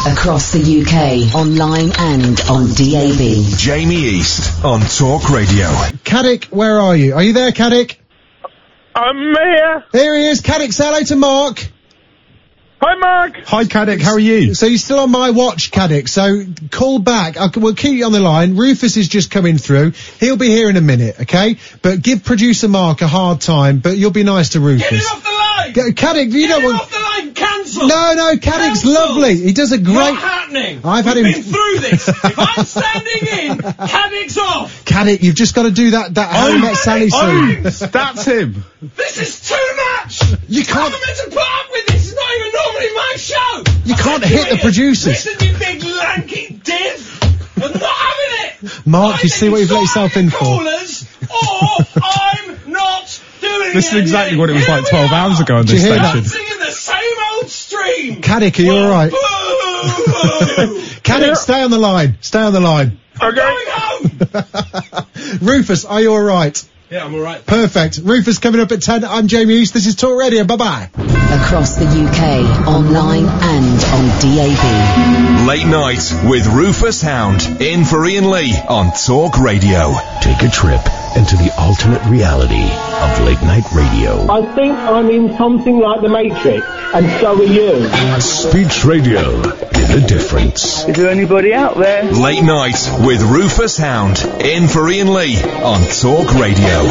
Across the UK, online and on DAB. Jamie East on Talk Radio. Caddick, where are you? Are you there, Caddick? I'm here. Here he is. Caddick, say hello to Mark. Hi, Mark. Hi, Caddick. How are you? So you're still on my watch, Caddick. So call back. We'll keep you on the line. Rufus is just coming through. He'll be here in a minute, okay? But give producer Mark a hard time, but you'll be nice to Rufus. Get him off the line! Caddick, you don't want... Get him off the line! Cancel! No, Caddick's Cancel. lovely. He does a great... Not happening! I've had We've him... been through this! If I'm standing in, Caddick's off! Caddick, you've just got to do that How I Met Sally scene. That's him. This is too much! You can't... I'm meant to put up with this! It's not even normally my show! You can't hit the producers. Listen, you big lanky div! I'm not having it! Mark, you see what you've let yourself in for. Callers, or I'm not doing This is exactly what it was like 12 hours ago on Did this you hear station. that? Singing the same old stream! Caddick, are you alright? Caddick, stay on the line. Stay on the line. I'm going home! Rufus, are you alright? Yeah, I'm alright. Perfect. Rufus coming up at 10. I'm Jamie East. This is Talk Radio. Bye-bye. Across the UK, online and on DAB. Late night with Rufus Hound in for Ian Lee on Talk Radio. Take a trip into the alternate reality of late night radio. I think I'm in something like The Matrix, and so are you. Speech radio. Get a difference. Is there anybody out there? Late night with Rufus Hound in for Ian Lee on Talk Radio.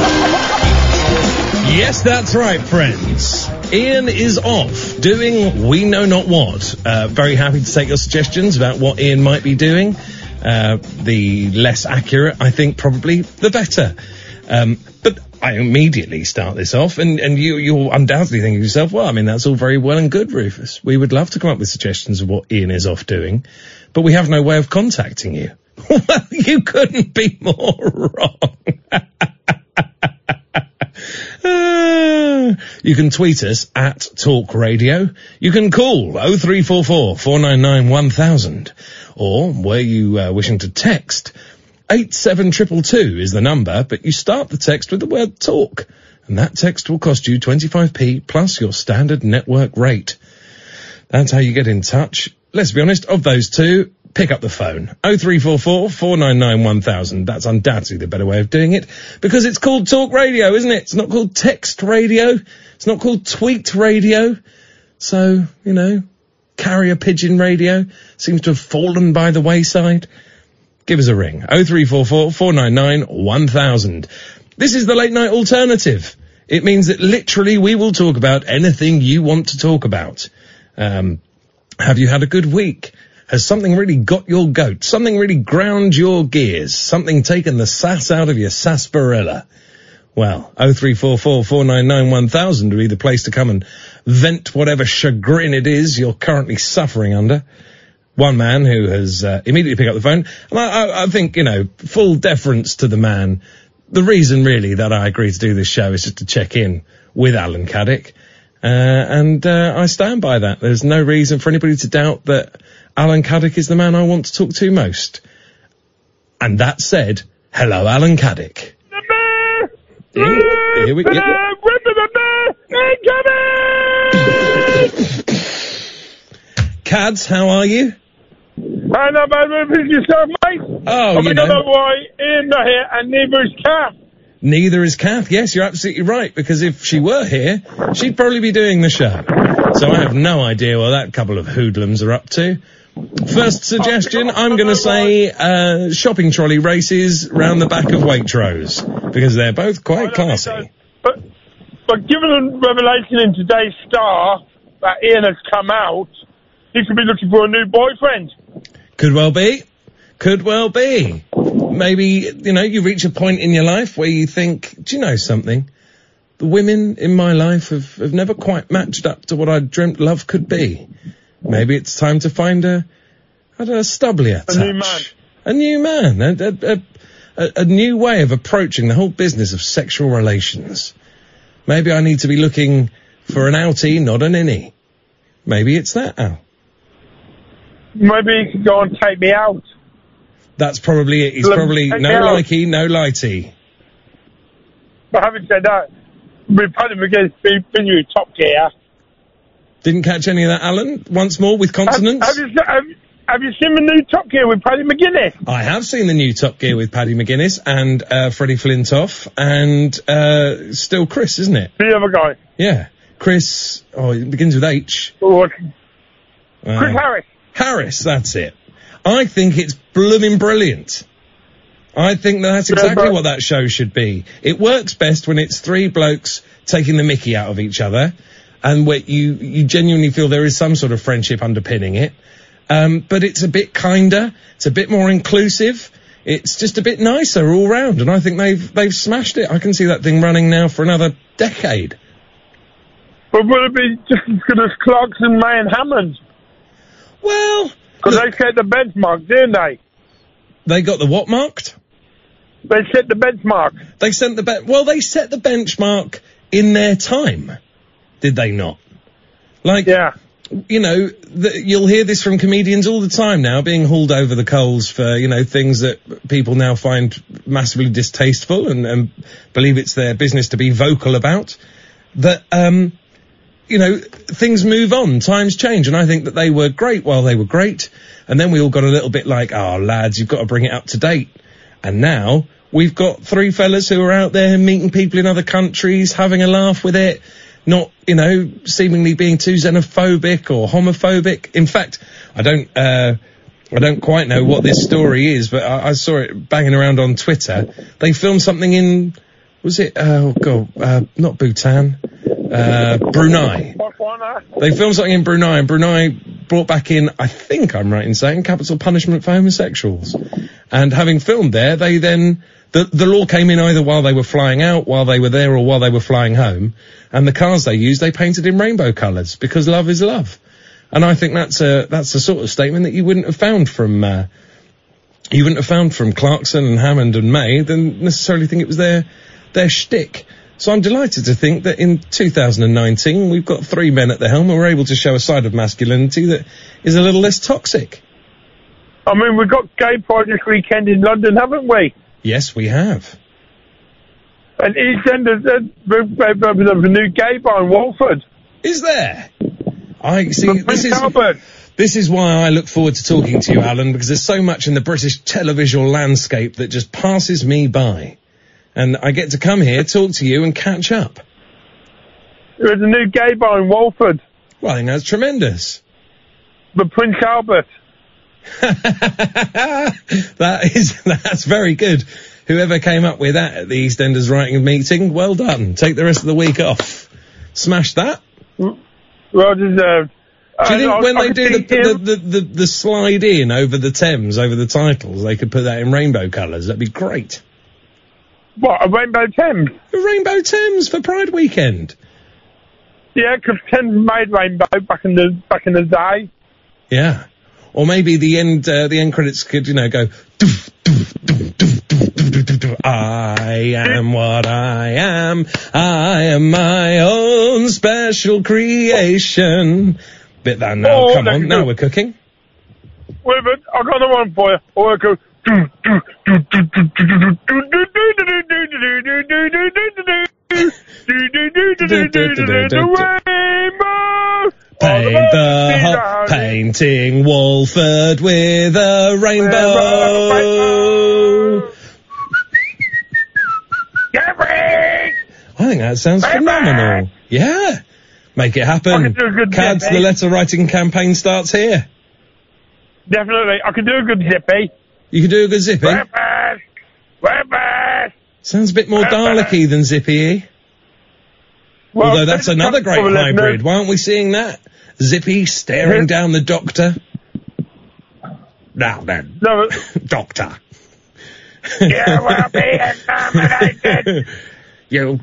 Yes, that's right, friends. Ian is off doing we know not what. Very happy to take your suggestions about what Ian might be doing. The less accurate, I think, probably the better. But I immediately start this off, and you'll undoubtedly think to yourself, well, I mean, that's all very well and good, Rufus. We would love to come up with suggestions of what Ian is off doing, but we have no way of contacting you. Well, you couldn't be more wrong. You can tweet us at Talk Radio. You can call 0344 499 1000. Or, were you wishing to text, 87222 is the number, but you start the text with the word talk. And that text will cost you 25p plus your standard network rate. That's how you get in touch. Let's be honest, of those two, pick up the phone. 0344 499 1000. That's undoubtedly the better way of doing it, because it's called Talk Radio, isn't it? It's not called text radio. It's not called tweet radio. So, you know, carrier pigeon radio seems to have fallen by the wayside. Give us a ring. 0344 499 1000. This is the late night alternative. It means that literally we will talk about anything you want to talk about. Have you had a good week? Has something really got your goat? Something really ground your gears? Something taken the sass out of your sarsaparilla? Well, 0344 499 1000 would be the place to come and vent whatever chagrin it is you're currently suffering under. One man who has immediately picked up the phone, and I think, you know, full deference to the man. The reason really that I agreed to do this show is just to check in with Alan Caddick, and I stand by that. There's no reason for anybody to doubt that Alan Caddick is the man I want to talk to most. And that said, hello, Alan Caddick. Here we go. Cads, how are you? I'm not bad with yourself, mate. Oh, you I don't know why Ian's not here, and neither is Kath. Neither is Kath. Yes, you're absolutely right, because if she were here, she'd probably be doing the show. So I have no idea what that couple of hoodlums are up to. First suggestion, I'm going to say shopping trolley races round the back of Waitrose, because they're both quite classy. But given the revelation in today's Star that Ian has come out, he could be looking for a new boyfriend. Could well be. Could well be. Maybe, you know, you reach a point in your life where you think, do you know something? The women in my life have never quite matched up to what I dreamt love could be. Maybe it's time to find a stubblier touch. A new man. A new way of approaching the whole business of sexual relations. Maybe I need to be looking for an outie, not an innie. Maybe it's that, Al. Maybe he could go and take me out. That's probably it. He's probably no likey, no lighty. But having said that, we've had him against being top gear. Didn't catch any of that, Alan. Once more with consonants. Have have you seen the new Top Gear with Paddy McGuinness? I have seen the new Top Gear with Paddy McGuinness and Freddie Flintoff and still Chris, isn't it? The other guy. Yeah. Chris, it begins with H. Chris Harris. Harris, that's it. I think it's blooming brilliant. I think that's exactly what that show should be. It works best when it's three blokes taking the mickey out of each other and where you genuinely feel there is some sort of friendship underpinning it. But it's a bit kinder, it's a bit more inclusive, it's just a bit nicer all round, and I think they've smashed it. I can see that thing running now for another decade. But would it be just as good as Clarkson, May and Hammond? Well... Because they set the benchmark, didn't they? They got the what marked? They set the benchmark. They set the benchmark in their time, did they not? Yeah. You know, you'll hear this from comedians all the time now, being hauled over the coals for, you know, things that people now find massively distasteful and believe it's their business to be vocal about. That, you know, things move on, times change, and I think that they were great while they were great, and then we all got a little bit like, lads, you've got to bring it up to date. And now we've got three fellas who are out there meeting people in other countries, having a laugh with it, not, you know, seemingly being too xenophobic or homophobic. In fact, I don't quite know what this story is, but I saw it banging around on Twitter. They filmed something in, was it, not Bhutan, Brunei. They filmed something in Brunei, and Brunei brought back in, I think I'm right in saying, capital punishment for homosexuals. And having filmed there, they then, the law came in either while they were flying out, while they were there, or while they were flying home. And the cars they used, they painted in rainbow colours, because love is love. And I think that's a sort of statement that you wouldn't have found from Clarkson and Hammond and May, then necessarily think it was their shtick. So I'm delighted to think that in 2019 we've got three men at the helm and we're able to show a side of masculinity that is a little less toxic. I mean, we've got Gay Pride this weekend in London, haven't we? Yes, we have. And EastEnders, the new gay bar in Walford. Is there? I see. This is why I look forward to talking to you, Alan, because there's so much in the British televisual landscape that just passes me by. And I get to come here, talk to you and catch up. There's a new gay bar in Walford. Well, I think that's tremendous. The Prince Albert. That's very good. Whoever came up with that at the EastEnders writing meeting, well done. Take the rest of the week off. Smash that. Well deserved. Do you think when they do the slide in over the Thames, over the titles, they could put that in rainbow colours? That'd be great. What, a Rainbow Thames? A Rainbow Thames for Pride weekend. Yeah, because Thames made rainbow back in the day. Yeah. Or maybe the end credits could, you know, go, doof, doof, doof, doof, doof, doof, doof, doof. I am what I am. I am my own special creation. Bit that now, come on, now we're cooking. Wait a minute, I've got another one for you. Oh, I go, Paint the hot painting Walford with a rainbow. I think that sounds phenomenal. Yeah. Make it happen. Cads, the letter writing campaign starts here. Definitely. I could do a good zippy. You could do a good zippy? Sounds a bit more Dalek-y than zippy-y. Well, although that's another great hybrid. Why aren't we seeing that? Zippy staring down the Doctor. Now then, no, Doctor. You will be exterminated. You.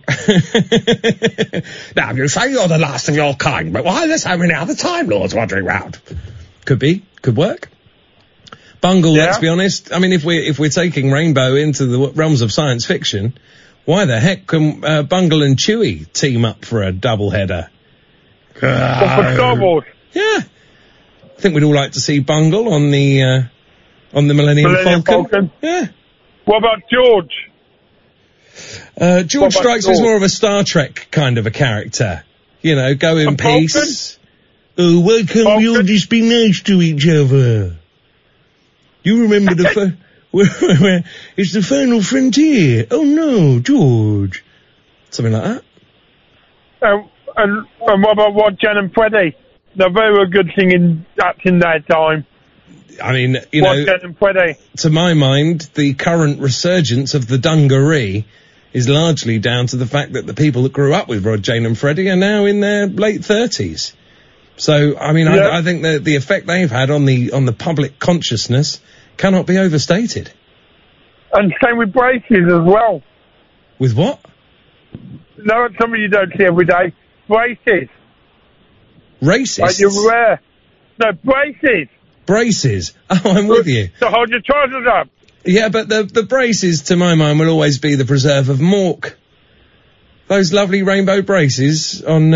Now, you say you're the last of your kind, but why are there so many other Time Lords wandering round? Could be. Could work. Bungle, let's be honest. I mean, if we're taking Rainbow into the realms of science fiction, why the heck can Bungle and Chewie team up for a double header? For Star Wars? Yeah. I think we'd all like to see Bungle on the Millennium Falcon. Yeah. What about George? George strikes me as more of a Star Trek kind of a character. You know, go in peace. Oh, why can't we all just be nice to each other? You remember it's the final frontier. Oh no, George. Something like that. And what about Jen and Freddie? They're very good singing acts in their time. I mean, you know, Jen and Freddie. To my mind, the current resurgence of the dungaree is largely down to the fact that the people that grew up with Rod, Jane and Freddie are now in their late 30s. So, I mean, I think that the effect they've had on the public consciousness cannot be overstated. And same with braces as well. With what? No, it's something you don't see every day. Braces. Racists? Like you wear. No, braces. Braces. Oh, I'm with you. To hold your trousers up. Yeah, but the braces, to my mind, will always be the preserve of Mork. Those lovely rainbow braces on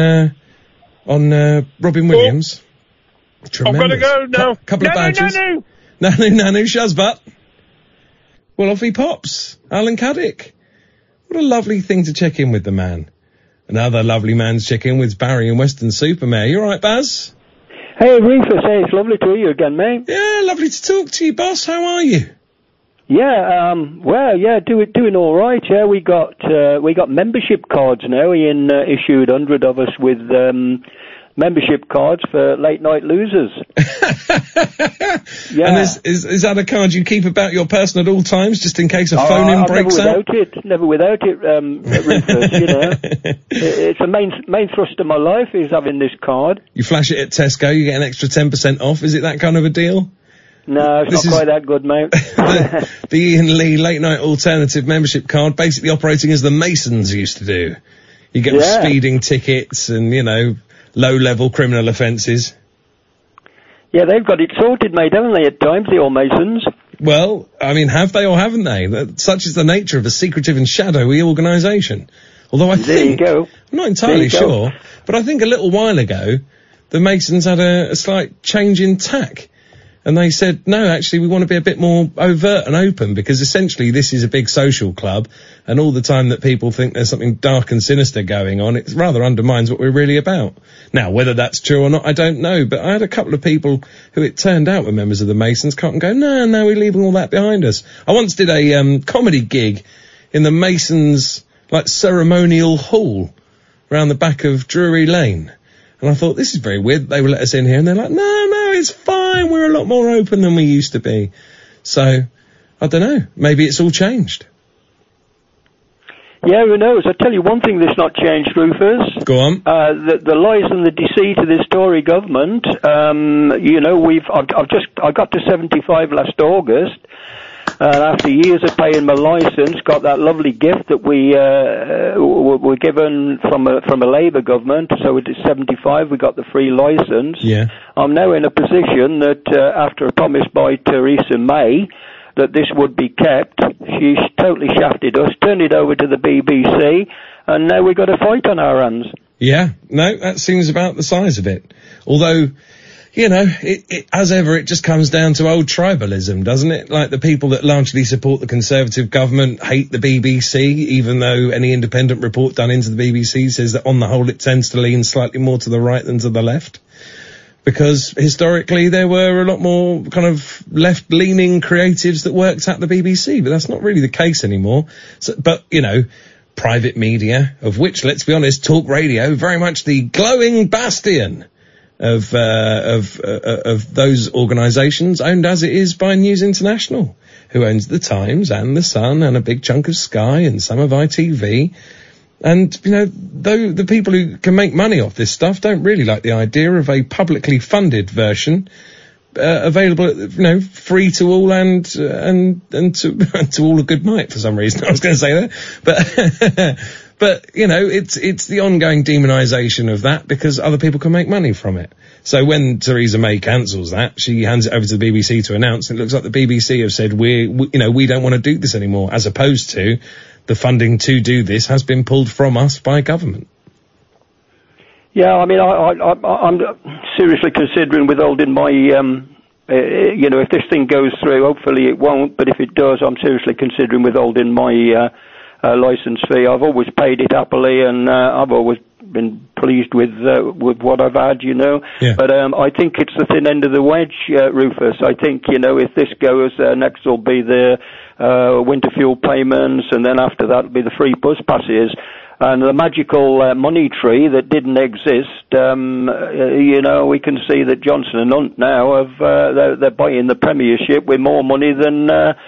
Robin Williams. Tremendous. I've got to go now. Couple of badges. Nanu, Shazbutt. Well, off he pops. Alan Caddick. What a lovely thing to check in with the man. Another lovely man to check in with Barry and Weston-super-Mare. You all right, Baz? Hey, Rufus. Hey, it's lovely to hear you again, mate. Yeah, lovely to talk to you, boss. How are you? Yeah, doing all right. Yeah, we got membership cards now. Ian issued 100 of us with membership cards for late night losers. Yeah. And is that a card you keep about your person at all times, just in case a phone-in breaks out? Never without it, Rufus, you know. It's a main thrust of my life is having this card. You flash it at Tesco, you get an extra 10% off. Is it that kind of a deal? No, it's not quite that good, mate. the Ian Lee Late Night Alternative membership card, basically operating as the Masons used to do. You get speeding tickets and, you know, low-level criminal offences. Yeah, they've got it sorted, mate, haven't they, at times, the old Masons? Well, I mean, have they or haven't they? Such is the nature of a secretive and shadowy organisation. Although I'm not entirely sure, but I think a little while ago, the Masons had a slight change in tack. And they said, no, actually, we want to be a bit more overt and open, because essentially this is a big social club, and all the time that people think there's something dark and sinister going on, it rather undermines what we're really about. Now, whether that's true or not, I don't know, but I had a couple of people who it turned out were members of the Masons come and go, no, we're leaving all that behind us. I once did a comedy gig in the Masons, like, ceremonial hall around the back of Drury Lane. And I thought, this is very weird. They would let us in here. And they're like, no, it's fine. We're a lot more open than we used to be. So, I don't know. Maybe it's all changed. Yeah, who knows? I'll tell you one thing that's not changed, Rufus. Go on. The lies and the deceit of this Tory government. You know, I got to 75 last August. After years of paying my licence, got that lovely gift that we were given from a Labour government. So at 75, we got the free licence. Yeah. I'm now in a position that after a promise by Theresa May that this would be kept, she's totally shafted us, turned it over to the BBC, and now we've got a fight on our hands. Yeah, no, that seems about the size of it. Although, you know, as ever, it just comes down to old tribalism, doesn't it? Like, the people that largely support the Conservative government hate the BBC, even though any independent report done into the BBC says that on the whole it tends to lean slightly more to the right than to the left. Because historically there were a lot more kind of left-leaning creatives that worked at the BBC, but that's not really the case anymore. So, but, you know, private media, of which, let's be honest, Talk Radio, very much the glowing bastion of those organisations, owned as it is by News International, who owns the Times and the Sun and a big chunk of Sky and some of ITV. And, you know, though the people who can make money off this stuff don't really like the idea of a publicly funded version available, you know, free to all and to all a good night for some reason. I was going to say that, but you know, it's the ongoing demonisation of that because other people can make money from it. So when Theresa May cancels that, she hands it over to the BBC to announce. And it looks like the BBC have said we don't want to do this anymore, as opposed to the funding to do this has been pulled from us by government. Yeah, I mean, I'm seriously considering withholding my, you know, if this thing goes through, hopefully it won't, but if it does, I'm seriously considering withholding my licence fee. I've always paid it happily, and I've always been pleased with what I've had, you know. Yeah. But I think it's the thin end of the wedge, Rufus. I think, you know, if this goes, next will be the winter fuel payments, and then after that will be the free bus passes. And the magical money tree that didn't exist, you know, we can see that Johnson and Hunt now they're buying the Premiership with more money than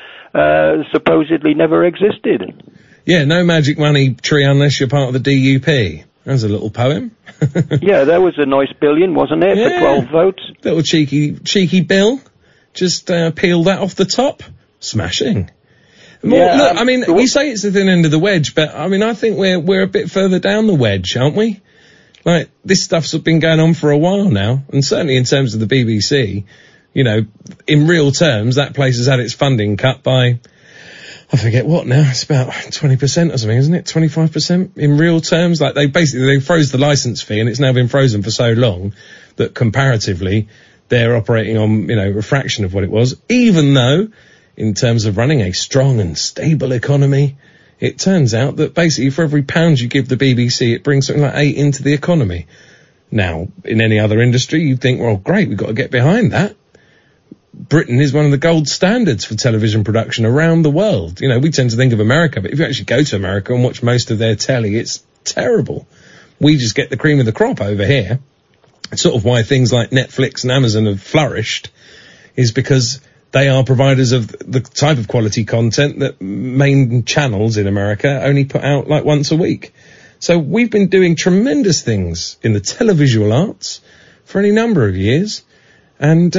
supposedly never existed. Yeah, no magic money tree unless you're part of the DUP. There's a little poem. Yeah, there was a nice billion, wasn't it, for 12 votes? Little cheeky bill. Just peel that off the top. Smashing. Look, I mean, we say it's the thin end of the wedge, but I mean, I think we're a bit further down the wedge, aren't we? Like, this stuff's been going on for a while now, and certainly in terms of the BBC, you know, in real terms, that place has had its funding cut by, I forget what now, it's about 20% or something, isn't it? 25% in real terms? Like, they froze the licence fee, and it's now been frozen for so long that comparatively, they're operating on, you know, a fraction of what it was, even though, in terms of running a strong and stable economy, it turns out that basically for every pound you give the BBC, it brings something like 8 into the economy. Now, in any other industry, you'd think, well, great, we've got to get behind that. Britain is one of the gold standards for television production around the world. You know, we tend to think of America, but if you actually go to America and watch most of their telly, it's terrible. We just get the cream of the crop over here. It's sort of why things like Netflix and Amazon have flourished, is because they are providers of the type of quality content that main channels in America only put out like once a week. So we've been doing tremendous things in the televisual arts for any number of years. And,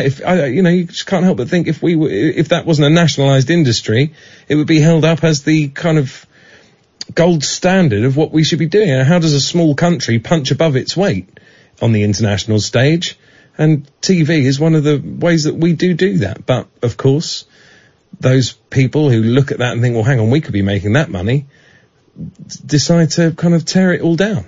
you just can't help but think if that wasn't a nationalised industry, it would be held up as the kind of gold standard of what we should be doing. And how does a small country punch above its weight on the international stage? And TV is one of the ways that we do that. But, of course, those people who look at that and think, well, hang on, we could be making that money, decide to kind of tear it all down.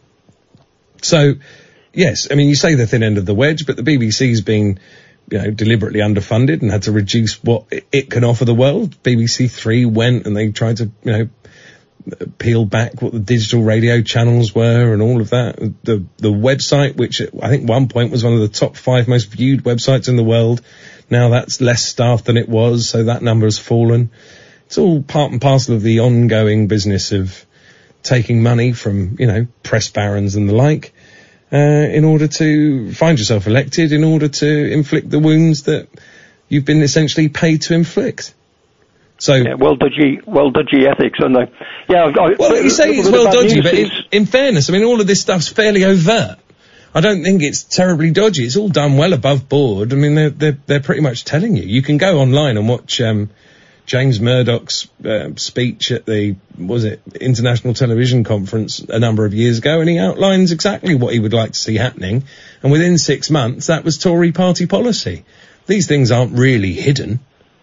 So, yes, I mean, you say the thin end of the wedge, but the BBC's been, you know, deliberately underfunded and had to reduce what it can offer the world. BBC Three went and they tried to, you know, peel back what the digital radio channels were and all of that. The website, which I think at one point was one of the top 5 most viewed websites in the world, now that's less staff than it was, so that number has fallen. It's all part and parcel of the ongoing business of taking money from, you know, press barons and the like, in order to find yourself elected, in order to inflict the wounds that you've been essentially paid to inflict. So, yeah, well dodgy ethics, aren't they? Yeah. Well, you say it's well dodgy, but in fairness, I mean, all of this stuff's fairly overt. I don't think it's terribly dodgy. It's all done well above board. I mean, they're pretty much telling you. You can go online and watch James Murdoch's speech at the International Television Conference a number of years ago, and he outlines exactly what he would like to see happening. And within 6 months, that was Tory party policy. These things aren't really hidden.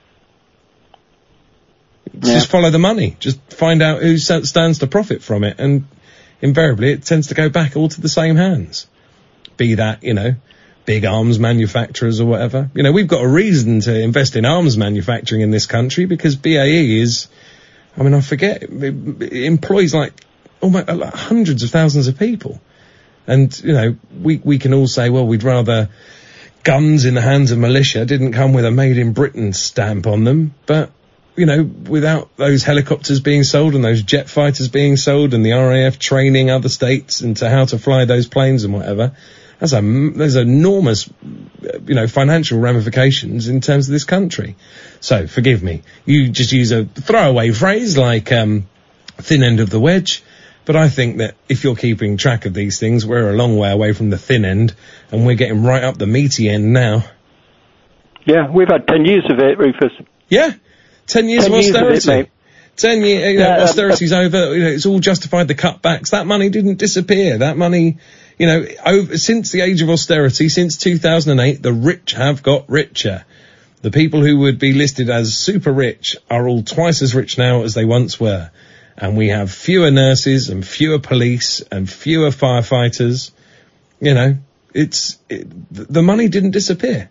Just follow the money. Just find out who stands to profit from it. And invariably, it tends to go back all to the same hands. Be that, you know, big arms manufacturers or whatever. You know, we've got a reason to invest in arms manufacturing in this country because BAE is, I mean, I forget, it employs like hundreds of thousands of people. And, you know, we can all say, well, we'd rather guns in the hands of militia didn't come with a made in Britain stamp on them. But, you know, without those helicopters being sold and those jet fighters being sold and the RAF training other states into how to fly those planes and whatever, there's enormous, you know, financial ramifications in terms of this country. So, forgive me, you just use a throwaway phrase like thin end of the wedge, but I think that if you're keeping track of these things, we're a long way away from the thin end, and we're getting right up the meaty end now. Yeah, we've had 10 years of it, Rufus. Yeah. 10 years of austerity. 10 years, austerity's over. You know, it's all justified the cutbacks. That money didn't disappear. That money, you know, since the age of austerity, since 2008, the rich have got richer. The people who would be listed as super rich are all twice as rich now as they once were. And we have fewer nurses and fewer police and fewer firefighters. You know, the money didn't disappear.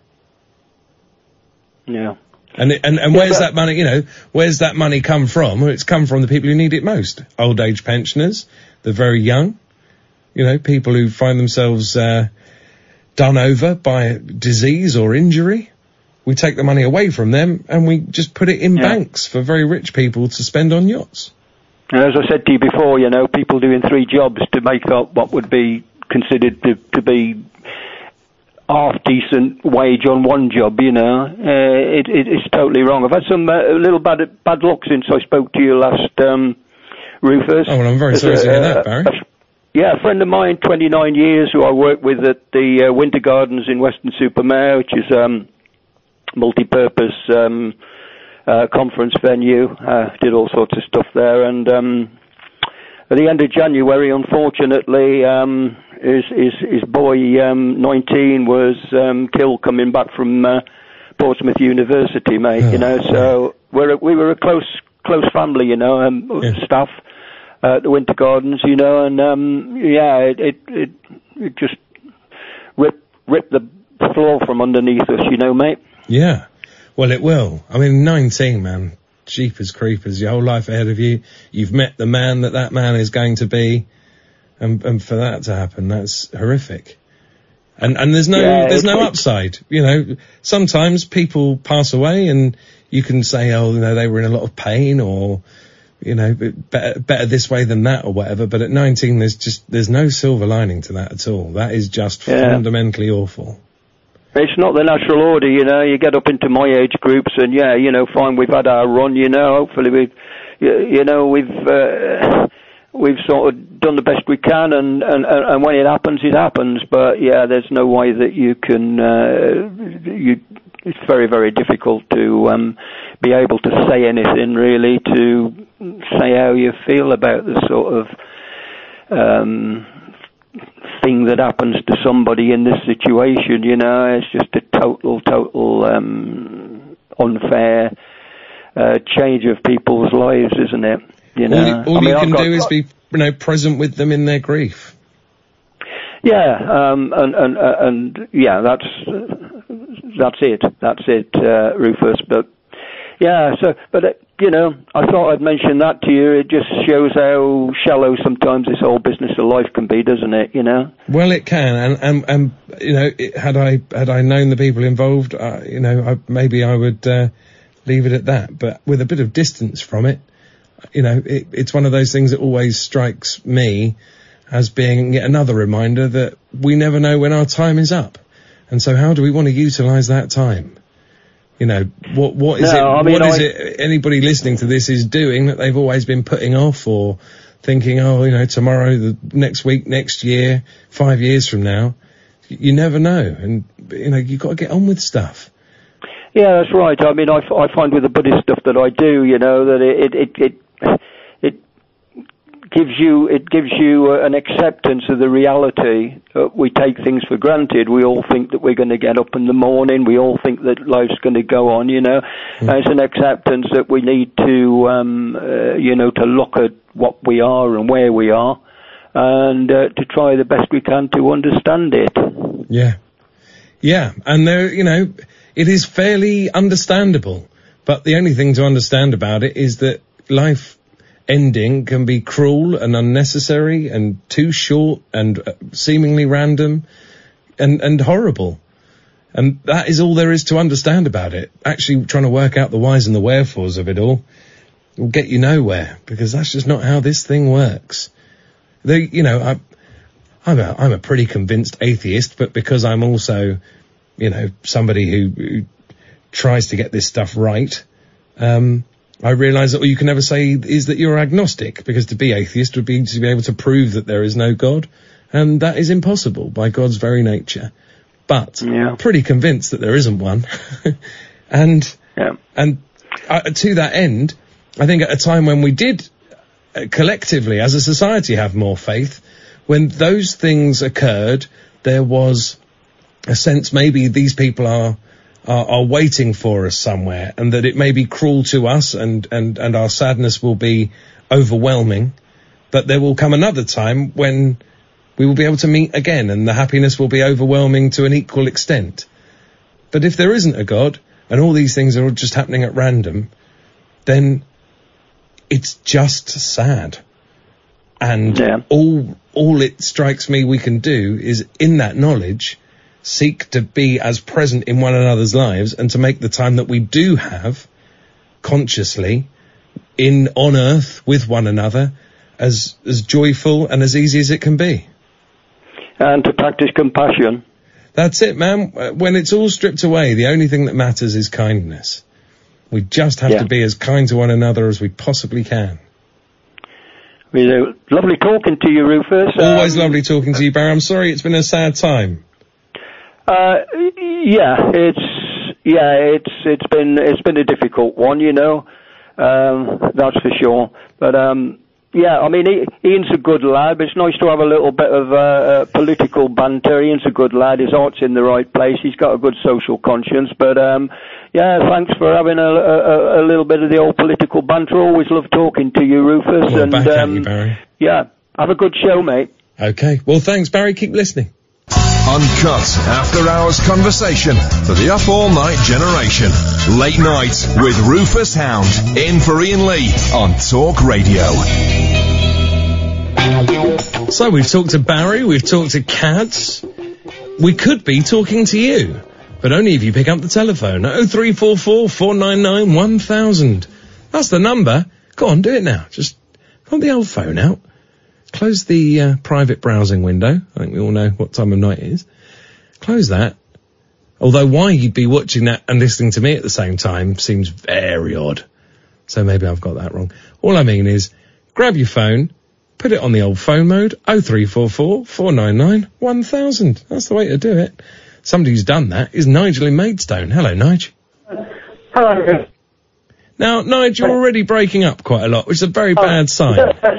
Yeah. And where's that money, you know, where's that money come from? Well, it's come from the people who need it most. Old age pensioners, the very young, You know, people who find themselves done over by disease or injury. We take the money away from them and we just put it in banks for very rich people to spend on yachts. And as I said to you before, you know, people doing 3 jobs to make up what would be considered to be half-decent wage on one job, you know, it's totally wrong. I've had some little bad luck since I spoke to you last, Rufus. Oh, well, I'm very sorry to hear that, Barry. A friend of mine, 29 years, who I work with at the Winter Gardens in Weston-super-Mare, which is multi-purpose conference venue. Did all sorts of stuff there, and at the end of January, unfortunately, his boy 19 was killed coming back from Portsmouth University, mate. You know, so we were a close family, you know, staff at the Winter Gardens, you know, and it just ripped the floor from underneath us, you know, mate. Yeah, well, it will. I mean, 19, man, jeepers creepers, your whole life ahead of you. You've met the man that man is going to be, and for that to happen, that's horrific. And there's no upside. You know, sometimes people pass away, and you can say, oh, you know, they were in a lot of pain, or you know, better this way than that, or whatever. But at 19, there's no silver lining to that at all. That is just fundamentally awful. It's not the natural order, you know. You get up into my age groups, and you know, fine, we've had our run, you know. Hopefully, we've sort of done the best we can, and when it happens, it happens. But there's no way that you can. It's very, very difficult to be able to say anything, really, to say how you feel about the sort of thing that happens to somebody in this situation, you know. It's just a total unfair change of people's lives, isn't it? You know, all you can do is be, you know, present with them in their grief. Yeah, and that's it, Rufus. But you know, I thought I'd mention that to you. It just shows how shallow sometimes this whole business of life can be, doesn't it? You know. Well, it can, and you know, had I known the people involved, you know, maybe I would leave it at that. But with a bit of distance from it, you know, it's one of those things that always strikes me as being yet another reminder that we never know when our time is up, and so how do we want to utilise that time? You know, what is it anybody listening to this is doing that they've always been putting off, or thinking, oh, you know, tomorrow, the next week, next year, 5 years from now? You never know, and you know, you've got to get on with stuff. Yeah, that's right. I mean, I find with the Buddhist stuff that I do, you know, that it gives you an acceptance of the reality. We take things for granted. We all think that we're going to get up in the morning. We all think that life's going to go on, you know. It's an acceptance that we need to, you know, to look at what we are and where we are, and to try the best we can to understand it. Yeah, and there, you know, it is fairly understandable. But the only thing to understand about it is that life ending can be cruel and unnecessary and too short and seemingly random and horrible. And that is all there is to understand about it. Actually trying to work out the whys and the wherefores of it all will get you nowhere, because that's just not how this thing works. You know, I'm a pretty convinced atheist, but because I'm also, you know, somebody who tries to get this stuff right, I realise that all you can ever say is that you're agnostic, because to be atheist would be to be able to prove that there is no God, and that is impossible by God's very nature. But pretty convinced that there isn't one. and to that end, I think at a time when we did collectively as a society have more faith, when those things occurred, there was a sense maybe these people are waiting for us somewhere, and that it may be cruel to us, and our sadness will be overwhelming, but there will come another time when we will be able to meet again, and the happiness will be overwhelming to an equal extent. But if there isn't a God, and all these things are just happening at random, then it's just sad. And all it strikes me we can do is, in that knowledge, seek to be as present in one another's lives and to make the time that we do have consciously on earth with one another as joyful and as easy as it can be. And to practice compassion. That's it, man. When it's all stripped away, the only thing that matters is kindness. We just have to be as kind to one another as we possibly can. Lovely talking to you, Rufus. Always lovely talking to you, Barry. I'm sorry it's been a sad time. It's been a difficult one, you know. That's for sure. But I mean, Ian's a good lad, but it's nice to have a little bit of political banter. Ian's a good lad. His heart's in the right place. He's got a good social conscience. But thanks for having a little bit of the old political banter. Always love talking to you, Rufus. Well, back at you, Barry. Yeah, have a good show, mate. Okay. Well, thanks, Barry. Keep listening. Uncut after-hours conversation for the up-all-night generation. Late night with Rufus Hound. In for Ian Lee on Talk Radio. So we've talked to Barry, we've talked to Cads. We could be talking to you, but only if you pick up the telephone. 0344 499 1000. That's the number. Go on, do it now. Just hold the old phone out. Close the private browsing window. I think we all know what time of night it is. Close that. Although why you'd be watching that and listening to me at the same time seems very odd. So maybe I've got that wrong. All I mean is, grab your phone, put it on the old phone mode, 0344 499 1000. That's the way to do it. Somebody who's done that is Nigel in Maidstone. Hello, Nigel. Hello. Now, Nigel, you're already breaking up quite a lot, which is a very bad sign.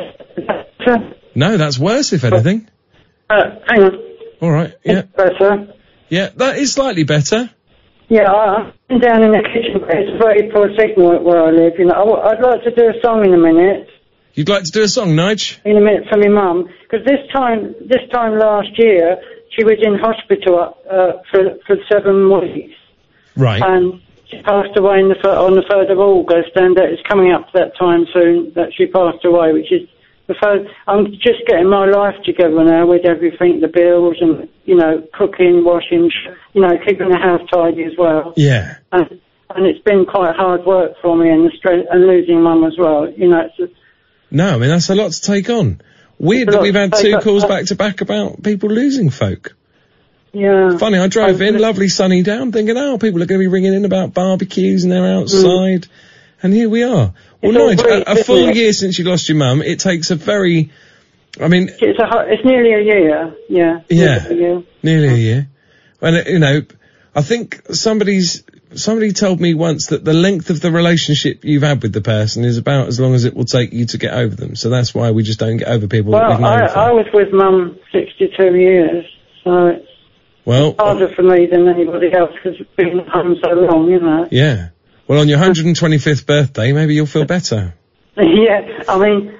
No, that's worse, if anything. Hang on. All right, yeah. Better. Yeah, that is slightly better. Yeah, I'm down in the kitchen, but it's a very poor signal where I live. You know, I'd like to do a song in a minute. You'd like to do a song, Nige? In a minute for my mum, because this time last year she was in hospital for 7 weeks. Right. And she passed away on the 3rd of August, and it's coming up to that time soon that she passed away, which is the first. I'm just getting my life together now with everything, the bills and, you know, cooking, washing, you know, keeping the house tidy as well. Yeah. And it's been quite hard work for me, and losing mum as well. You know, no, I mean, that's a lot to take on. Weird that we've had 2 calls back to back about people losing folk. Yeah. Funny, I drove in, lovely sunny day, I'm thinking, people are going to be ringing in about barbecues and they're outside. And here we are. Well, Nigel, a full year since you lost your mum, it takes a very, I mean... It's nearly a year, yeah. Yeah, nearly a year. And, you know, I think somebody told me once that the length of the relationship you've had with the person is about as long as it will take you to get over them. So that's why we just don't get over people that we've known for. I was with mum 62 years, so it's harder for me than anybody else because it's been home so long, you know. Yeah. Well, on your 125th birthday, maybe you'll feel better. Yeah, I mean,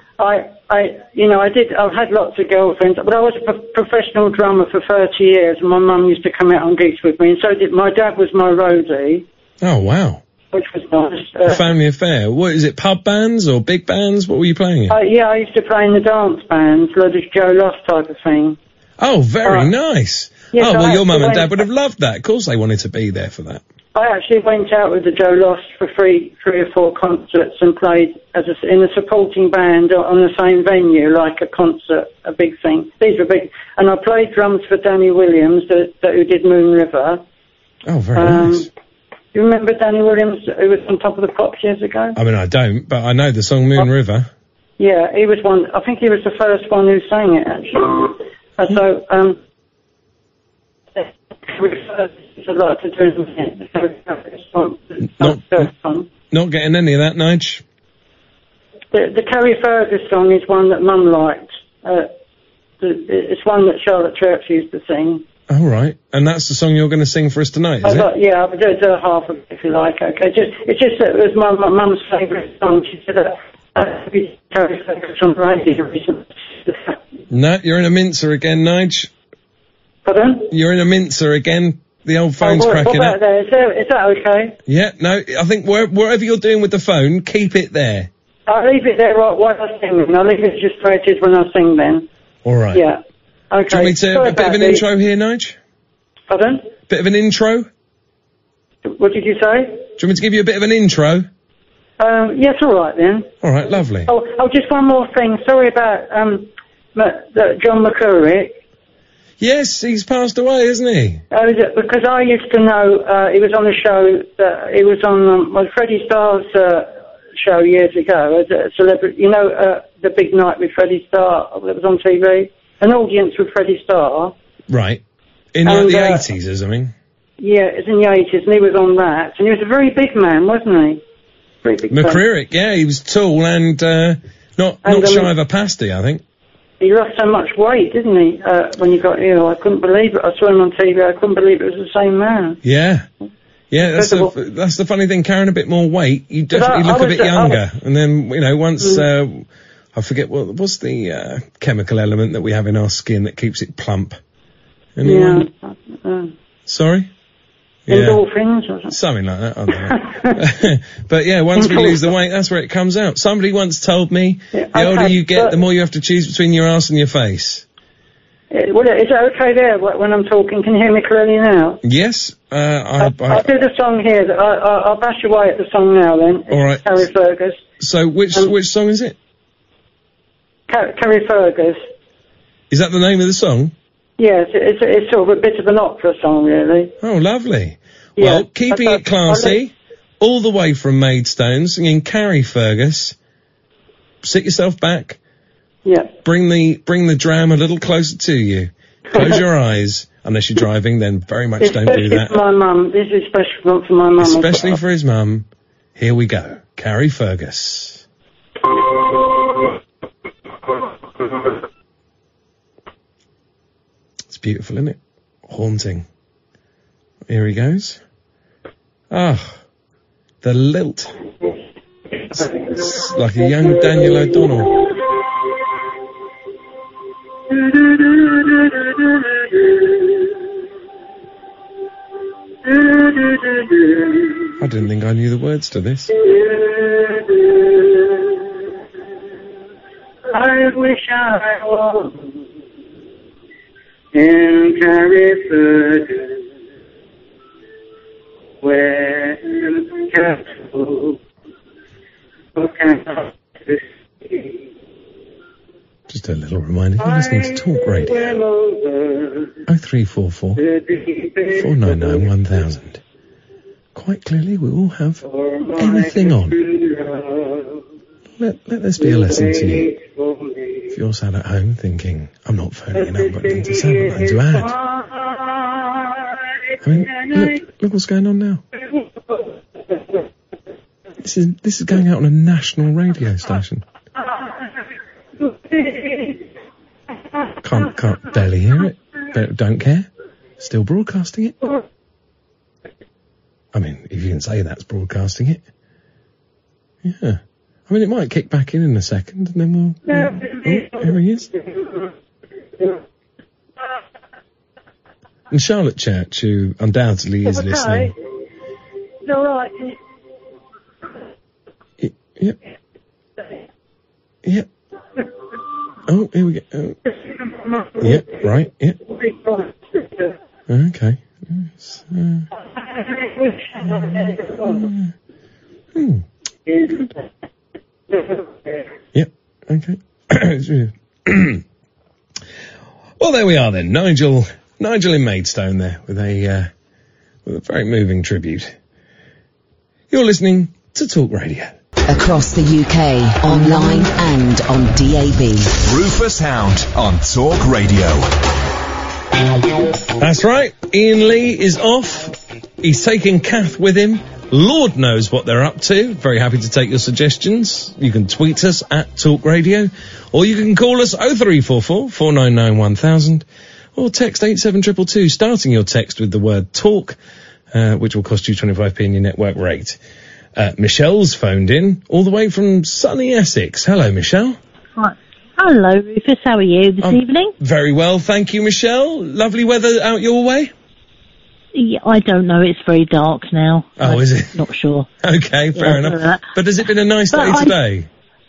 I've had lots of girlfriends, but I was a professional drummer for 30 years, and my mum used to come out on gigs with me, and so did my dad. Was my roadie. Oh, wow. Which was nice. A family affair. What is it, pub bands or big bands? What were you playing in? Yeah, I used to play in the dance bands, like this Joe Loss type of thing. Oh, very nice. Yes, well, your mum and dad would have loved that. Of course they wanted to be there for that. I actually went out with the Joe Loss for three or four concerts and played in a supporting band on the same venue, like a concert, a big thing. These were big. And I played drums for Danny Williams, who did Moon River. Oh, very nice. You remember Danny Williams, who was on Top of the Pops years ago? I mean, I don't, but I know the song Moon River. Yeah, he was one. I think he was the first one who sang it, actually. And so, it's a lot to do with it. Not getting any of that, Nige. The Carrie Fergus song is one that Mum liked. It's one that Charlotte Church used to sing. All right, and that's the song you're going to sing for us tonight, is it? Yeah, I'll do half of it if you like. Okay, it's just that it was my mum's favourite song. She said Carrie Fergus on the radio recently. No, you're in a mincer again, Nige. Pardon? You're in a mincer again. The old phone's cracking up. There? Is that okay? Yeah, no, I think wherever you're doing with the phone, keep it there. I'll leave it there right while I sing, and I'll leave it just where it is when I sing then. All right. Yeah. Okay. Do you want me to Sorry a bit of about an this. intro here, Nige? Pardon? Bit of an intro? What did you say? Do you want me to give you a bit of an intro? Yes, all right then. All right, lovely. Oh, just one more thing. Sorry about John McCurrick. Yes, he's passed away, isn't he? Because I used to know he was on a show that he was on Freddie Starr's show years ago as a celebrity. You know, the big night with Freddie Starr that was on TV. An audience with Freddie Starr. Right. In like the 80s or something? Yeah, it was in the 80s, and he was on that. And he was a very big man, wasn't he? Very big McCrearick, yeah, he was tall and not shy of a pasty, I think. He lost so much weight, didn't he, when he got ill? I couldn't believe it. I saw him on TV, I couldn't believe it was the same man. Yeah. Yeah, that's the funny thing, carrying a bit more weight, you definitely look a bit younger. And then, you know, once, I forget what's the chemical element that we have in our skin that keeps it plump? Anyone? Yeah. Sorry? Endorphins or something? Something like that, I don't know. But yeah, once we lose the weight, that's where it comes out. Somebody once told me, the older you get, the more you have to choose between your arse and your face. Well, is it okay there when I'm talking? Can you hear me clearly now? Yes. I'll do the song here. I'll bash away at the song now then. All right. Carrie Fergus. So which song is it? Carrie Fergus. Is that the name of the song? Yes, it's sort of a bit of an opera song, really. Oh, lovely. Yeah. Well, keeping it classy, all the way from Maidstone, singing Carrie Fergus. Sit yourself back. Yeah. Bring the dram a little closer to you. Close your eyes. Unless you're driving, then very much don't do that. For my mum. This is special for my mum. Especially for his mum. Here we go. Carrie Fergus. It's beautiful, isn't it? Haunting. Here he goes. Ah, the lilt. It's like a young Daniel O'Donnell. I didn't think I knew the words to this. I wish I was in Carrie Fergus, where the castle cannot see. Just a little reminder, you're listening to Talk Radio. 0344 499 1000. Quite clearly, we all have anything on. Let this be a lesson to you. If you're sat at home thinking, I'm not phoning and I haven't got anything to say, I've got nothing to add. I mean, look what's going on now. This is going out on a national radio station. Can't barely hear it. Don't care. Still broadcasting it. I mean, if you can say that's broadcasting it. Yeah. I mean, it might kick back in a second, and then we'll... Oh, here he is. And Charlotte Church, who undoubtedly is listening. It's all right. Yep. Yep. Oh, here we go. Oh. Yep, right, yep. Okay. Yes, Yep, okay. Well, there we are then. Nigel in Maidstone there with a very moving tribute. You're listening to Talk Radio. Across the UK, online and on DAB. Rufus Hound on Talk Radio. That's right. Ian Lee is off. He's taking Kath with him. Lord knows what they're up to. Very happy to take your suggestions. You can tweet us at Talk Radio, or you can call us 0344 499 1000, or text 87222, starting your text with the word talk, which will cost you 25p in your network rate. Michelle's phoned in all the way from sunny Essex. Hello, Michelle. Hi. Hello, Rufus. How are you this evening? Very well, thank you, Michelle. Lovely weather out your way? Yeah, I don't know. It's very dark now. Oh, is it? Not sure. Okay, fair enough. But has it been a nice day today?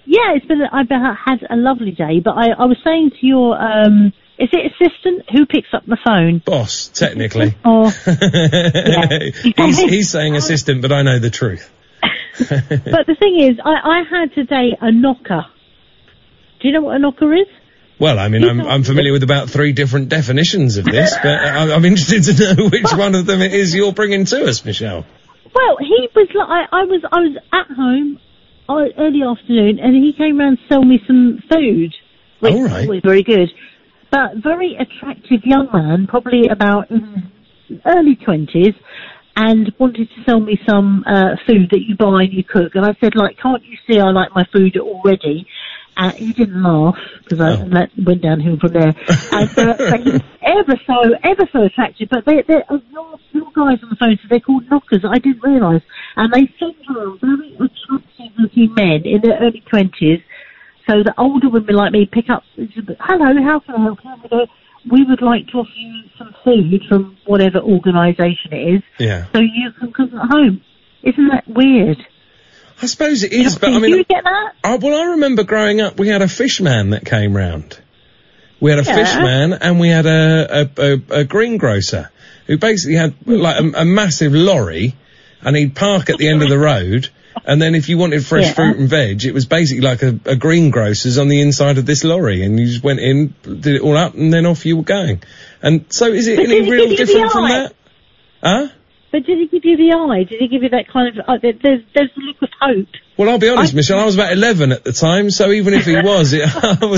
Yeah, I've had a lovely day, but I was saying to your, is it assistant? Who picks up the phone? Boss, technically. Or, yeah. He's saying assistant, but I know the truth. But the thing is, I had today a knocker. Do you know what a knocker is? Well, I mean, I'm familiar with about 3 different definitions of this, but I'm interested to know which one of them it is you're bringing to us, Michelle. Well, he was like, I was at home early afternoon, and he came round to sell me some food, which was very good. But very attractive young man, probably about early 20s, and wanted to sell me some food that you buy and you cook. And I said, like, can't you see I like my food already? He didn't laugh, because that went downhill from there. And but he was ever so attractive. But they're your guys on the phone, so they're called knockers. I didn't realise. And they send around very attractive-looking men in their early 20s, so that older women like me pick up, hello, how can I help you? We would like to offer you some food from whatever organisation it is, so you can cook at home. Isn't that weird? I suppose it is, but I mean... Do you get that? I remember growing up, we had a fish man that came round. We had a fish man, and we had a greengrocer, who basically had, like, a massive lorry, and he'd park at the end of the road, and then if you wanted fresh fruit and veg, it was basically like a greengrocer's on the inside of this lorry, and you just went in, did it all up, and then off you were going. And so is it any real different from that? Huh? But did he give you the eye? Did he give you that kind of... there's the look of hope. Well, I'll be honest, Michelle, I was about 11 at the time, so even if he was, it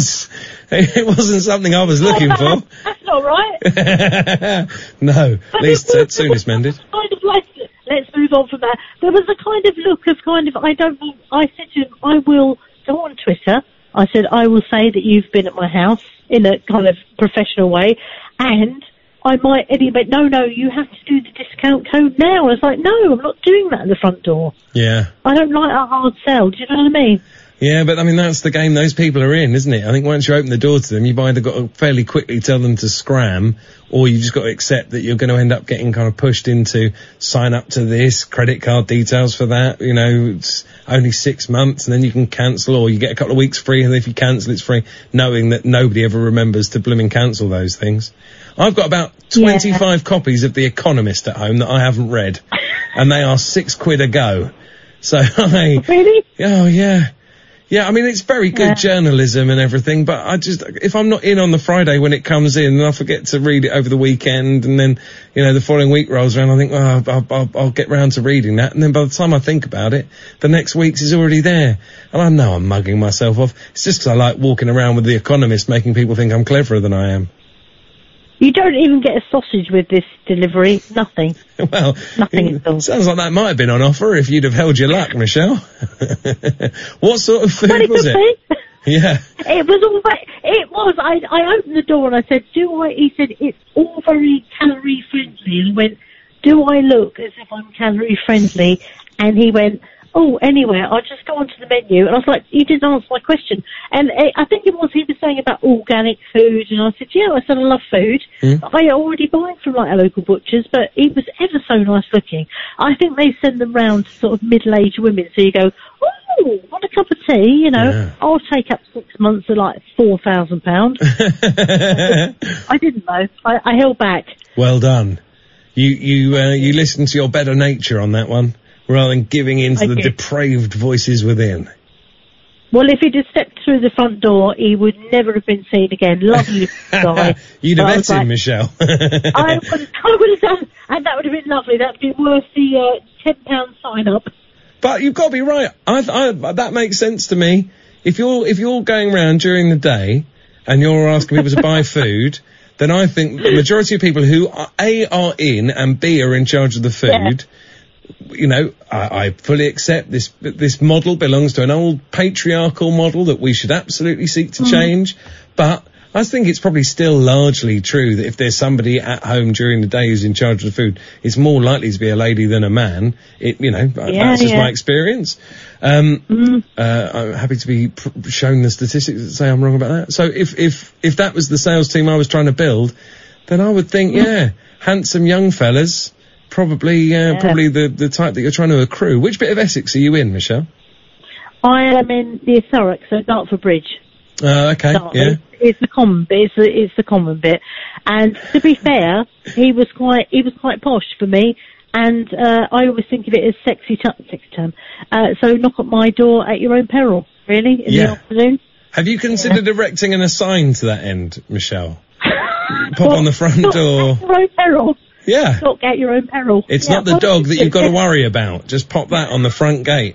wasn't something I was looking for. That's not right. No, at least soon it's mended. Kind of like, let's move on from that. There was a kind of look of I don't know, I said to him, I will go on Twitter. I said, I will say that you've been at my house in a kind of professional way, and I might, and he went, no, you have to do the discount code now. I was like, no, I'm not doing that at the front door. Yeah. I don't like a hard sell, do you know what I mean? Yeah, but I mean, that's the game those people are in, isn't it? I think once you open the door to them, you've either got to fairly quickly tell them to scram, or you just got to accept that you're going to end up getting kind of pushed into sign up to this, credit card details for that, you know, it's only 6 months and then you can cancel, or you get a couple of weeks free and if you cancel it's free, knowing that nobody ever remembers to blooming cancel those things. I've got about 25 copies of The Economist at home that I haven't read, and they are £6 a go. So Really? Oh, yeah. Yeah, I mean, it's very good journalism and everything, but if I'm not in on the Friday when it comes in, and I forget to read it over the weekend, and then, you know, the following week rolls around, I think, I'll get round to reading that, and then by the time I think about it, the next week's is already there. And I know I'm mugging myself off. It's just because I like walking around with The Economist, making people think I'm cleverer than I am. You don't even get a sausage with this delivery. Nothing. Well, nothing at all. Sounds like that might have been on offer if you'd have held your luck, Michelle. What sort of food was it? Yeah. It was all right. It was. I opened the door and I said, he said, it's all very calorie friendly. And I went, do I look as if I'm calorie friendly? And he went, oh, anyway, I'll just go onto the menu. And I was like, you didn't answer my question. And I think he was saying about organic food. And I said, yeah, I said I love food. I already buy it from like a local butcher's, but he was ever so nice looking. I think they send them round to sort of middle-aged women. So you go, oh, want a cup of tea? You know, I'll take up 6 months at like £4,000. I didn't know. I held back. Well done. You listened to your better nature on that one, rather than giving in to the depraved voices within. Well, if he'd have stepped through the front door, he would never have been seen again. Lovely guy. You'd have met him, Michelle. I would have done, and that would have been lovely. That would be worth the £10 sign-up. But you've got to be right. That makes sense to me. If you're going around during the day and you're asking people to buy food, then I think the majority of people who are in and B are in charge of the food. You know, I fully accept this model belongs to an old patriarchal model that we should absolutely seek to change. But I think it's probably still largely true that if there's somebody at home during the day who's in charge of the food, it's more likely to be a lady than a man. That's just my experience. I'm happy to be shown the statistics that say I'm wrong about that. So if that was the sales team I was trying to build, then I would think, handsome young fellas. Probably the type that you're trying to accrue. Which bit of Essex are you in, Michelle? I am in the Thurrock, so Dartford Bridge. Okay, yeah. It's the common bit. It's the common bit. And to be fair, he was quite posh for me. And I always think of it as sexy term. So knock at my door at your own peril. Really, in the afternoon. Have you considered erecting an sign to that end, Michelle? Pop on the front door. At your own peril. Yeah. Knock at your own peril. It's not the dog that you've got to worry about. Just pop that on the front gate.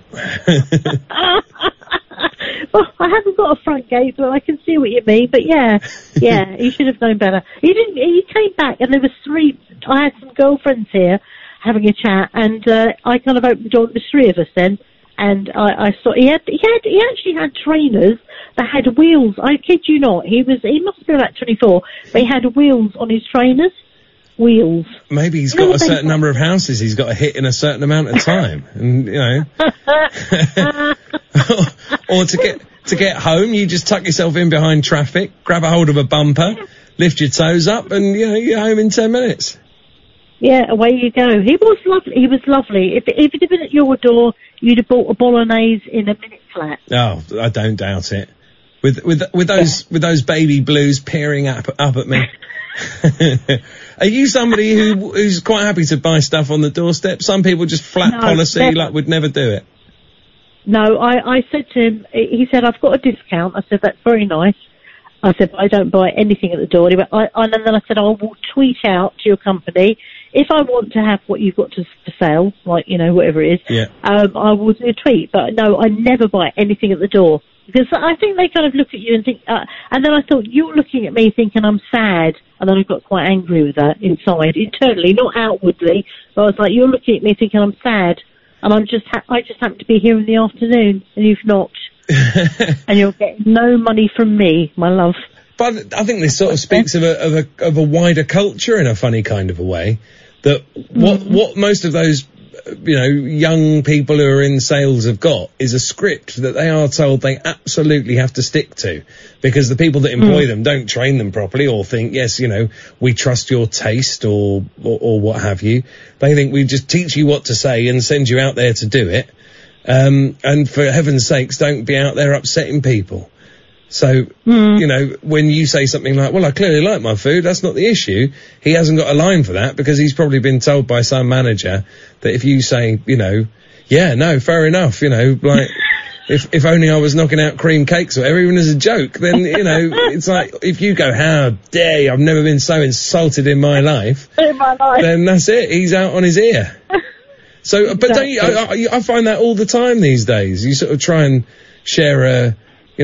Well, I haven't got a front gate, but I can see what you mean. But yeah, he should have known better. He didn't. He came back, and there was three. I had some girlfriends here having a chat, and I kind of opened the door. There was three of us then, and I saw he actually had trainers that had wheels. I kid you not. He must have been about 24, but he had wheels on his trainers. Wheels. Maybe he's got a certain number of houses he's got to hit in a certain amount of time, and or to get home, you just tuck yourself in behind traffic, grab a hold of a bumper, lift your toes up, and you're home in 10 minutes. Yeah, away you go. He was lovely. If it had been at your door, you'd have bought a bolognese in a minute flat. Oh, I don't doubt it. With those baby blues peering up at me. Are you somebody who's quite happy to buy stuff on the doorstep? Some people just flat policy, like would never do it. No, I said to him, he said, I've got a discount. I said, that's very nice. I said, but I don't buy anything at the door. And then I said, I will tweet out to your company if I want to have what you've got for sale, like, whatever it is. I will do a tweet. But no, I never buy anything at the door. Because I think they kind of look at you and think, and then I thought, you're looking at me thinking I'm sad. And then I got quite angry with that inside, internally, not outwardly. But I was like, you're looking at me thinking I'm sad. And I just happen to be here in the afternoon, and you've not. And you're getting no money from me, my love. But I think this sort of speaks of a wider culture in a funny kind of a way. That what most of those young people who are in sales have got is a script that they are told they absolutely have to stick to, because the people that employ them don't train them properly, or think, yes, we trust your taste or what have you. They think we just teach you what to say and send you out there to do it. And for heaven's sakes, don't be out there upsetting people. So, when you say something like, well, I clearly like my food, that's not the issue. He hasn't got a line for that, because he's probably been told by some manager that if you say, yeah, no, fair enough, like, if only I was knocking out cream cakes or whatever, even as a joke, then, it's like, if you go, how dare you, I've never been so insulted in my life, then that's it, he's out on his ear. So, but don't you, I find that all the time these days. You sort of try and share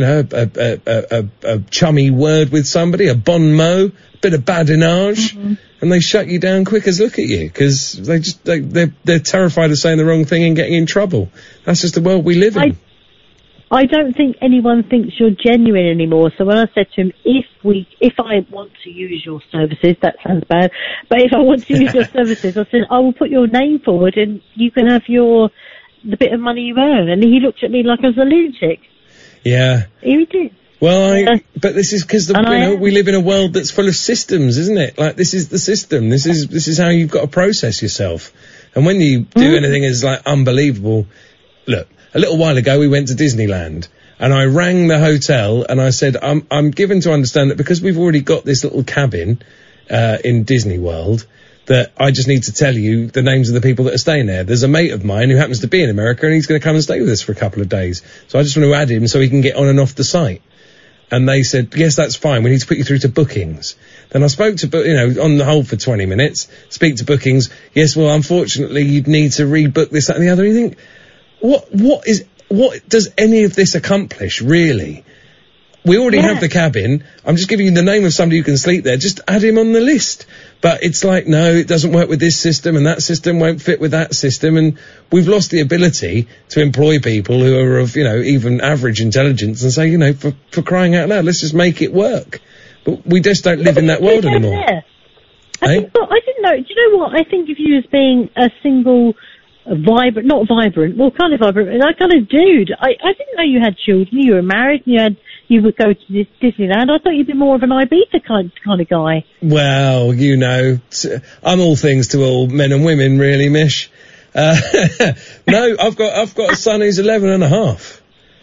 a chummy word with somebody, a bon mot, a bit of badinage, and they shut you down quick as look at you, because they're terrified of saying the wrong thing and getting in trouble. That's just the world we live in. I don't think anyone thinks you're genuine anymore. So when I said to him, if I want to use your services, that sounds bad, but if I want to use your services, I said, I will put your name forward and you can have the bit of money you earn. And he looked at me like I was a lunatic. Yeah. He did. Well, but this is because we live in a world that's full of systems, isn't it? Like, this is the system. This is how you've got to process yourself. And when you do anything as like unbelievable, look, a little while ago we went to Disneyland, and I rang the hotel and I said, I'm given to understand that because we've already got this little cabin in Disney World, that I just need to tell you the names of the people that are staying there. There's a mate of mine who happens to be in America, and he's going to come and stay with us for a couple of days. So I just want to add him so he can get on and off the site. And they said, yes, that's fine. We need to put you through to bookings. Then I spoke to, on the hold for 20 minutes, speak to bookings. Yes, well, unfortunately, you'd need to rebook this, that, and the other. And you think, what does any of this accomplish, really? We already have the cabin. I'm just giving you the name of somebody who can sleep there. Just add him on the list. But it's like, no, it doesn't work with this system, and that system won't fit with that system. And we've lost the ability to employ people who are of, even average intelligence and say, for crying out loud, let's just make it work. But we just don't live in that world anymore. I didn't know. Do you know what? I think of you as being a single, kind of vibrant, that kind of dude. I didn't know you had children. You were married, and you would go to Disneyland. I thought you'd be more of an Ibiza kind of guy. Well, I'm all things to all men and women, really, Mish. No, I've got a son who's 11 and a half.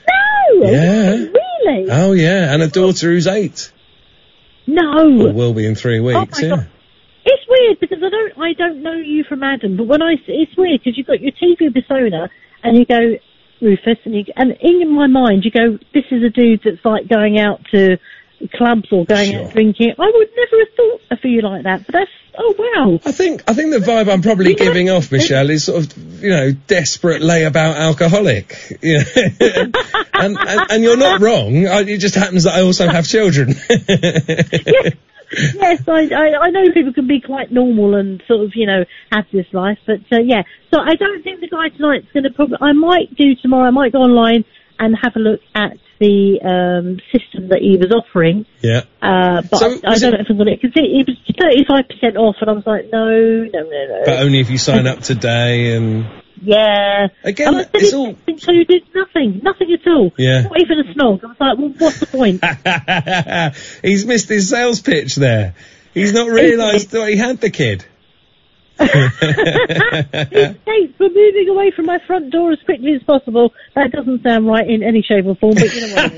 Yeah. Really? Oh, yeah, and a daughter who's 8. No. Or will be in 3 weeks, my God. It's weird because I don't know you from Adam, but it's weird because you've got your TV persona and you go, Rufus, and in my mind you go, this is a dude that's like going out to clubs or going out drinking. I would never have thought of you like that, but that's, oh wow. I think the vibe I'm probably giving off, Michelle, is sort of, desperate layabout alcoholic. Yeah. and you're not wrong. It just happens that I also have children. Yes, I know people can be quite normal and sort of, have this life, but yeah. So I don't think the guy tonight's going to I might do tomorrow, I might go online and have a look at the system that he was offering. Yeah. But I don't know if I'm going to, because it was 35% off, and I was like, no. But only if you sign up today and... Yeah. Again, it's all... So you did nothing at all. Yeah. Not even a snog. I was like, well, what's the point? He's missed his sales pitch there. He's not realised that he had the kid. Escape from moving away from my front door as quickly as possible. That doesn't sound right in any shape or form, but you know what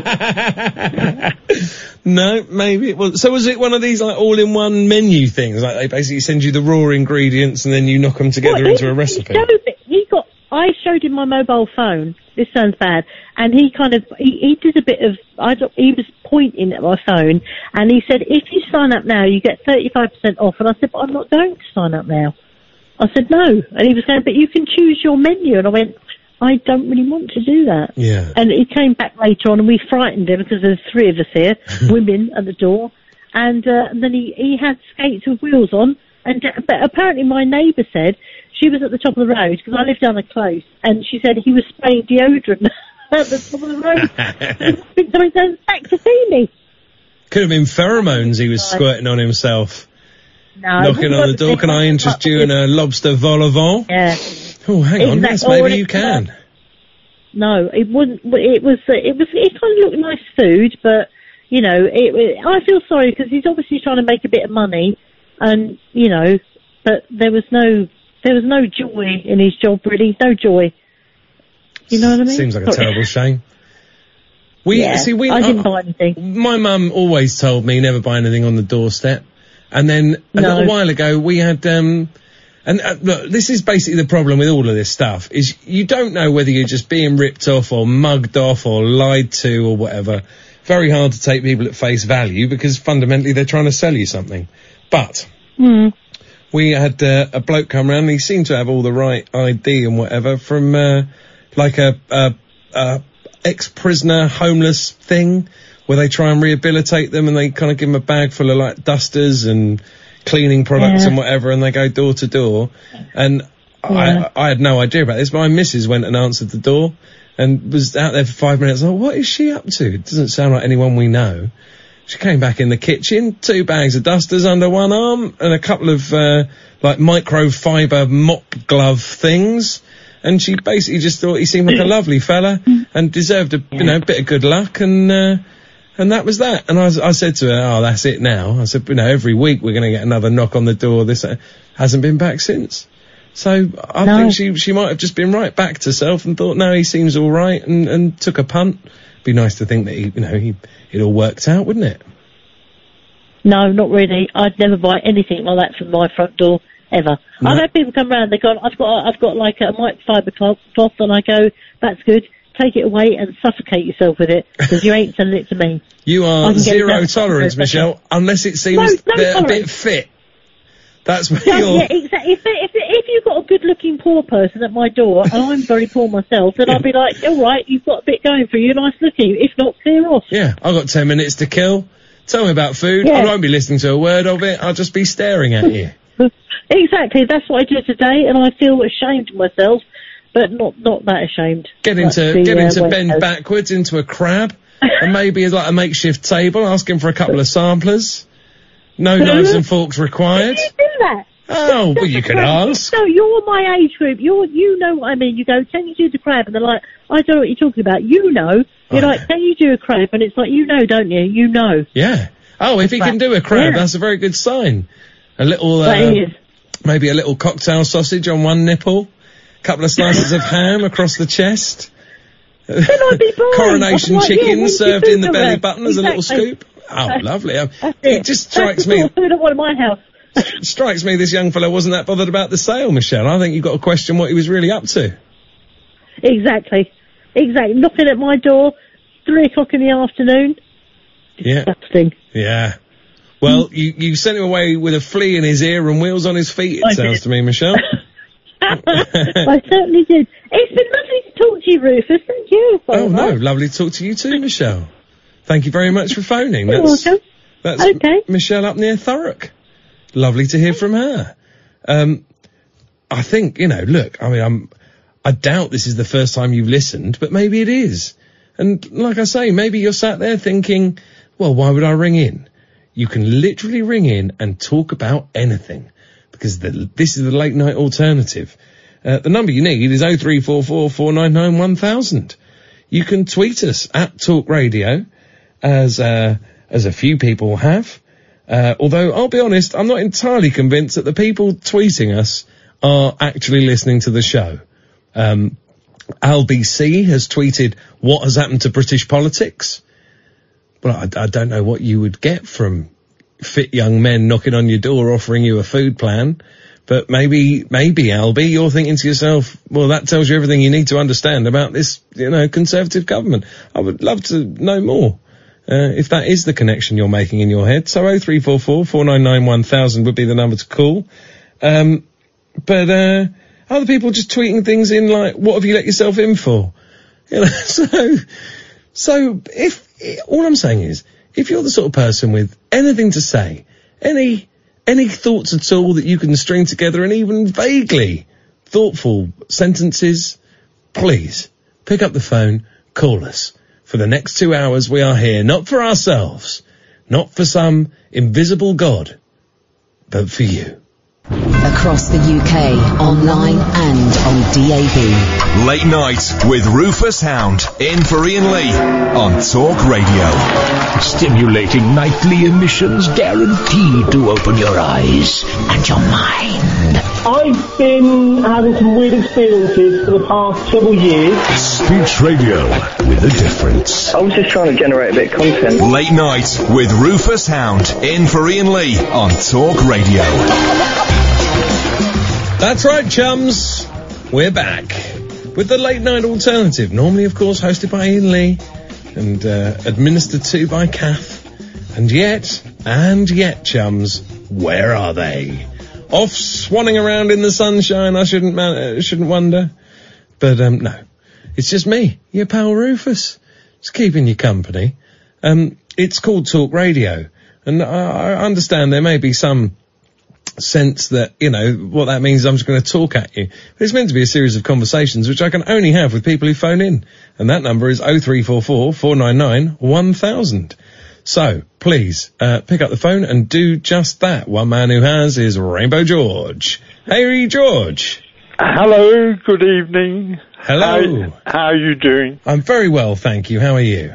I mean. No, maybe it was. So was it one of these like all-in-one menu things? Like they basically send you the raw ingredients and then you knock them together into a recipe? I showed him my mobile phone. This sounds bad. And he kind of, he did a bit of, he was pointing at my phone and he said, if you sign up now, you get 35% off. And I said, but I'm not going to sign up now. I said, no. And he was going, but you can choose your menu. And I went, I don't really want to do that. Yeah. And he came back later on and we frightened him because there's 3 of us here, women at the door. And then he had skates with wheels on. But apparently my neighbour said, she was at the top of the road, because I live down the close, and she said he was spraying deodorant at the top of the road. He's coming back to see me. Could have been pheromones he was squirting on himself. No. Knocking on the door, can I interest you in a lobster vol au vent? Yeah. Oh, hang on, yes, maybe you can. No, it wouldn't, it kind of looked nice food, but, I feel sorry, because he's obviously trying to make a bit of money, and, but there was no joy in his job, really. No joy. You know what I mean? Seems like a terrible shame. I didn't buy anything. My mum always told me never buy anything on the doorstep. And then a little while ago we had, look, this is basically the problem with all of this stuff, is you don't know whether you're just being ripped off or mugged off or lied to or whatever. Very hard to take people at face value because fundamentally they're trying to sell you something. But... we had a bloke come round and he seemed to have all the right ID and whatever from like a ex-prisoner homeless thing where they try and rehabilitate them and they kind of give them a bag full of like dusters and cleaning products and whatever, and they go door to door. And I had no idea about this, but my missus went and answered the door and was out there for 5 minutes. Like, what is she up to? It doesn't sound like anyone we know. She came back in the kitchen, 2 bags of dusters under one arm and a couple of, like microfiber mop glove things. And she basically just thought he seemed like a lovely fella and deserved a, bit of good luck. And that was that. And I said to her, oh, that's it now. I said, every week we're going to get another knock on the door. This hasn't been back since. So I think she might have just been right back to self and thought, no, he seems all right, and took a punt. Be nice to think that it all worked out, wouldn't it? No, not really. I'd never buy anything like that from my front door ever. No. I've had people come round. They go, I've got like a microfiber cloth, and I go, that's good. Take it away and suffocate yourself with it because you ain't selling it to me. You are zero tolerance, Michelle, unless it seems they're a bit fit. That's where you're... Yeah, exactly. If you've got a good-looking poor person at my door, and I'm very poor myself, then I'll be like, all right, you've got a bit going for you, nice looking. If not, clear off. Yeah, I've got 10 minutes to kill. Tell me about food. Yeah. I won't be listening to a word of it. I'll just be staring at you. Exactly. That's what I do today, and I feel ashamed of myself, but not that ashamed. Get into bend backwards into a crab, and maybe like a makeshift table, asking for a couple of samplers. No knives and forks required. How do you do that? Oh, well, you could ask. No, you're my age group. You know what I mean. You go, can you do the crab? And they're like, I don't know what you're talking about. You know. You're like, can you do a crab? And it's like, you know, don't you? You know. Yeah. Oh, if he can do a crab, that's a very good sign. A little, maybe a little cocktail sausage on one nipple, a couple of slices of ham across the chest. Then I'd be boring. Coronation Like, chicken yeah, served in the belly around. button as a little Exactly. scoop. Oh, lovely. That's It just strikes That's the me. sort of food I want in my house. Strikes me this young fellow wasn't that bothered about the sale, Michelle. I think you've got to question what he was really up to. Exactly. Knocking at my door, 3:00 in the afternoon. Yeah. Disgusting. Yeah. Well, you sent him away with a flea in his ear and wheels on his feet, it I sounds did. to me, Michelle. I certainly did. It's been lovely to talk to you, Rufus. Thank you. Oh, no. Lovely to talk to you too, Michelle. Thank you very much for phoning. You're welcome. That's Okay. Michelle up near Thurrock. Lovely to hear from her. I think, look, I doubt this is the first time you've listened, but maybe it is. And like I say, maybe you're sat there thinking, well, why would I ring in? You can literally ring in and talk about anything, because this is the late night alternative. The number you need is 0344 499 1000. You can tweet us at Talk Radio, as a few people have. Although, I'll be honest, I'm not entirely convinced that the people tweeting us are actually listening to the show. LBC has tweeted, what has happened to British politics? Well, I don't know what you would get from fit young men knocking on your door offering you a food plan. But maybe, Albie, you're thinking to yourself, well, that tells you everything you need to understand about this, Conservative government. I would love to know more. If that is the connection you're making in your head. So 0344 499 1000 would be the number to call. But other people just tweeting things in like, what have you let yourself in for? So if, all I'm saying is, if you're the sort of person with anything to say, any thoughts at all that you can string together and even vaguely thoughtful sentences, please pick up the phone, call us. For the next 2 hours we are here, not for ourselves, not for some invisible God, but for you. Across the UK, online and on DAB. Late night with Rufus Hound in for Ian Lee on Talk Radio. Stimulating nightly emissions guaranteed to open your eyes and your mind. I've been having some weird experiences for the past several years. Speech radio with a difference. I was just trying to generate a bit of content. Late night with Rufus Hound in for Ian Lee on Talk Radio. That's right, chums. We're back with the late night alternative. Normally, of course, hosted by Ian Lee and administered to by Kath. And yet, chums, where are they? Off swanning around in the sunshine, I shouldn't wonder. But, no. It's just me, your pal Rufus. Just keeping you company. It's called Talk Radio. And I understand there may be some sense that, what that means is I'm just going to talk at you. But it's meant to be a series of conversations which I can only have with people who phone in. And that number is 0344 499 1000. So, please, pick up the phone and do just that. One man who has is Rainbow George. Hey, George. Hello, good evening. Hello. How are you doing? I'm very well, thank you. How are you?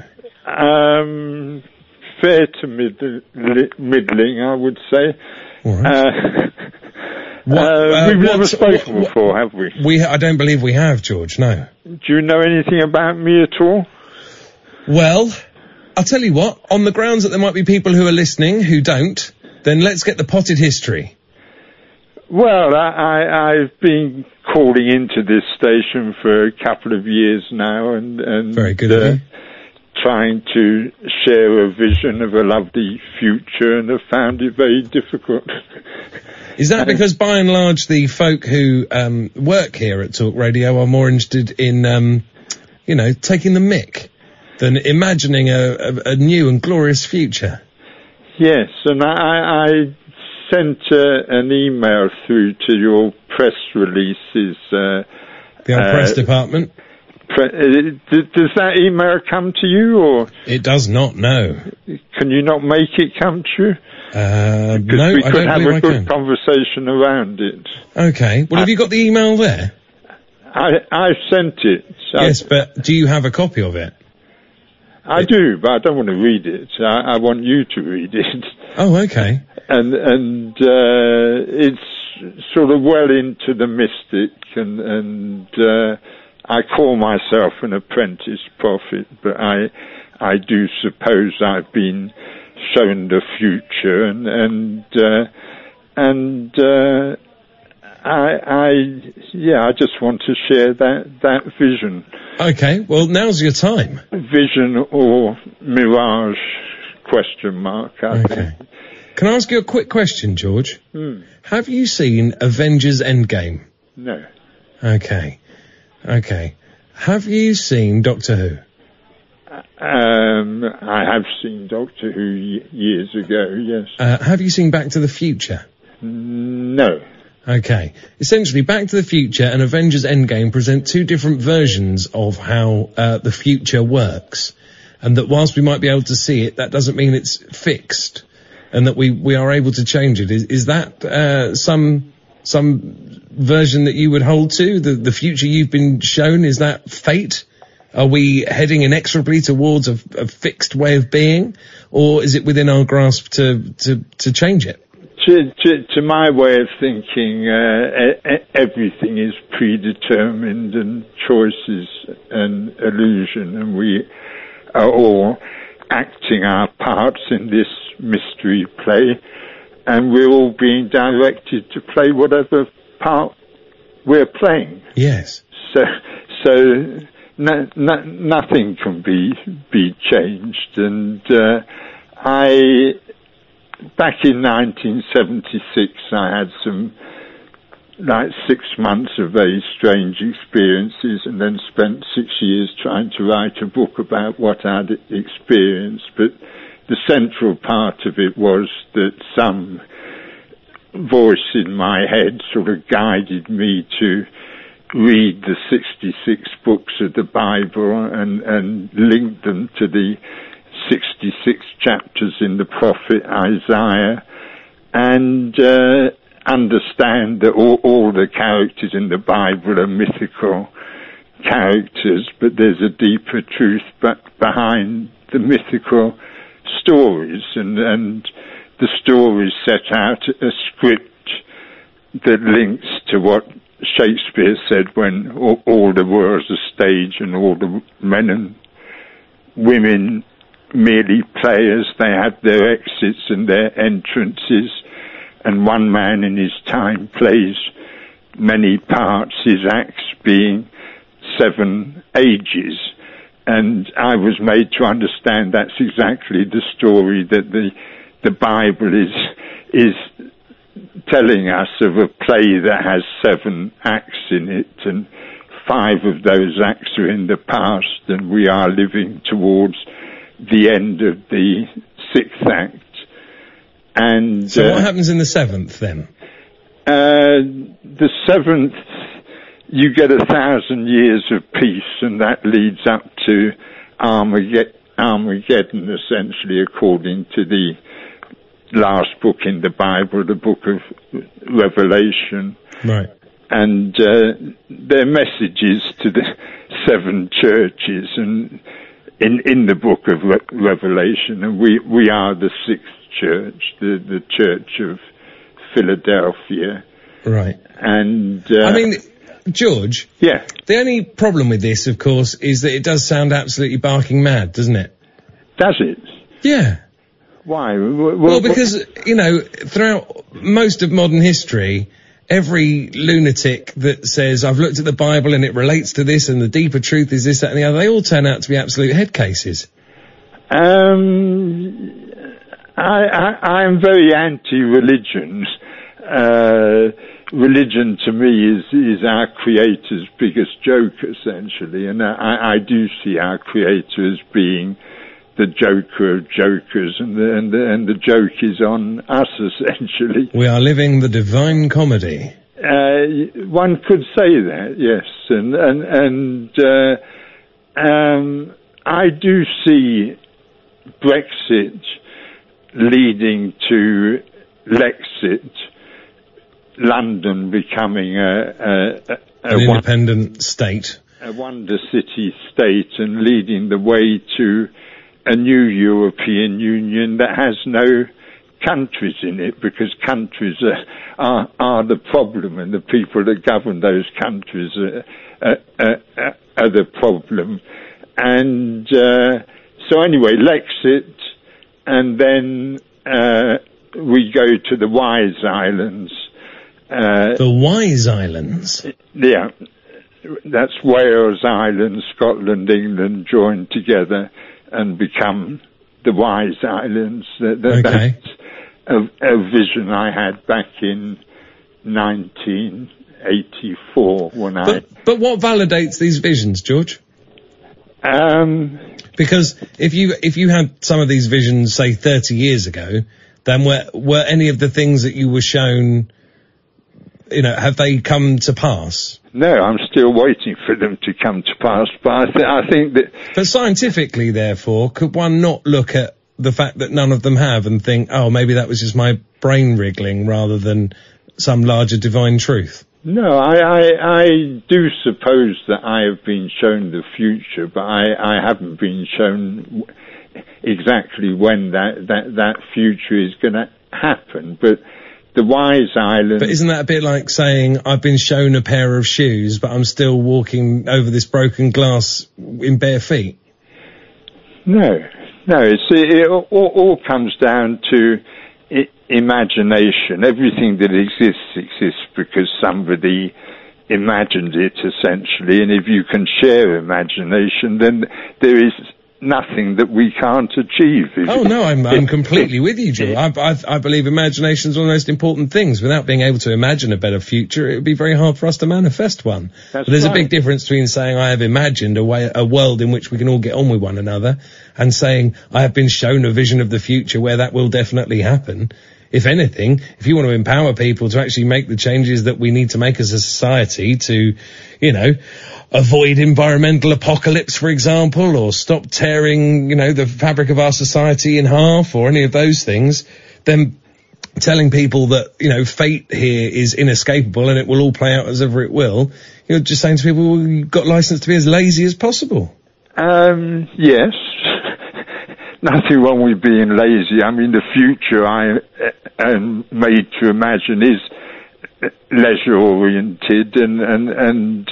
Fair to middling, I would say. All right. We've never spoken before, have we? I don't believe we have, George, no. Do you know anything about me at all? Well, I'll tell you what, on the grounds that there might be people who are listening who don't, then let's get the potted history. Well, I've been calling into this station for a couple of years now and very good of you. Trying to share a vision of a lovely future and have found it very difficult. Is that because by and large the folk who work here at Talk Radio are more interested in, taking the mick than imagining a new and glorious future? Yes, and I sent an email through to your press releases. The old press department? Does that email come to you, or? It does not, no. Can you not make it come to you? No, we I could don't have believe a I good can. conversation around it. Okay, well, have you got the email there? I sent it. Yes, but do you have a copy of it? I do, but I don't want to read it. I want you to read it. Oh, okay. And it's sort of well into the mystic, and I call myself an apprentice prophet, but I do suppose I've been shown the future, and I just want to share that vision. Okay, well, now's your time. Vision or mirage, question mark, I think. Can I ask you a quick question, George? Have you seen Avengers Endgame? No. Okay. Have you seen Doctor Who? I have seen Doctor Who years ago, yes. Have you seen Back to the Future? No. Okay. Essentially, Back to the Future and Avengers Endgame present two different versions of how the future works. And that whilst we might be able to see it, that doesn't mean it's fixed. And that we are able to change it. Is that some version that you would hold to? The future you've been shown, is that fate? Are we heading inexorably towards a fixed way of being? Or is it within our grasp to change it? To my way of thinking, everything is predetermined and choice is an illusion, and we are all acting our parts in this mystery play, and we're all being directed to play whatever part we're playing. Yes. So nothing can be changed, and back in 1976, I had some 6 months of very strange experiences, and then spent 6 years trying to write a book about what I'd experienced. But the central part of it was that some voice in my head sort of guided me to read the 66 books of the Bible and link them to the 66 chapters in the prophet Isaiah, and understand that all the characters in the Bible are mythical characters, but there's a deeper truth behind the mythical stories, and the stories set out a script that links to what Shakespeare said when all the world's a stage and all the men and women merely players. They have their exits and their entrances, and one man in his time plays many parts, his acts being 7 ages. And I was made to understand that's exactly the story that the Bible is telling us of a play that has 7 acts in it, and 5 of those acts are in the past, and we are living towards the end of the 6th act. And so what happens in the 7th then? The 7th, you get 1,000 years of peace, and that leads up to Armageddon, essentially, according to the last book in the Bible, the book of Revelation. Right. And their messages to the 7 churches, and in the book of Revelation, and we are the 6th church, the Church of Philadelphia. Right. And I mean, George. Yeah. The only problem with this, of course, is that it does sound absolutely barking mad, doesn't it? Does it? Yeah. Why? Well, because, you know, throughout most of modern history, every lunatic that says, I've looked at the Bible and it relates to this and the deeper truth is this, that and the other, they all turn out to be absolute head cases. I'm very anti-religion. Religion to me is our Creator's biggest joke, essentially, and I do see our Creator as being the joker of jokers, and the joke is on us, essentially. We are living the divine comedy. One could say that, yes, and I do see Brexit leading to Lexit, London becoming an independent state, a wonder city state, and leading the way to a new European Union that has no countries in it, because countries are the problem, and the people that govern those countries are the problem. And so anyway, Lexit, and then we go to the Wise Islands. The Wise Islands? Yeah. That's Wales, Ireland, Scotland, England joined together and become the Wise Islands. That's a vision I had back in 1984 But what validates these visions, George? Because if you had some of these visions, say 30 years ago, then were any of the things that you were shown, have they come to pass? No, I'm still waiting for them to come to pass, but I think that... But scientifically, therefore, could one not look at the fact that none of them have and think, oh, maybe that was just my brain wriggling rather than some larger divine truth? No, I do suppose that I have been shown the future, but I haven't been shown exactly when that future is going to happen. But the Wise Islands... But isn't that a bit like saying, I've been shown a pair of shoes, but I'm still walking over this broken glass in bare feet? No, it all comes down to imagination. Everything that exists because somebody imagined it, essentially. And if you can share imagination, then there is nothing that we can't achieve. Oh no, I'm completely with you, Joe. I believe imagination is one of the most important things. Without being able to imagine a better future, it would be very hard for us to manifest one. But there's a big difference between saying I have imagined a world in which we can all get on with one another, and saying I have been shown a vision of the future where that will definitely happen. If anything, if you want to empower people to actually make the changes that we need to make as a society to, avoid environmental apocalypse, for example, or stop tearing, the fabric of our society in half, or any of those things, then telling people that, fate here is inescapable and it will all play out as ever it will, you're just saying to people, well, you've got license to be as lazy as possible. Yes. Nothing wrong with being lazy. I mean, the future I am made to imagine is leisure-oriented and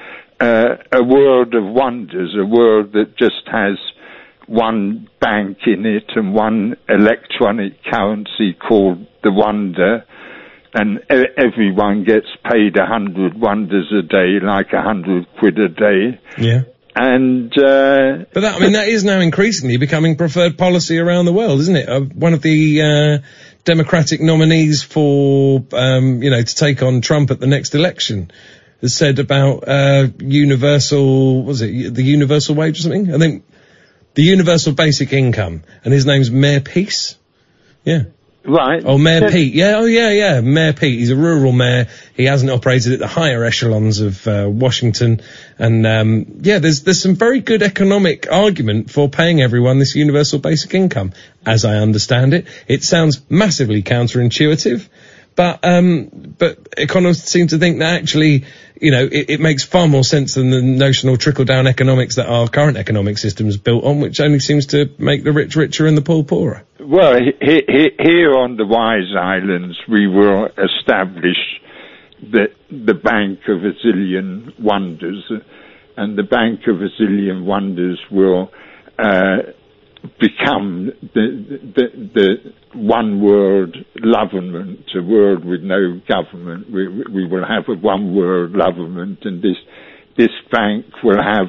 a world of wonders, a world that just has one bank in it and one electronic currency called the Wonder, and everyone gets paid 100 wonders a day, like 100 quid a day. Yeah. And but that is now increasingly becoming preferred policy around the world, isn't it? One of the Democratic nominees for to take on Trump at the next election has said about universal wage or something? I think the universal basic income, and his name's Mayor Peace. Yeah. Right. Oh, Mayor Pete. Yeah. Oh, yeah. Mayor Pete. He's a rural mayor. He hasn't operated at the higher echelons of Washington. And there's some very good economic argument for paying everyone this universal basic income. As I understand it, it sounds massively counterintuitive, but economists seem to think that actually, it makes far more sense than the notional trickle-down economics that our current economic system is built on, which only seems to make the rich richer and the poor poorer. Well, here on the Wise Islands, we will establish the Bank of a Zillion Wonders, and the Bank of a Zillion Wonders will become the one world government, a world with no government. We will have a one world government, and this bank will have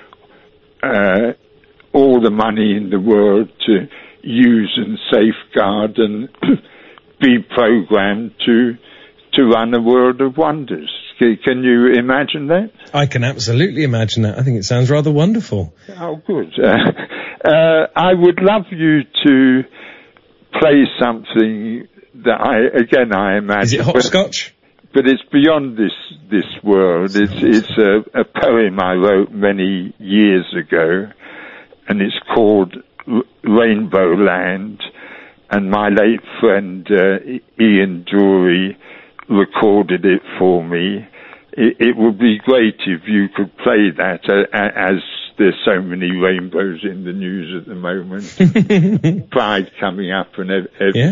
all the money in the world to use and safeguard and be programmed to run a world of wonders. Can you imagine that? I can absolutely imagine that. I think it sounds rather wonderful. Oh, good. I would love you to play something that I imagine. Is it hopscotch? But it's beyond this world. It's a poem I wrote many years ago, and it's called Rainbow Land, and my late friend Ian Dury recorded it for me. It would be great if you could play that, as there's so many rainbows in the news at the moment. Pride coming up and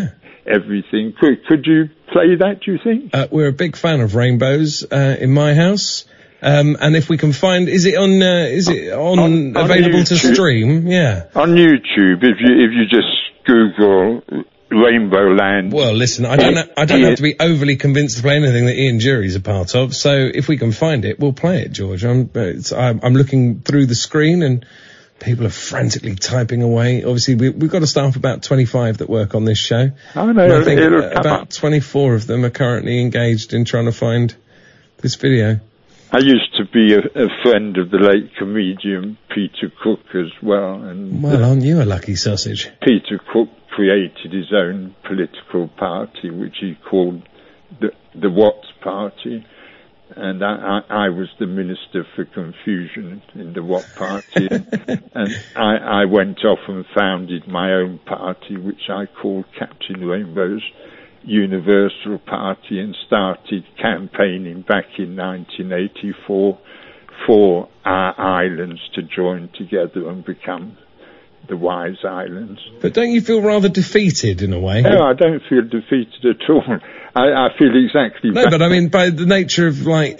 everything. Could you play that, do you think? We're a big fan of rainbows in my house. And if we can find, is it on available YouTube, to stream? Yeah. On YouTube, if you just Google Rainbow Land. Well, listen, I don't have to be overly convinced to play anything that Ian Jury's a part of. So if we can find it, we'll play it, George. I'm looking through the screen and people are frantically typing away. Obviously, we've got a staff of about 25 that work on this show. I know. I think about 24 of them are currently engaged in trying to find this video. I used to be a friend of the late comedian Peter Cook as well. And well, aren't you a lucky sausage? Peter Cook created his own political party, which he called the Watts Party. And I was the Minister for Confusion in the Watt Party. And I went off and founded my own party, which I called Captain Rainbow's Universal Party, and started campaigning back in 1984 for our islands to join together and become the Wise Islands. But don't you feel rather defeated in a way? No, I don't feel defeated at all. I feel exactly... No, but I mean, by the nature of, like,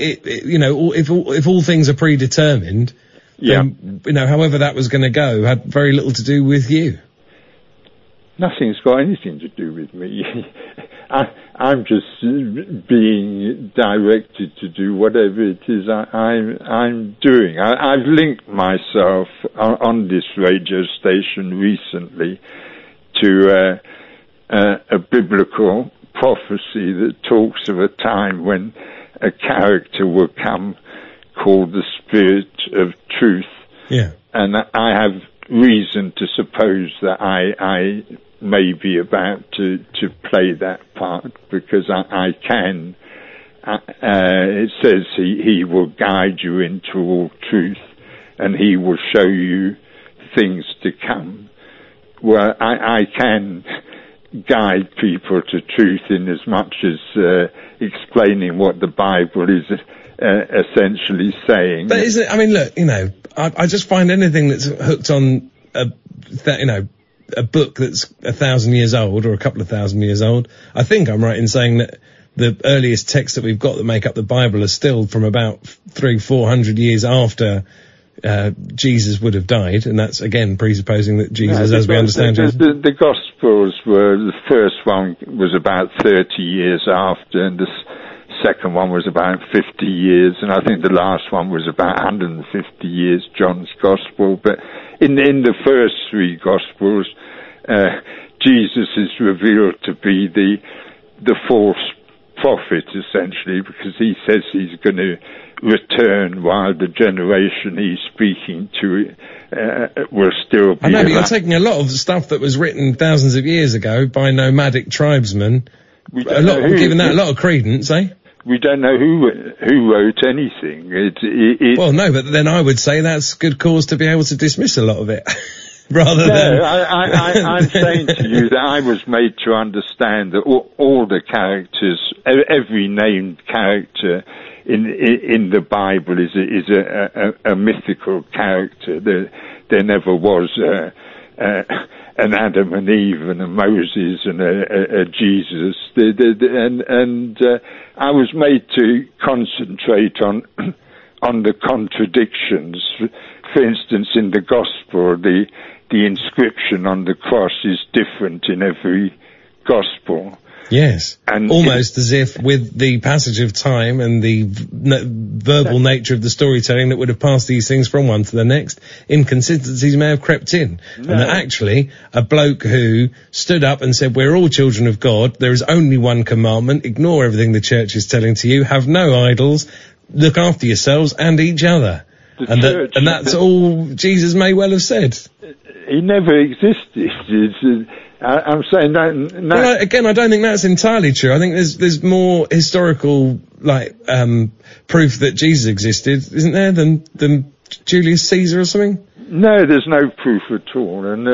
if all things are predetermined, then, however that was going to go had very little to do with you. Nothing's got anything to do with me. I'm just being directed to do whatever it is I'm doing. I've linked myself on this radio station recently to a biblical prophecy that talks of a time when a character will come called the Spirit of Truth. Yeah. And I have reason to suppose that I may be about to play that part, because I can. It says he will guide you into all truth, and he will show you things to come. Well, I can guide people to truth in as much as explaining what the Bible is essentially saying. But isn't it, I mean, look, I just find anything that's hooked on a book that's 1,000 years old or a couple of thousand years old. I think I'm right in saying that the earliest texts that we've got that make up the Bible are still from about 300-400 years after Jesus would have died, and that's again presupposing that Jesus, as we understand it. The Gospels were, the first one was about 30 years after, and the second one was about 50 years, and I think the last one was about 150 years, John's Gospel. But in the first three Gospels, Jesus is revealed to be the false prophet, essentially, because he says he's going to return while the generation he's speaking to will still be... I know, but you're taking a lot of the stuff that was written thousands of years ago by nomadic tribesmen. We're giving that a lot of credence, eh? We don't know who wrote anything. Well, no, but then I would say that's good cause to be able to dismiss a lot of it. Rather than... I'm saying to you that I was made to understand that all the characters, every named character in the Bible is a mythical character. There never was an Adam and Eve and a Moses and a Jesus. And I was made to concentrate on the contradictions. For instance, in the Gospel, the inscription on the cross is different in every Gospel. Yes, and almost as if with the passage of time and the verbal nature of the storytelling that would have passed these things from one to the next, inconsistencies may have crept in. No. And that actually a bloke who stood up and said, we're all children of God, there is only one commandment, ignore everything the church is telling to you, have no idols, look after yourselves and each other. And that's all Jesus may well have said. He never existed. I'm saying that. Well, again, I don't think that's entirely true. I think there's more historical proof that Jesus existed, isn't there, than Julius Caesar or something? No, there's no proof at all, and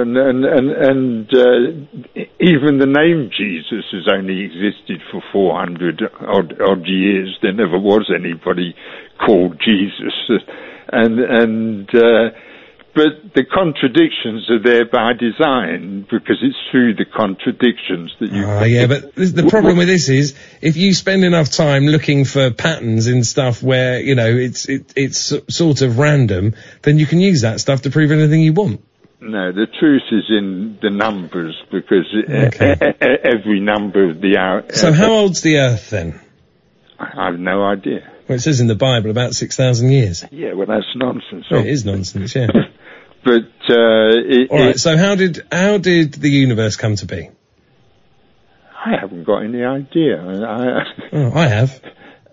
even the name Jesus has only existed for 400 odd years. There never was anybody called Jesus, But the contradictions are there by design, because it's through the contradictions that you... yeah, but the problem with this is, if you spend enough time looking for patterns in stuff where, you know, it's sort of random, then you can use that stuff to prove anything you want. No, the truth is in the numbers, because every number of the hour... So how old's the Earth, then? I have no idea. Well, it says in the Bible about 6,000 years. Yeah, well, that's nonsense. It is nonsense, yeah. But all right. So how did the universe come to be? I haven't got any idea. I have.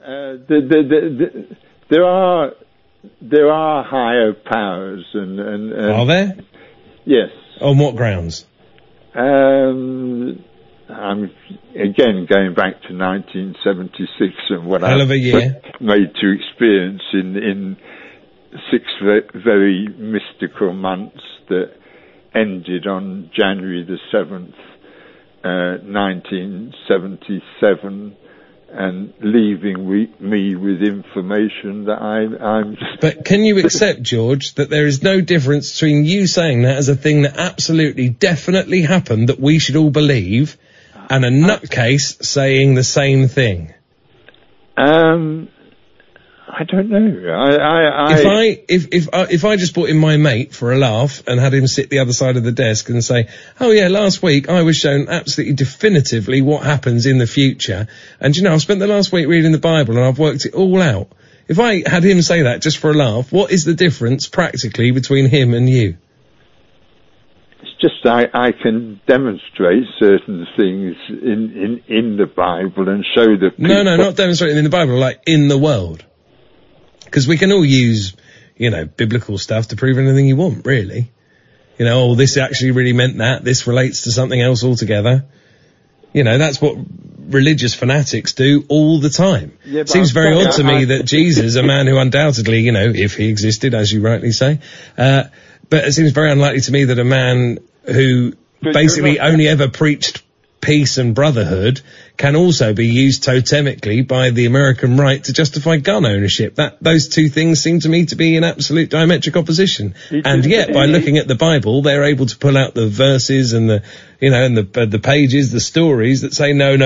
There are higher powers, and are there? Yes. On what grounds? I'm again going back to 1976 and what I was made to experience in 6 very mystical months that ended on January the 7th, 1977, and leaving me with information that I'm... But can you accept, George, that there is no difference between you saying that as a thing that absolutely, definitely happened, that we should all believe, and a nutcase saying the same thing? I don't know. If I just brought in my mate for a laugh and had him sit the other side of the desk and say, oh yeah, last week I was shown absolutely definitively what happens in the future, and you know, I've spent the last week reading the Bible and I've worked it all out. If I had him say that just for a laugh, what is the difference practically between him and you? It's just I can demonstrate certain things in the Bible and show that people... No, not demonstrating in the Bible, like in the world. Because we can all use, you know, biblical stuff to prove anything you want, really. You know, oh, this actually really meant that. This relates to something else altogether. You know, that's what religious fanatics do all the time. Yeah, seems very odd to me that Jesus, a man who undoubtedly, you know, if he existed, as you rightly say, but it seems very unlikely to me that a man who basically only ever preached peace and brotherhood can also be used totemically by the American right to justify gun ownership. Those two things seem to me to be in absolute diametric opposition. And yet, by looking at the Bible, they're able to pull out the verses and the pages, the stories that say, no.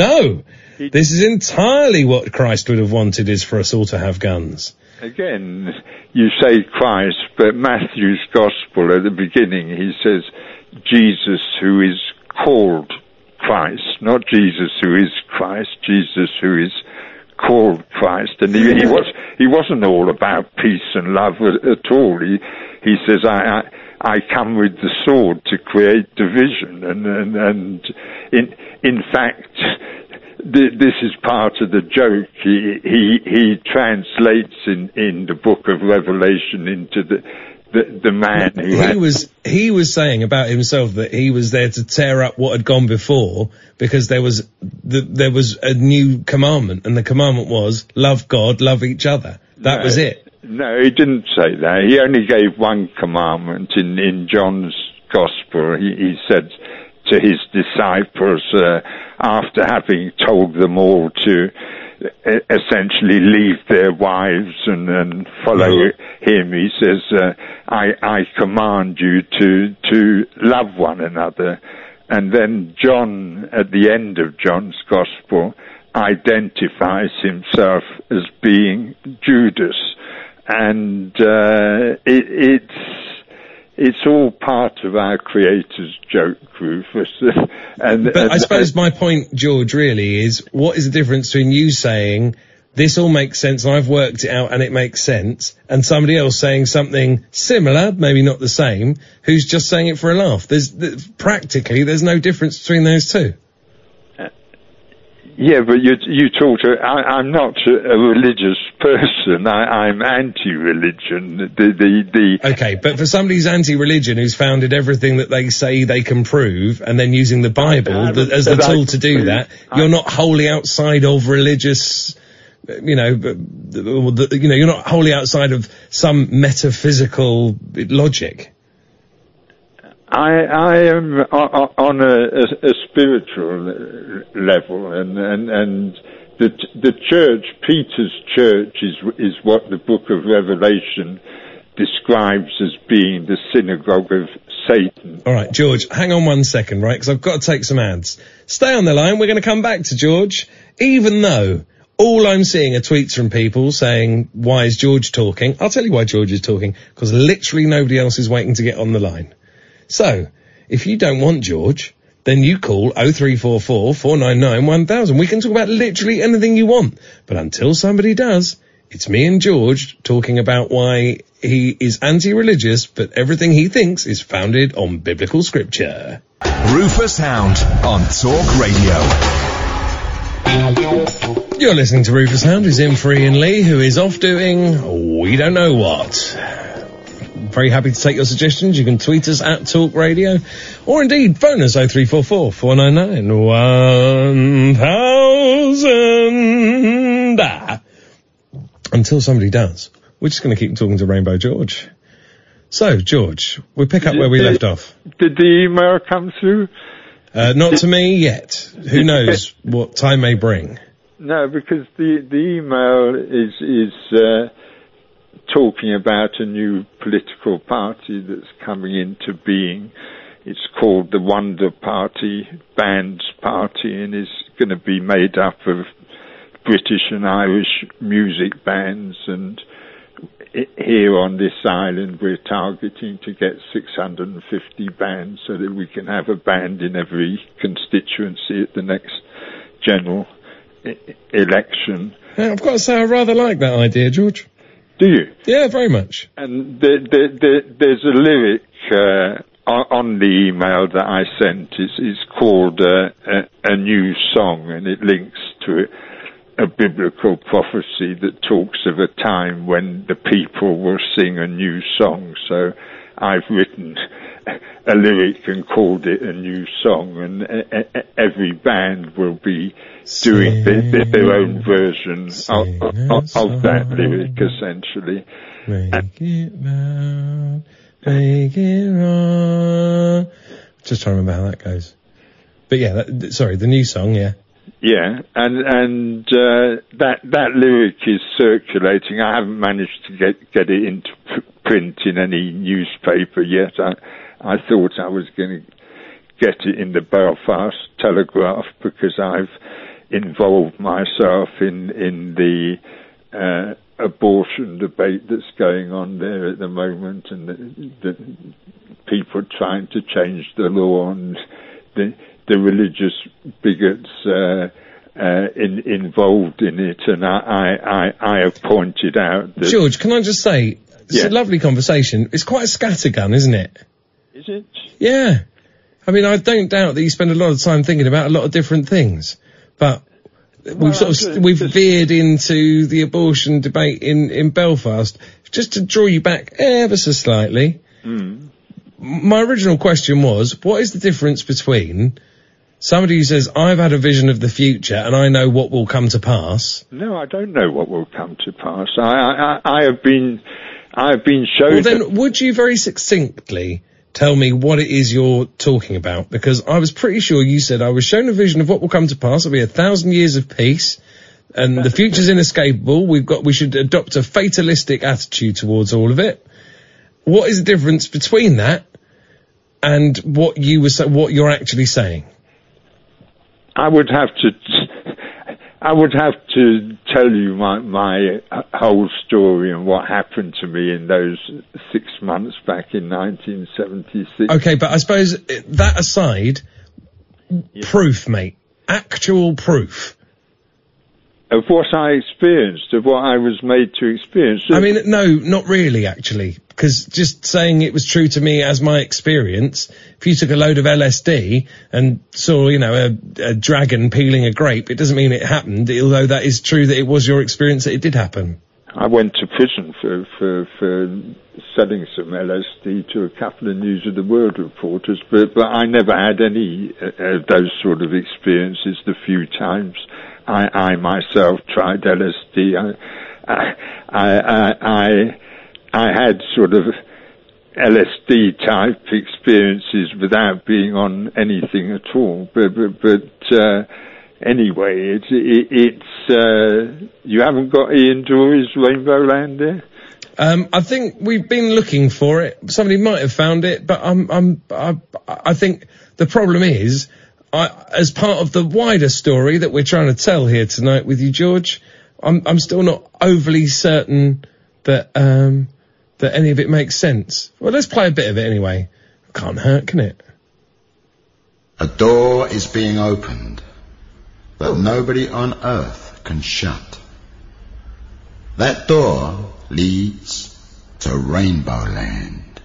This is entirely what Christ would have wanted, is for us all to have guns. Again, you say Christ, but Matthew's Gospel at the beginning, he says, Jesus who is called Christ, not Jesus who is Christ, Jesus who is called Christ. And he wasn't all about peace and love at all. He says, I come with the sword to create division. And in fact, this is part of the joke. He translates in the book of Revelation into the man who he was saying about himself that he was there to tear up what had gone before, because there was a new commandment, and the commandment was love God, love each other. That was it. No, he didn't say that. He only gave one commandment in John's Gospel. He said to his disciples, after having told them all to essentially leave their wives and follow him, he says, I command you to love one another. And then John, at the end of John's Gospel, identifies himself as being Judas. And it's all part of our Creator's joke, Rufus. But I suppose my point, George, really is, what is the difference between you saying, this all makes sense, and I've worked it out and it makes sense, and somebody else saying something similar, maybe not the same, who's just saying it for a laugh? Practically, there's no difference between those two. Yeah, but you talk to... I'm not a religious person. I'm anti-religion. Okay, but for somebody who's anti-religion, who's founded everything that they say they can prove, and then using the Bible as the tool to do that, you're not wholly outside of religious... you're not wholly outside of some metaphysical logic. I am on a spiritual level, and the church, Peter's church, is what the book of Revelation describes as being the synagogue of Satan. All right, George, hang on 1 second, right? Because I've got to take some ads. Stay on the line. We're going to come back to George, even though all I'm seeing are tweets from people saying, why is George talking? I'll tell you why George is talking, because literally nobody else is waiting to get on the line. So, if you don't want George, then you call 0344 499 1000. We can talk about literally anything you want. But until somebody does, it's me and George talking about why he is anti-religious, but everything he thinks is founded on biblical scripture. Rufus Hound on Talk Radio. You're listening to Rufus Hound, who's in for Ian Lee, who is off doing we don't know what. Very happy to take your suggestions. You can tweet us at Talk Radio, or indeed phone us 0344 499 1000. Until somebody does, we're just going to keep talking to Rainbow George. So, George, we'll pick up where we left off. Did the email come through? Not to me yet. Who knows what time may bring? No, because the email is talking about a new political party that's coming into being. It's called the Wonder Party, Bands Party, and is going to be made up of British and Irish music bands, and here on this island we're targeting to get 650 bands so that we can have a band in every constituency at the next general election. Yeah, I've got to say I rather like that idea, George. Do you? Yeah, very much. And there's a lyric on the email that I sent. It's called a new song, and it links to a biblical prophecy that talks of a time when the people will sing a new song. So I've written a lyric and called it a new song, and every band will be doing their own version of that lyric, essentially. Make it round, make it wrong. Just trying to remember how that goes. But yeah, the new song, yeah. Yeah, and that lyric is circulating. I haven't managed to get it into print in any newspaper yet. I thought I was going to get it in the Belfast Telegraph because I've involved myself in the abortion debate that's going on there at the moment, and the people trying to change the law, and the religious bigots involved in it, and I have pointed out that... George, can I just say, it's a lovely conversation. It's quite a scattergun, isn't it? Is it? Yeah. I mean, I don't doubt that you spend a lot of time thinking about a lot of different things, but we've veered into the abortion debate in Belfast. Just to draw you back ever so slightly, my original question was, what is the difference between somebody who says, I've had a vision of the future and I know what will come to pass? No, I don't know what will come to pass. I have been shown... Well, then, would you very succinctly tell me what it is you're talking about? Because I was pretty sure you said I was shown a vision of what will come to pass. It'll be 1,000 years of peace, and the future's inescapable. We should adopt a fatalistic attitude towards all of it. What is the difference between that and what you're actually saying? I would have to tell you my whole story and what happened to me in those 6 months back in 1976. Okay, but I suppose, that aside, proof, mate. Actual proof. Of what I experienced, of what I was made to experience. I mean, no, not really, actually. Because just saying it was true to me as my experience, if you took a load of LSD and saw, a dragon peeling a grape, it doesn't mean it happened, although that is true that it was your experience that it did happen. I went to prison for selling some LSD to a couple of News of the World reporters, but I never had any of those sort of experiences the few times I myself tried LSD. I had sort of LSD type experiences without being on anything at all. But anyway, it's you haven't got Ian Dury's Rainbow Land there? I think we've been looking for it. Somebody might have found it, but I think the problem is, as part of the wider story that we're trying to tell here tonight with you, George, I'm still not overly certain that that any of it makes sense. Well, let's play a bit of it anyway. Can't hurt, can it? A door is being opened that nobody on earth can shut. That door leads to Rainbow Land.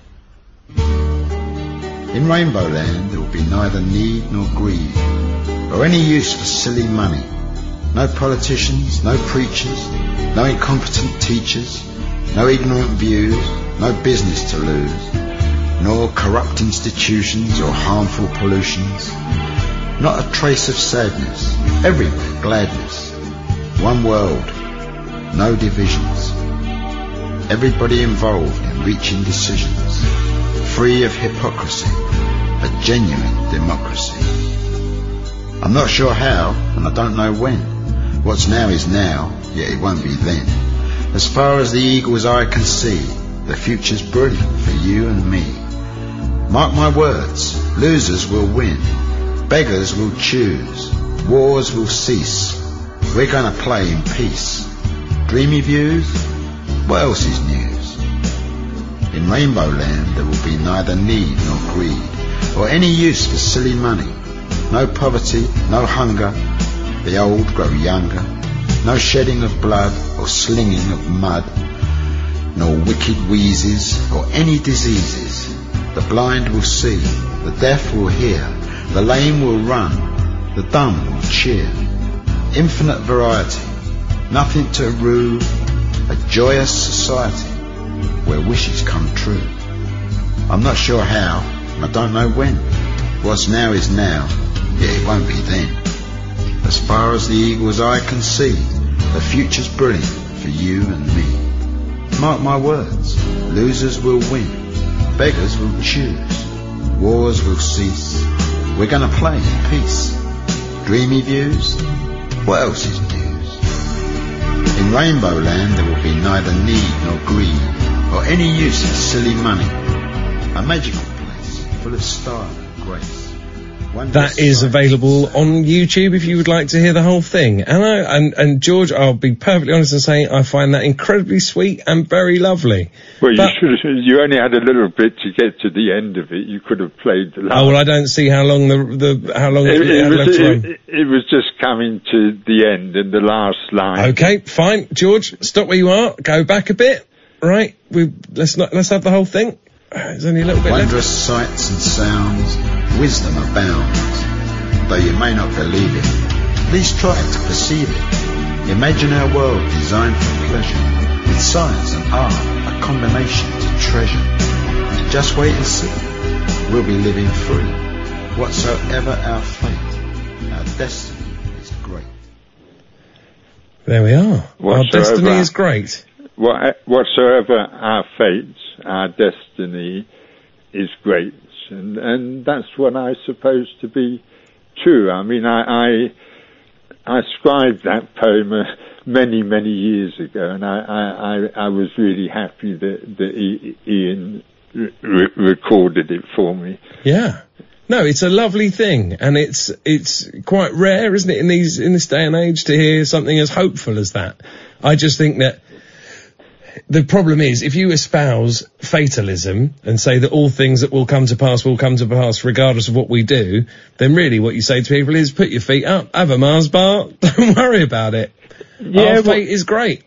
In Rainbow Land there will be neither need nor greed, or any use for silly money. No politicians, no preachers, no incompetent teachers, no ignorant views, no business to lose, nor corrupt institutions or harmful pollutions. Not a trace of sadness, everywhere gladness. One world, no divisions. Everybody involved in reaching decisions, free of hypocrisy, a genuine democracy. I'm not sure how, and I don't know when. What's now is now, yet it won't be then. As far as the eagle's eye can see, the future's brilliant for you and me. Mark my words, losers will win, beggars will choose, wars will cease. We're gonna play in peace. Dreamy views? What else is news? In Rainbow Land there will be neither need nor greed, or any use for silly money. No poverty, no hunger, the old grow younger. No shedding of blood or slinging of mud, nor wicked wheezes or any diseases. The blind will see, the deaf will hear, the lame will run, the dumb will cheer. Infinite variety, nothing to rue, a joyous society where wishes come true. I'm not sure how, I don't know when. What's now is now, yet it won't be then. As far as the eagle's eye can see, the future's brilliant for you and me. Mark my words, losers will win, beggars will choose, wars will cease. We're gonna play in peace. Dreamy views? What else is news? In Rainbow Land there will be neither need nor greed, or any use for silly money. A magical place full of style and grace. That is available on YouTube if you would like to hear the whole thing. And George, I'll be perfectly honest in saying I find that incredibly sweet and very lovely. Well, you only had a little bit to get to the end of it. You could have played the last. Oh, well, I don't see how long it was just coming to the end and the last line. Okay, fine. George, stop where you are. Go back a bit. Right. Let's have the whole thing. There's only a little bit Wondrous left. sights and sounds, wisdom abounds. Though you may not believe it, at least try to perceive it. Imagine our world designed for pleasure, with science and art a combination to treasure. Just wait and see, we'll be living free. Whatsoever our fate, our destiny is great. There we are. Our destiny is great. Whatsoever our fate, our destiny is great, and that's what I suppose to be true. I mean, I scribed that poem many years ago, and I was really happy that Ian recorded it for me. Yeah. No, it's a lovely thing, and it's quite rare, isn't it, in this day and age, to hear something as hopeful as that. I just think that the problem is, if you espouse fatalism and say that all things that will come to pass regardless of what we do, then really what you say to people is put your feet up, have a Mars bar, don't worry about it. Our fate is great.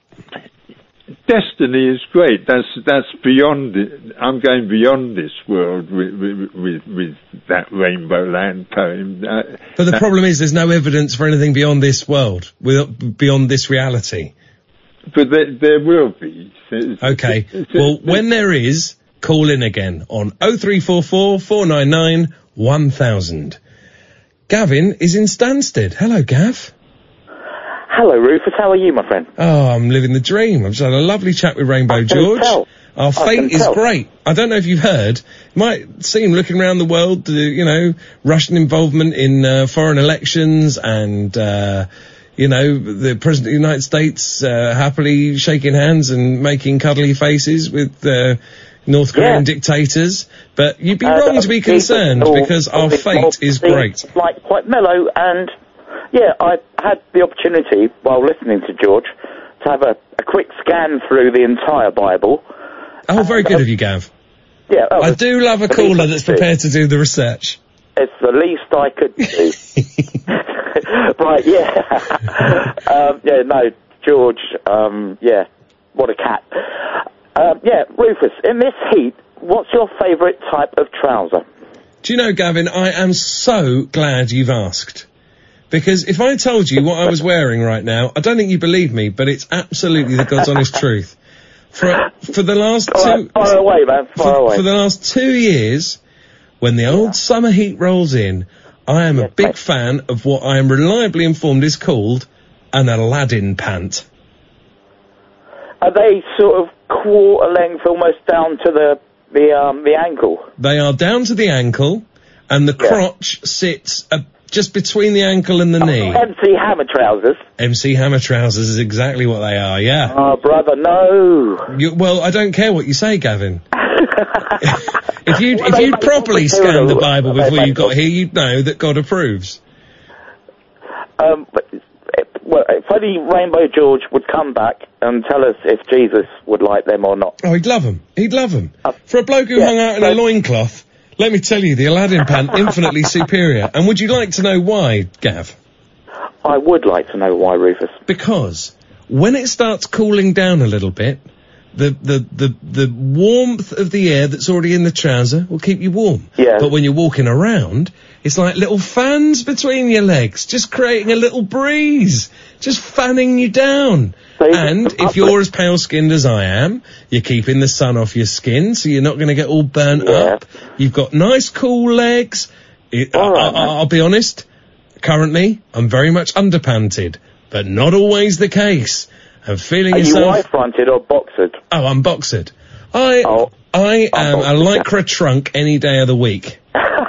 Destiny is great. That's beyond it. I'm going beyond this world with that Rainbow Land poem. But the problem is there's no evidence for anything beyond this world, beyond this reality. But there will be. Okay. Well, when there is, call in again on 0344 499 1000. Gavin is in Stansted. Hello, Gav. Hello, Rufus. How are you, my friend? Oh, I'm living the dream. I've just had a lovely chat with Rainbow George. Our fate is great. I don't know if you've heard. It might seem, looking around the world, Russian involvement in foreign elections and, you know, the President of the United States happily shaking hands and making cuddly faces with North Korean dictators. But you'd be wrong to be concerned because our fate is great. Like quite mellow, and yeah, I had the opportunity while listening to George to have a quick scan through the entire Bible. Oh, very good of you, Gav. Yeah, I do love a caller that's prepared to do the research. It's the least I could do. Right, yeah. Yeah, no, George, yeah, what a cat. Yeah, Rufus, in this heat, what's your favourite type of trouser? Do you know, Gavin, I am so glad you've asked. Because if I told you what I was wearing right now, I don't think you believe me, but it's absolutely the God's honest truth. For the last far away, man, far away. For the last 2 years, when the old summer heat rolls in, I am a big fan of what I am reliably informed is called an Aladdin pant. Are they sort of quarter length, almost down to the ankle? They are down to the ankle, and the crotch sits just between the ankle and the knee. MC Hammer trousers. MC Hammer trousers is exactly what they are, yeah. Oh, brother, no. Well, I don't care what you say, Gavin. If you'd properly scanned the Bible before you got here, you'd know that God approves. Well, if only Rainbow George would come back and tell us if Jesus would like them or not. Oh, he'd love them. He'd love them. For a bloke who hung out in a loincloth, let me tell you, the Aladdin pant, infinitely superior. And would you like to know why, Gav? I would like to know why, Rufus. Because when it starts cooling down a little bit, the warmth of the air that's already in the trouser will keep you warm. Yeah. But when you're walking around, it's like little fans between your legs, just creating a little breeze, just fanning you down. And if you're as pale-skinned as I am, you're keeping the sun off your skin, so you're not going to get all burnt up. You've got nice, cool legs. I'll be honest, currently, I'm very much underpanted, but not always the case. And feeling Are yourself... you white-fronted or boxered? Oh, I'm boxered. I am a lycra trunk any day of the week.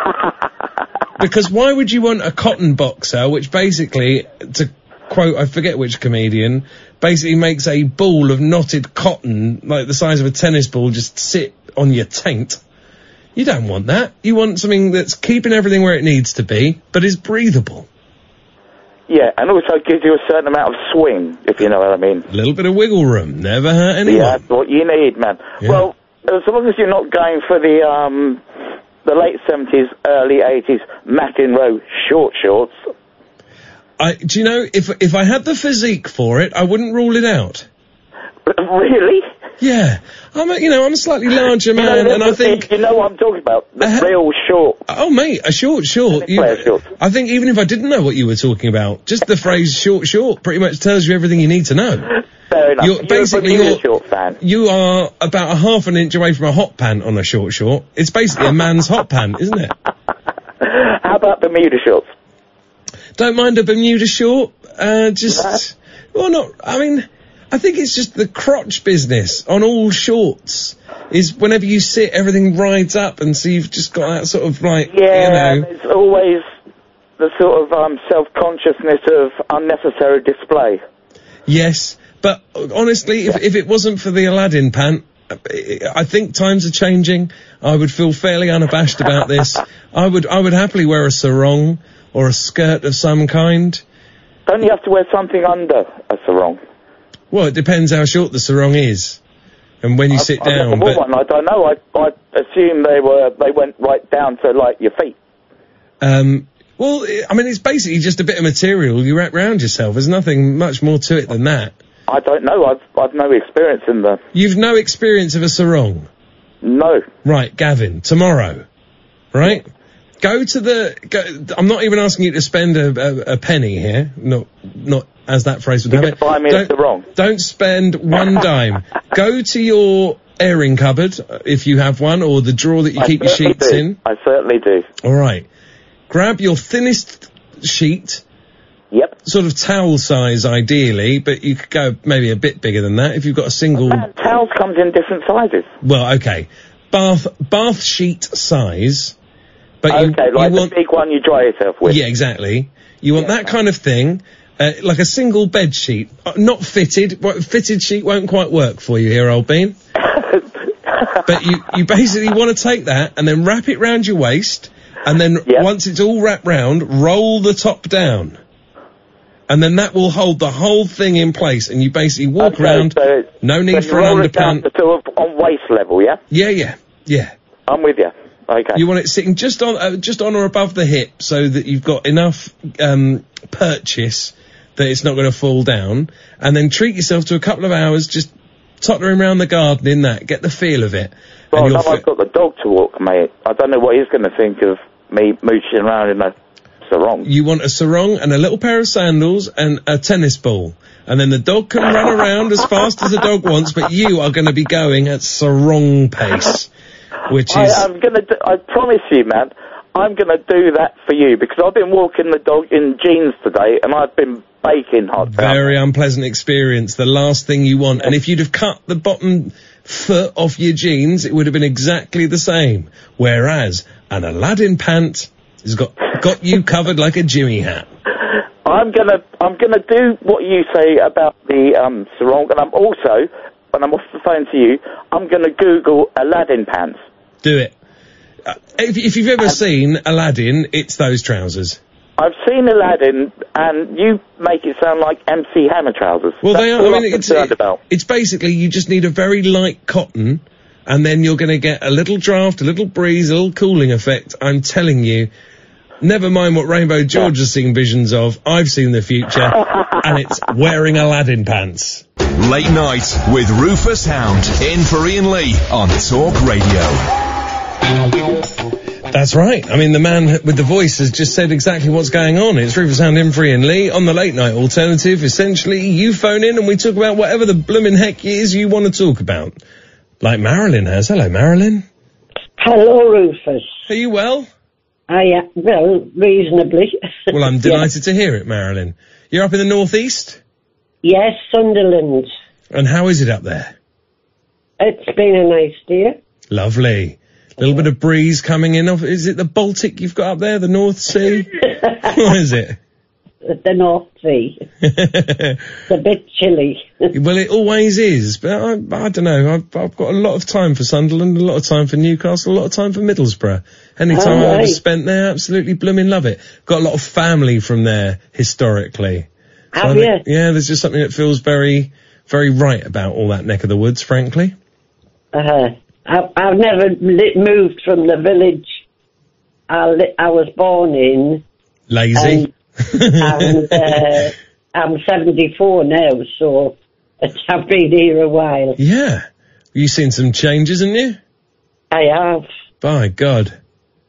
Because why would you want a cotton boxer, which basically, to quote, I forget which comedian, basically makes a ball of knotted cotton, like the size of a tennis ball, just sit on your taint? You don't want that. You want something that's keeping everything where it needs to be, but is breathable. Yeah, and also gives you a certain amount of swing, if you know what I mean. A little bit of wiggle room. Never hurt anyone. Yeah, that's what you need, man. Yeah. Well, as long as you're not going for the late 70s, early 80s McEnroe short shorts. Do you know, if I had the physique for it, I wouldn't rule it out. Really? Yeah. I'm a slightly larger man, and I think... You know what I'm talking about? The real short. Oh, mate, a short. I think even if I didn't know what you were talking about, just the phrase short pretty much tells you everything you need to know. Fair enough. You're a short fan. You are about a half an inch away from a hot pant on a short. It's basically a man's hot pant, isn't it? How about Bermuda shorts? Don't mind a Bermuda short. I think it's just the crotch business on all shorts is whenever you sit, everything rides up, and so you've just got that sort of like, there's always the sort of self-consciousness of unnecessary display. Yes, but honestly, if it wasn't for the Aladdin pant, I think times are changing. I would feel fairly unabashed about this. I would happily wear a sarong or a skirt of some kind. Don't you have to wear something under a sarong? Well, it depends how short the sarong is, and when you sit down. I don't know. I assume they went right down to like your feet. Well, I mean, it's basically just a bit of material you wrap round yourself. There's nothing much more to it than that. I don't know. I've no experience in the... You've no experience of a sarong? No. Right, Gavin, tomorrow, right? Go to I'm not even asking you to spend a penny here, not as that phrase would have it. Buy me a sarong. Don't spend one dime. Go to your airing cupboard, if you have one, or the drawer that you keep your sheets in. I certainly do. All right. Grab your thinnest sheet. Yep. Sort of towel size, ideally, but you could go maybe a bit bigger than that if you've got a single... Towels comes in different sizes. Well, okay. Bath sheet size. But the big one you dry yourself with. Yeah, exactly. You want that kind of thing. like a single bed sheet, not fitted. Fitted sheet won't quite work for you here, old bean. But you basically want to take that and then wrap it round your waist, and then once it's all wrapped round, roll the top down. And then that will hold the whole thing in place, and you basically walk around, so no need for an underpant. Sort of on waist level, yeah? Yeah. I'm with you. Okay. You want it sitting just on or above the hip, so that you've got enough purchase that it's not going to fall down, and then treat yourself to a couple of hours just tottering around the garden in that, get the feel of it. Well, now I've got the dog to walk, mate. I don't know what he's going to think of me mooching around in a sarong. You want a sarong and a little pair of sandals and a tennis ball. And then the dog can run around as fast as the dog wants, but you are going to be going at sarong pace, which is... I promise you, man, I'm going to do that for you, because I've been walking the dog in jeans today, and I've been baking hot. Very unpleasant experience, the last thing you want. And if you'd have cut the bottom foot off your jeans, it would have been exactly the same. Whereas an Aladdin pant has got you covered like a Jimmy hat. I'm gonna do what you say about the sarong, and I'm also, when I'm off the phone to you, I'm gonna Google Aladdin pants. Do it. If you've ever seen Aladdin, it's those trousers. I've seen Aladdin, and you make it sound like MC Hammer trousers. Well, That's they are. all I mean, I'm concerned about. It's basically you just need a very light cotton, and then you're going to get a little draft, a little breeze, a little cooling effect. I'm telling you. Never mind what Rainbow George has seen visions of. I've seen the future, and it's wearing Aladdin pants. Late night with Rufus Hound in for Ian Lee on Talk Radio. That's right. I mean, the man with the voice has just said exactly what's going on. It's Rufus Hound in for Ian Lee on the Late Night Alternative. Essentially, you phone in and we talk about whatever the bloomin' heck is you want to talk about. Like Marilyn has. Hello, Marilyn. Hello, Rufus. Are you well? Well, reasonably. Well, I'm delighted to hear it, Marilyn. You're up in the northeast? Yes, Sunderland. And how is it up there? It's been a nice day. Lovely. A little bit of breeze coming in. Is it the Baltic you've got up there, the North Sea? What is it? The North Sea. It's a bit chilly. Well, it always is, but I don't know. I've got a lot of time for Sunderland, a lot of time for Newcastle, a lot of time for Middlesbrough. Any time I've ever spent there, absolutely blooming love it. Got a lot of family from there, historically. Have you? Yeah, there's just something that feels very, very right about all that neck of the woods, frankly. I've never moved from the village I was born in. Lazy. And I'm 74 now, so I've been here a while. Yeah. You've seen some changes, haven't you? I have. By God.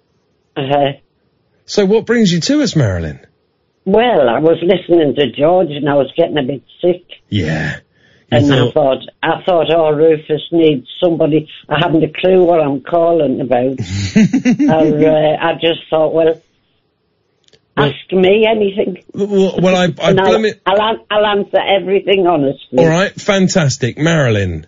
So what brings you to us, Marilyn? Well, I was listening to George and I was getting a bit sick. Yeah. I thought, oh, Rufus needs somebody. I haven't a clue what I'm calling about. I just thought, well, ask me anything. Well, I'll answer everything honestly. All right, fantastic, Marilyn.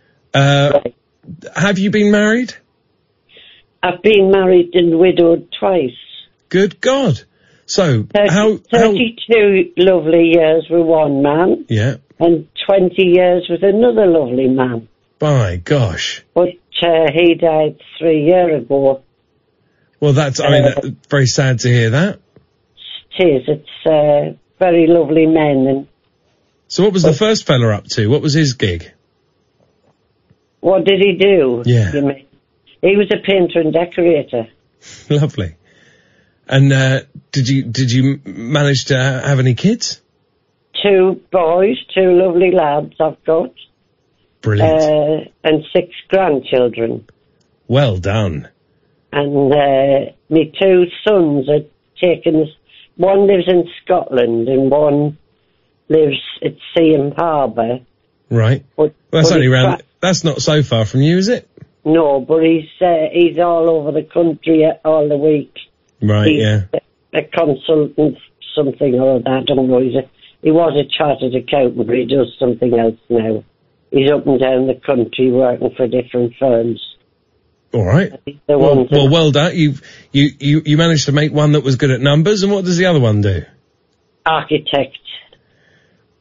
Have you been married? I've been married and widowed twice. Good God! So 32 lovely years with one man. Yeah. And 20 years with another lovely man. By gosh. But he died 3 years ago. Well, that's very sad to hear that. It is. It's very lovely men. And so what was the first fella up to? What was his gig? What did he do? Yeah. He was a painter and decorator. Lovely. And did you manage to have any kids? 2 boys, 2 lovely lads I've got. Brilliant. And 6 grandchildren. Well done. And my 2 sons are taken. One lives in Scotland and one lives at Seaham Harbour. Right. That's only round. That's not so far from you, is it? No, but he's all over the country all the week. Right. He's a consultant, something or other. I don't know. He was a chartered accountant, but he does something else now. He's up and down the country working for different firms. All right. Well done. You managed to make one that was good at numbers, and what does the other one do? Architect.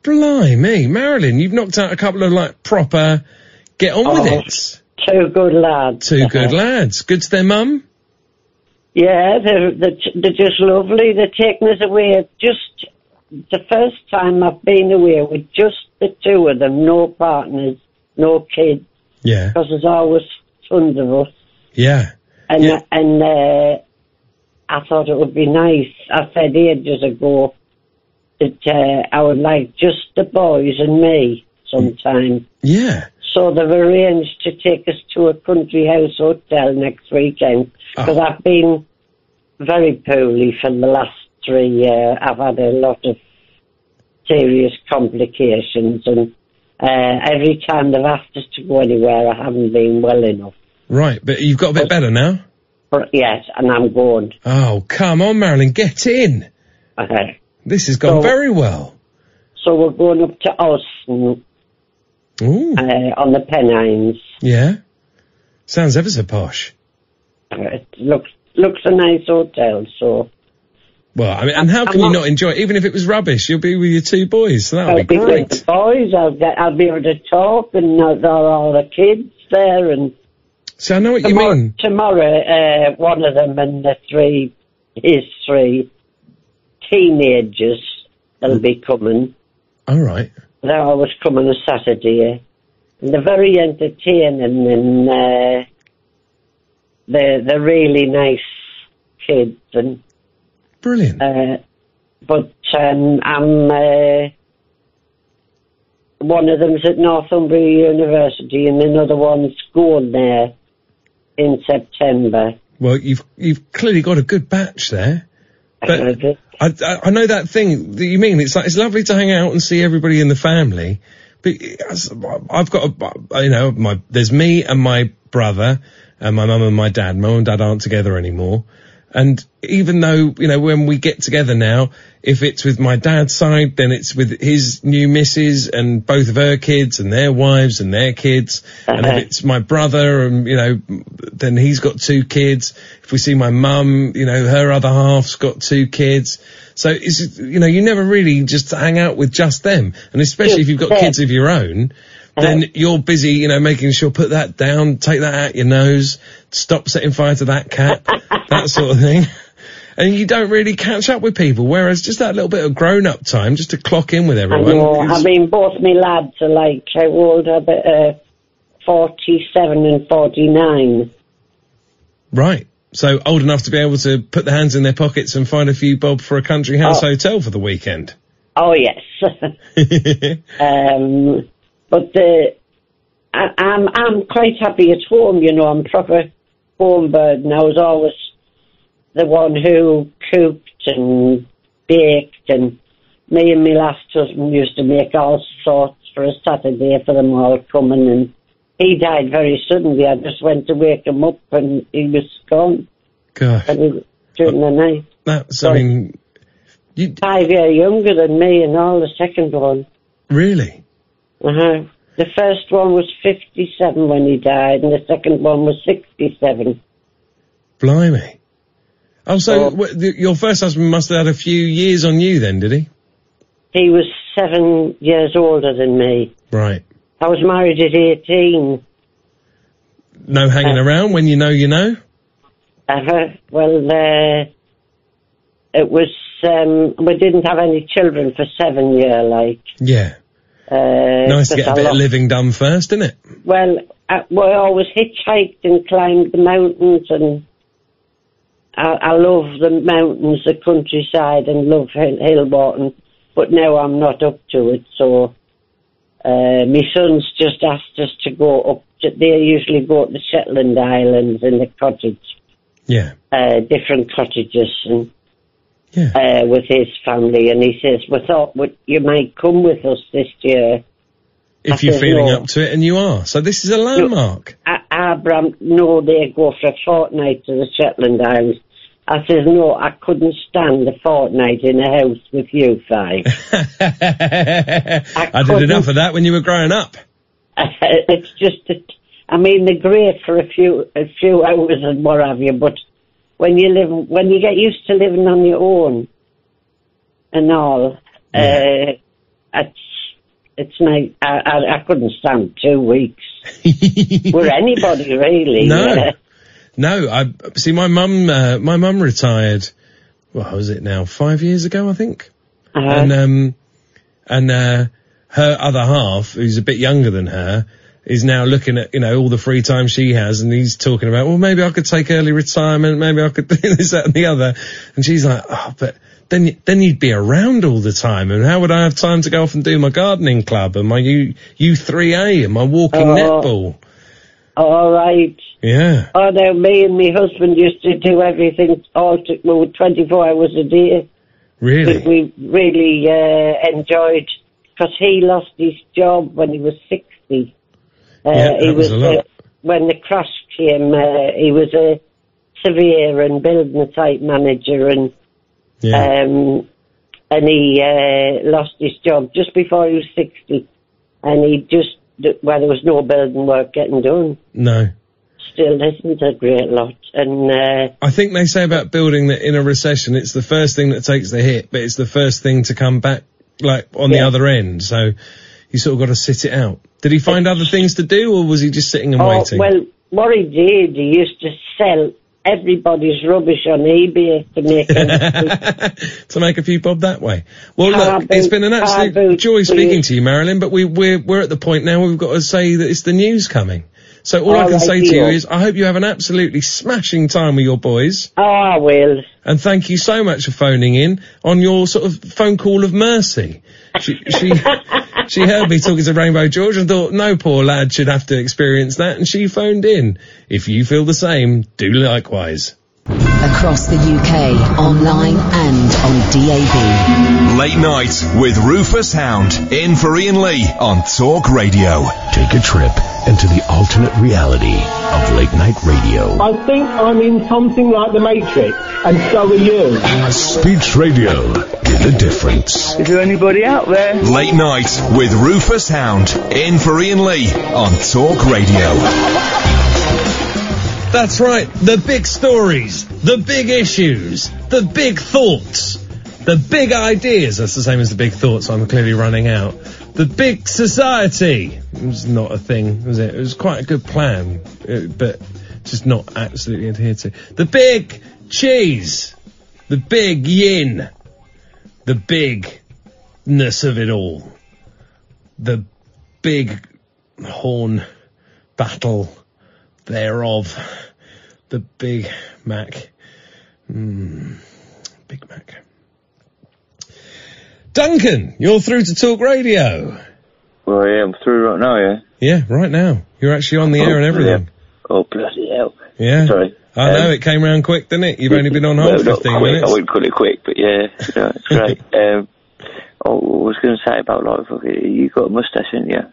Blimey, Marilyn, you've knocked out a couple of, like, proper get on with it. Two good lads. Two good lads. Good to their mum? Yeah, they're just lovely. They're taking us away. Just the first time I've been away with just the two of them, no partners, no kids. Yeah. Because there's always tons of us. Yeah. And I thought it would be nice. I said ages ago that I would like just the boys and me sometime. Yeah. So they've arranged to take us to a country house hotel next weekend. Because I've been very poorly for the last 3 years. I've had a lot of serious complications, and every time they've asked us to go anywhere, I haven't been well enough. Right, but you've got a bit better now? Yes, and I'm going. Oh, come on, Marilyn, get in. This has gone very well. So we're going up to Austin on the Pennines. Yeah. Sounds ever so posh. It looks a nice hotel, so... Well, I mean, and how can you not enjoy it? Even if it was rubbish, you'll be with your two boys, so that'll be great. With the boys, I'll be able to talk, and there are all the kids there, and... So I know what you mean. Tomorrow, one of them and his three teenagers will be coming. All right. They're always coming on Saturday. And they're very entertaining, and they're really nice kids. And brilliant. But I'm one of them's at Northumbria University, and another one's going there in September. Well, you've clearly got a good batch there. But I know that thing that you mean. It's like, it's lovely to hang out and see everybody in the family. But I've got there's me and my brother and my mum and my dad. My mum and dad aren't together anymore. And even though, when we get together now, if it's with my dad's side, then it's with his new missus and both of her kids and their wives and their kids. And if it's my brother and, then he's got 2 kids. If we see my mum, her other half's got 2 kids. So it's, you never really just hang out with just them. And especially if you've got kids of your own, then you're busy, making sure, put that down, take that out your nose, stop setting fire to that cat, that sort of thing. And you don't really catch up with people, whereas just that little bit of grown-up time, just to clock in with everyone. I mean, both my lads are like, how old are they? 47 and 49. Right. So old enough to be able to put their hands in their pockets and find a few bob for a country house hotel for the weekend. Oh, yes. But I'm quite happy at home, I'm proper home bird, and I was always the one who cooked and baked, and me and my last husband used to make all sorts for a Saturday for them all coming, and he died very suddenly. I just went to wake him up and he was gone. Gosh. During the night. That's, so, 5 years younger than me and all, the second one. Really? The first one was 57 when he died, and the second one was 67. Blimey. Oh, so your first husband must have had a few years on you then, did he? He was 7 years older than me. Right. I was married at 18. No hanging around when you know you know? Well, it was, we didn't have any children for 7 years, like. Yeah. Nice to get a bit of living done first, isn't it? Well, we always hitchhiked and climbed the mountains, and I love the mountains, the countryside, and love hill walking, but now I'm not up to it, so my sons just asked us to go up. They usually go to the Shetland Islands in the cottage. Yeah. Different cottages, and with his family, and he says, we thought you might come with us this year. If you're feeling up to it, and you are. So this is a landmark. Abraham, no, they go for a fortnight to the Shetland Islands. I says, no, I couldn't stand a fortnight in a house with you 5. I did enough of that when you were growing up. It's just, they're great for a few hours and what have you, but when you get used to living on your own and all, it's it's nice. I couldn't stand 2 weeks. Were anybody really? No. No, I see. My mum retired. What was it now? 5 years ago, I think. And her other half, who's a bit younger than her, is now looking at, all the free time she has, and he's talking about, well, maybe I could take early retirement, maybe I could do this, that, and the other. And she's like, oh, but then you'd be around all the time, and how would I have time to go off and do my gardening club and my U3A and my walking netball? All right. Yeah. Oh, no, me and my husband used to do everything 24 hours a day. Really? We really enjoyed, because he lost his job when he was 60. He was a lot. When the crash came, he was a surveyor and building site manager, and he lost his job just before he was 60, and there was no building work getting done. No. Still isn't a great lot, and I think they say about building that in a recession, it's the first thing that takes the hit, but it's the first thing to come back, like on the other end. So you sort of got to sit it out. Did he find other things to do, or was he just sitting and waiting? Well, what he did, he used to sell everybody's rubbish on eBay to make to make a few bob that way. Well, look, it's been an absolute joy speaking to you, Marilyn, but we're at the point now where we've got to say that it's the news coming. So all I can say to you is I hope you have an absolutely smashing time with your boys. Oh, I will. And thank you so much for phoning in on your sort of phone call of mercy. She heard me talking to Rainbow George and thought, no poor lad should have to experience that, and she phoned in. If you feel the same, do likewise. Across the UK, online and on DAB. Late Night with Rufus Hound, in for Ian Lee on Talk Radio. Take a trip into the alternate reality of late night radio. I think I'm in something like The Matrix, and so are you. Speech radio did the difference. Is there anybody out there? Late Night with Rufus Hound, in for Ian Lee on Talk Radio. That's right, the big stories, the big issues, the big thoughts, the big ideas. That's the same as the big thoughts, I'm clearly running out. The big society. It was not a thing, was it? It was quite a good plan, but just not absolutely adhered to. The big cheese, the big yin, the bigness of it all, the big horn battle thereof, the Big Mac. Big Mac. Duncan, you're through to Talk Radio. Well, yeah, I'm through right now, yeah? Yeah, right now. You're actually on the air and everything. Oh, bloody hell. Yeah. Sorry. I know, it came round quick, didn't it? You've only been on hold 15 minutes. I wouldn't call it quick, but yeah, it's great. I was going to say about, like, you got a moustache, haven't you?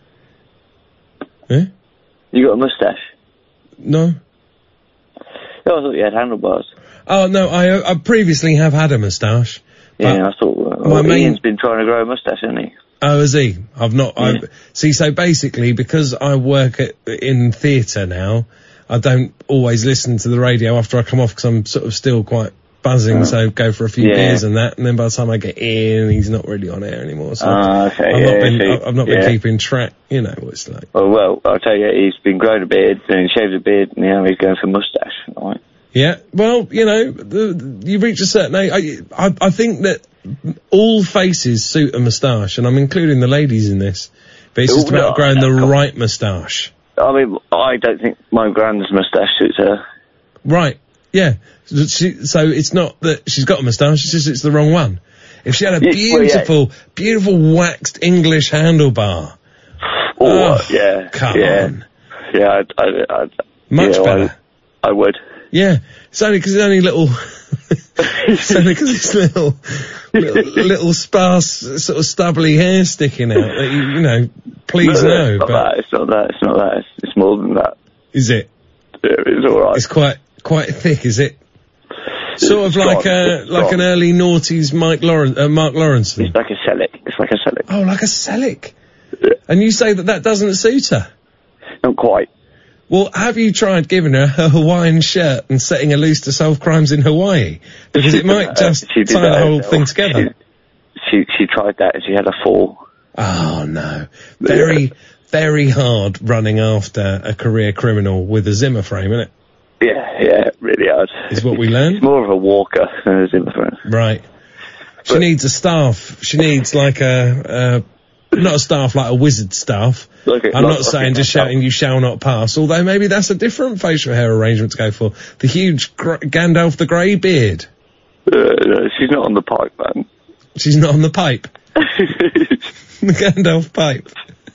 Yeah? You got a moustache? No. Oh, I thought you had handlebars. Oh, no, I previously have had a moustache. Yeah, I thought, Ian's been trying to grow a moustache, hasn't he? Oh, is he? I've not, see, so basically, because I work in theatre now, I don't always listen to the radio after I come off because I'm sort of still quite buzzing, so go for a few beers and that, and then by the time I get in, he's not really on air anymore, so I've not been keeping track, you know what it's like. Oh, well, I'll tell you, he's been growing a beard, and he shaved a beard, and now he's going for moustache, right? Yeah, well, you know, you reach a certain age. I think that all faces suit a moustache, and I'm including the ladies in this, but it's just about growing the right moustache. I mean, I don't think my grand's moustache suits her. Right, yeah. So it's not that she's got a moustache, it's just it's the wrong one. If she had a beautiful waxed English handlebar. Come on. Yeah, Much better. I would. Yeah, it's only because it's only little, it's only because it's little sparse, sort of stubbly hair sticking out that you know, please no. It's not that, it's more than that. Is it? Yeah, it's alright. It's quite thick, is it? Sort of like an early noughties Mark Lawrenson. It's like a Selleck. Oh, like a Selleck. Yeah. And you say that doesn't suit her? Not quite. Well, have you tried giving her a Hawaiian shirt and setting her loose to solve crimes in Hawaii? Because it might just tie the whole thing together. She tried that and she had a fall. Oh, no. Very, very hard running after a career criminal with a Zimmer frame, isn't it? Yeah, really hard. Is what we learned? It's more of a walker than a Zimmer frame. Right. She needs a staff. She needs like not a staff like a wizard staff. I'm not saying just shouting "you shall not pass," although maybe that's a different facial hair arrangement to go for. The huge Gandalf the Grey beard. No, she's not on the pipe, man. She's not on the pipe. The Gandalf pipe.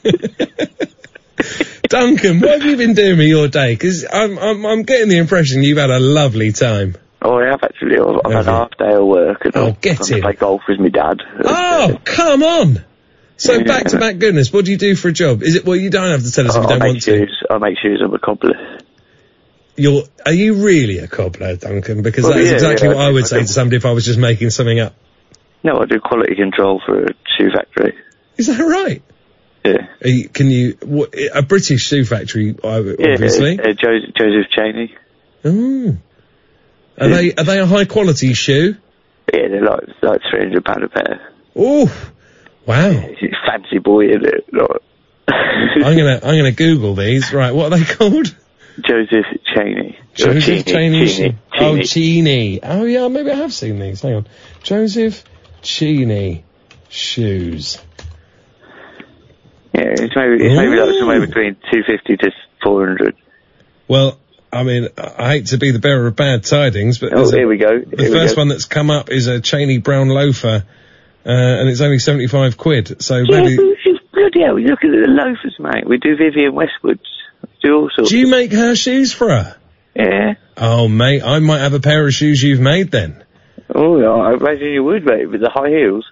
Duncan, what have you been doing with your day? Because I'm getting the impression you've had a lovely time. Oh, I have actually. I've had a half day of work and I've gone to play golf with my dad. Oh, come on! So back to back goodness, what do you do for a job? Is it, well, you don't have to tell us if you don't want to. I make shoes, I'm a cobbler. Are you really a cobbler, Duncan? Because that is exactly what I would say to somebody if I was just making something up. No, I do quality control for a shoe factory. Is that right? Yeah. A British shoe factory, obviously? Yeah, Joseph Cheney. Oh. Are they a high quality shoe? Yeah, they're like £300 a pair. Oh, wow. It's fancy boy, isn't it? I'm gonna Google these. Right, what are they called? Joseph Cheney. Joseph Cheney. Cheney. Oh, Cheney. Oh yeah, maybe I have seen these. Hang on. Joseph Cheney shoes. Yeah, it's maybe like somewhere between 250 to 400. Well, I mean, I hate to be the bearer of bad tidings, but here we go. The first one that's come up is a Cheney brown loafer, and it's only £75. So maybe. Bloody hell, we look at the loafers, mate. We do Vivienne Westwood's. We do all sorts. Do you make her shoes for her? Yeah. Oh, mate, I might have a pair of shoes you've made then. Oh, yeah, I imagine you would, mate, with the high heels.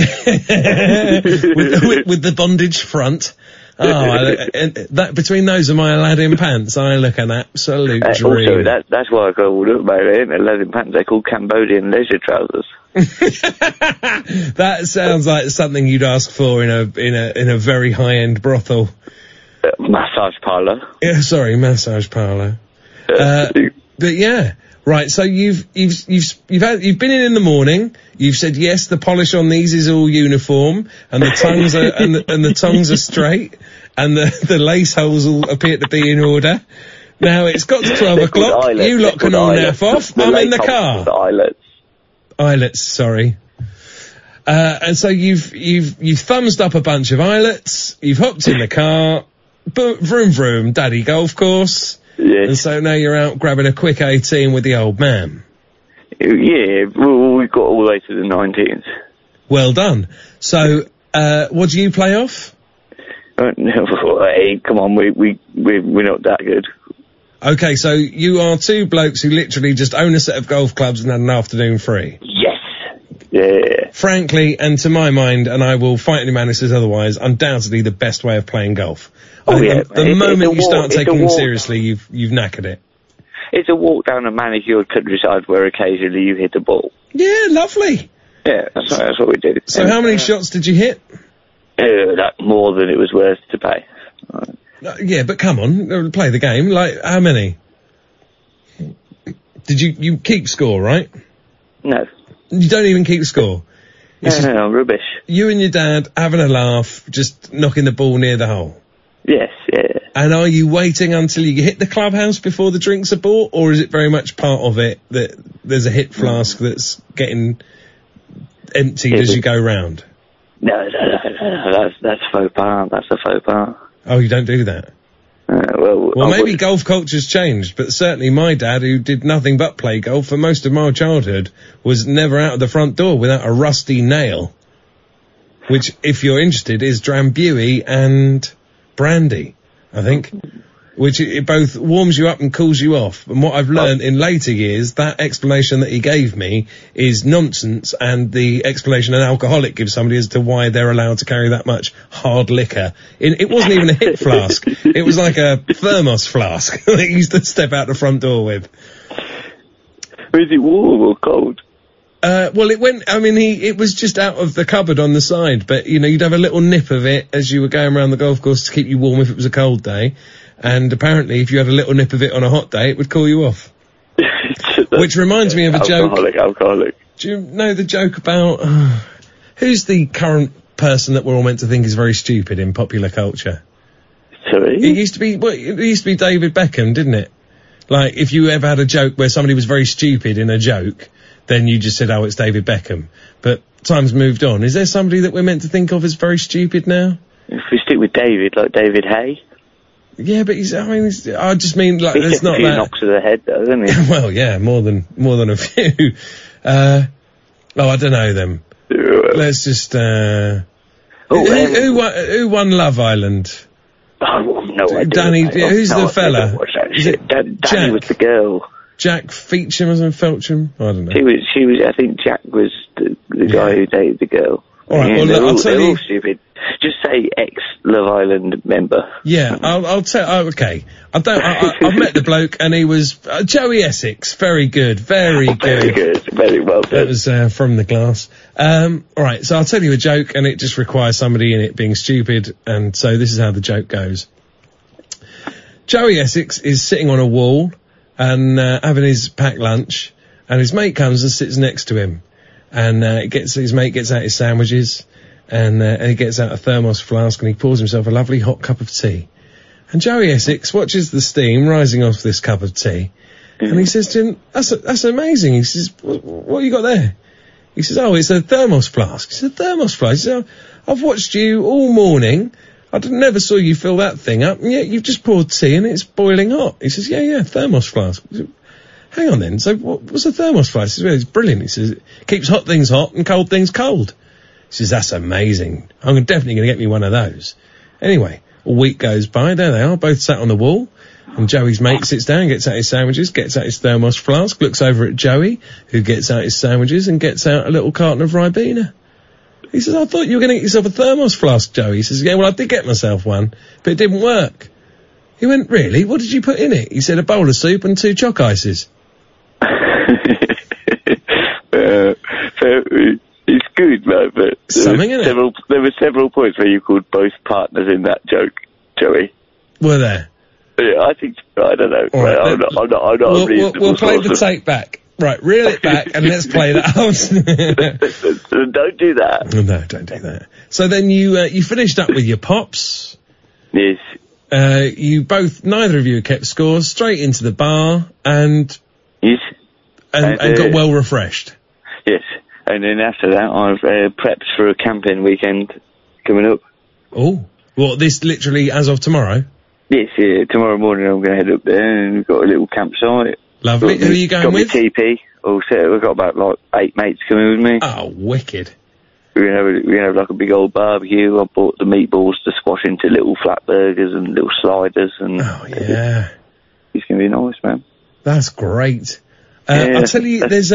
with the bondage front. That between those and my Aladdin pants, I look an absolute dream. Also, that's why I go, look, mate, they ain't Aladdin pants, they're called Cambodian leisure trousers. That sounds like something you'd ask for in a very high-end brothel. Massage parlour. Yeah, sorry, massage parlour. But yeah. Right, so you've been in the morning. You've said yes, the polish on these is all uniform, and the tongues are and the tongues are straight, and the lace holes all appear to be in order. Now it's got to 12 o'clock. You lot can all F off. I'm in the car. Eyelets, sorry. And so you've thumbsed up a bunch of eyelets. You've hopped in the car. Vroom vroom, daddy golf course. Yes. And so now you're out grabbing a quick 18 with the old man. Yeah, well, we got all the way to the 19th. Well done. So, what do you play off? Hey, come on, we're not that good. Okay, so you are two blokes who literally just own a set of golf clubs and had an afternoon free. Yes. Yeah. Frankly, and to my mind, and I will fight any man who says otherwise, undoubtedly the best way of playing golf. The moment you start taking them seriously, you've knackered it. It's a walk down a manicured countryside where occasionally you hit a ball. Yeah, lovely. Yeah, that's what we did. So how many shots did you hit? More than it was worth to pay. Yeah, but come on, play the game. Like, how many? Did you keep score, right? No. You don't even keep score? No, rubbish. You and your dad having a laugh, just knocking the ball near the hole? Yes, yeah. And are you waiting until you hit the clubhouse before the drinks are bought, or is it very much part of it that there's a hit flask that's getting emptied as you go round? No, that's faux pas. That's a faux pas. Oh, you don't do that? Well, maybe golf culture's changed, but certainly my dad, who did nothing but play golf for most of my childhood, was never out of the front door without a rusty nail. Which, if you're interested, is Drambuie and brandy, I think. Which it both warms you up and cools you off. And what I've learned in later years, that explanation that he gave me is nonsense, and the explanation an alcoholic gives somebody as to why they're allowed to carry that much hard liquor. It wasn't even a hip flask. It was like a thermos flask that he used to step out the front door with. Was it warm or cold? Well, it was just out of the cupboard on the side, but, you'd have a little nip of it as you were going around the golf course to keep you warm if it was a cold day. And apparently, if you had a little nip of it on a hot day, it would cool you off. Which reminds me of a joke. Alcoholic. Do you know the joke about, who's the current person that we're all meant to think is very stupid in popular culture? Sorry? It used to be David Beckham, didn't it? Like, if you ever had a joke where somebody was very stupid in a joke, then you just said, oh, it's David Beckham. But time's moved on. Is there somebody that we're meant to think of as very stupid now? If we stick with David, like David Hay. Yeah, but I just mean, like, there's not a few that... knocks to the head, though, isn't he? Well, yeah, more than a few. I don't know them. Let's just, who won Love Island? Oh, no idea. Danny, who's the fella? Is it Danny was the girl. Jack Feacham or Felcham? I don't know. She was, I think Jack was the guy who dated the girl. Alright, well, look, I'll tell you... all stupid. Just say ex-Love Island member. Yeah, I'll tell... okay. I've met the bloke, and he was... Joey Essex. Very good. Very good. Very good. Very well done. That was from the glass. Alright, so I'll tell you a joke, and it just requires somebody in it being stupid, and so this is how the joke goes. Joey Essex is sitting on a wall, and having his packed lunch, and his mate comes and sits next to him. And his mate gets out his sandwiches, and he gets out a thermos flask, and he pours himself a lovely hot cup of tea. And Joey Essex watches the steam rising off this cup of tea, and he says to him, that's amazing. He says, what you got there? He says, oh, it's a thermos flask. He said, thermos flask? He says, I've watched you all morning. I never saw you fill that thing up, and yet you've just poured tea and it's boiling hot. He says, yeah, thermos flask. Hang on then, so what's a thermos flask? He says, well, it's brilliant. He says, it keeps hot things hot and cold things cold. He says, that's amazing. I'm definitely going to get me one of those. Anyway, a week goes by, there they are, both sat on the wall, and Joey's mate sits down, gets out his sandwiches, gets out his thermos flask, looks over at Joey, who gets out his sandwiches and gets out a little carton of Ribena. He says, I thought you were going to get yourself a thermos flask, Joey. He says, yeah, well, I did get myself one, but it didn't work. He went, really? What did you put in it? He said, a bowl of soup and 2 choc ices. It's good, man, but something in it. There were several points where you called both partners in that joke, Joey. Were there? Yeah, I think. I don't know. Right, I'm not we'll play the tape back. Right, reel it back and let's play that out. Don't do that. No, don't do that. So then you finished up with your pops. Yes. Neither of you kept scores, straight into the bar and... Yes. And got well refreshed. Yes. And then after that, I've prepped for a camping weekend coming up. Oh. What, this literally as of tomorrow? Yes, yeah. Tomorrow morning I'm going to head up there and we've got a little campsite. Lovely. Who are you going with? Got my TP. All set. We've got about 8 mates coming with me. Oh, wicked. We're going to have like a big old barbecue. I bought the meatballs to squash into little flat burgers and little sliders. And oh, yeah. It's going to be nice, man. That's great. Yeah, I'll tell you, there's,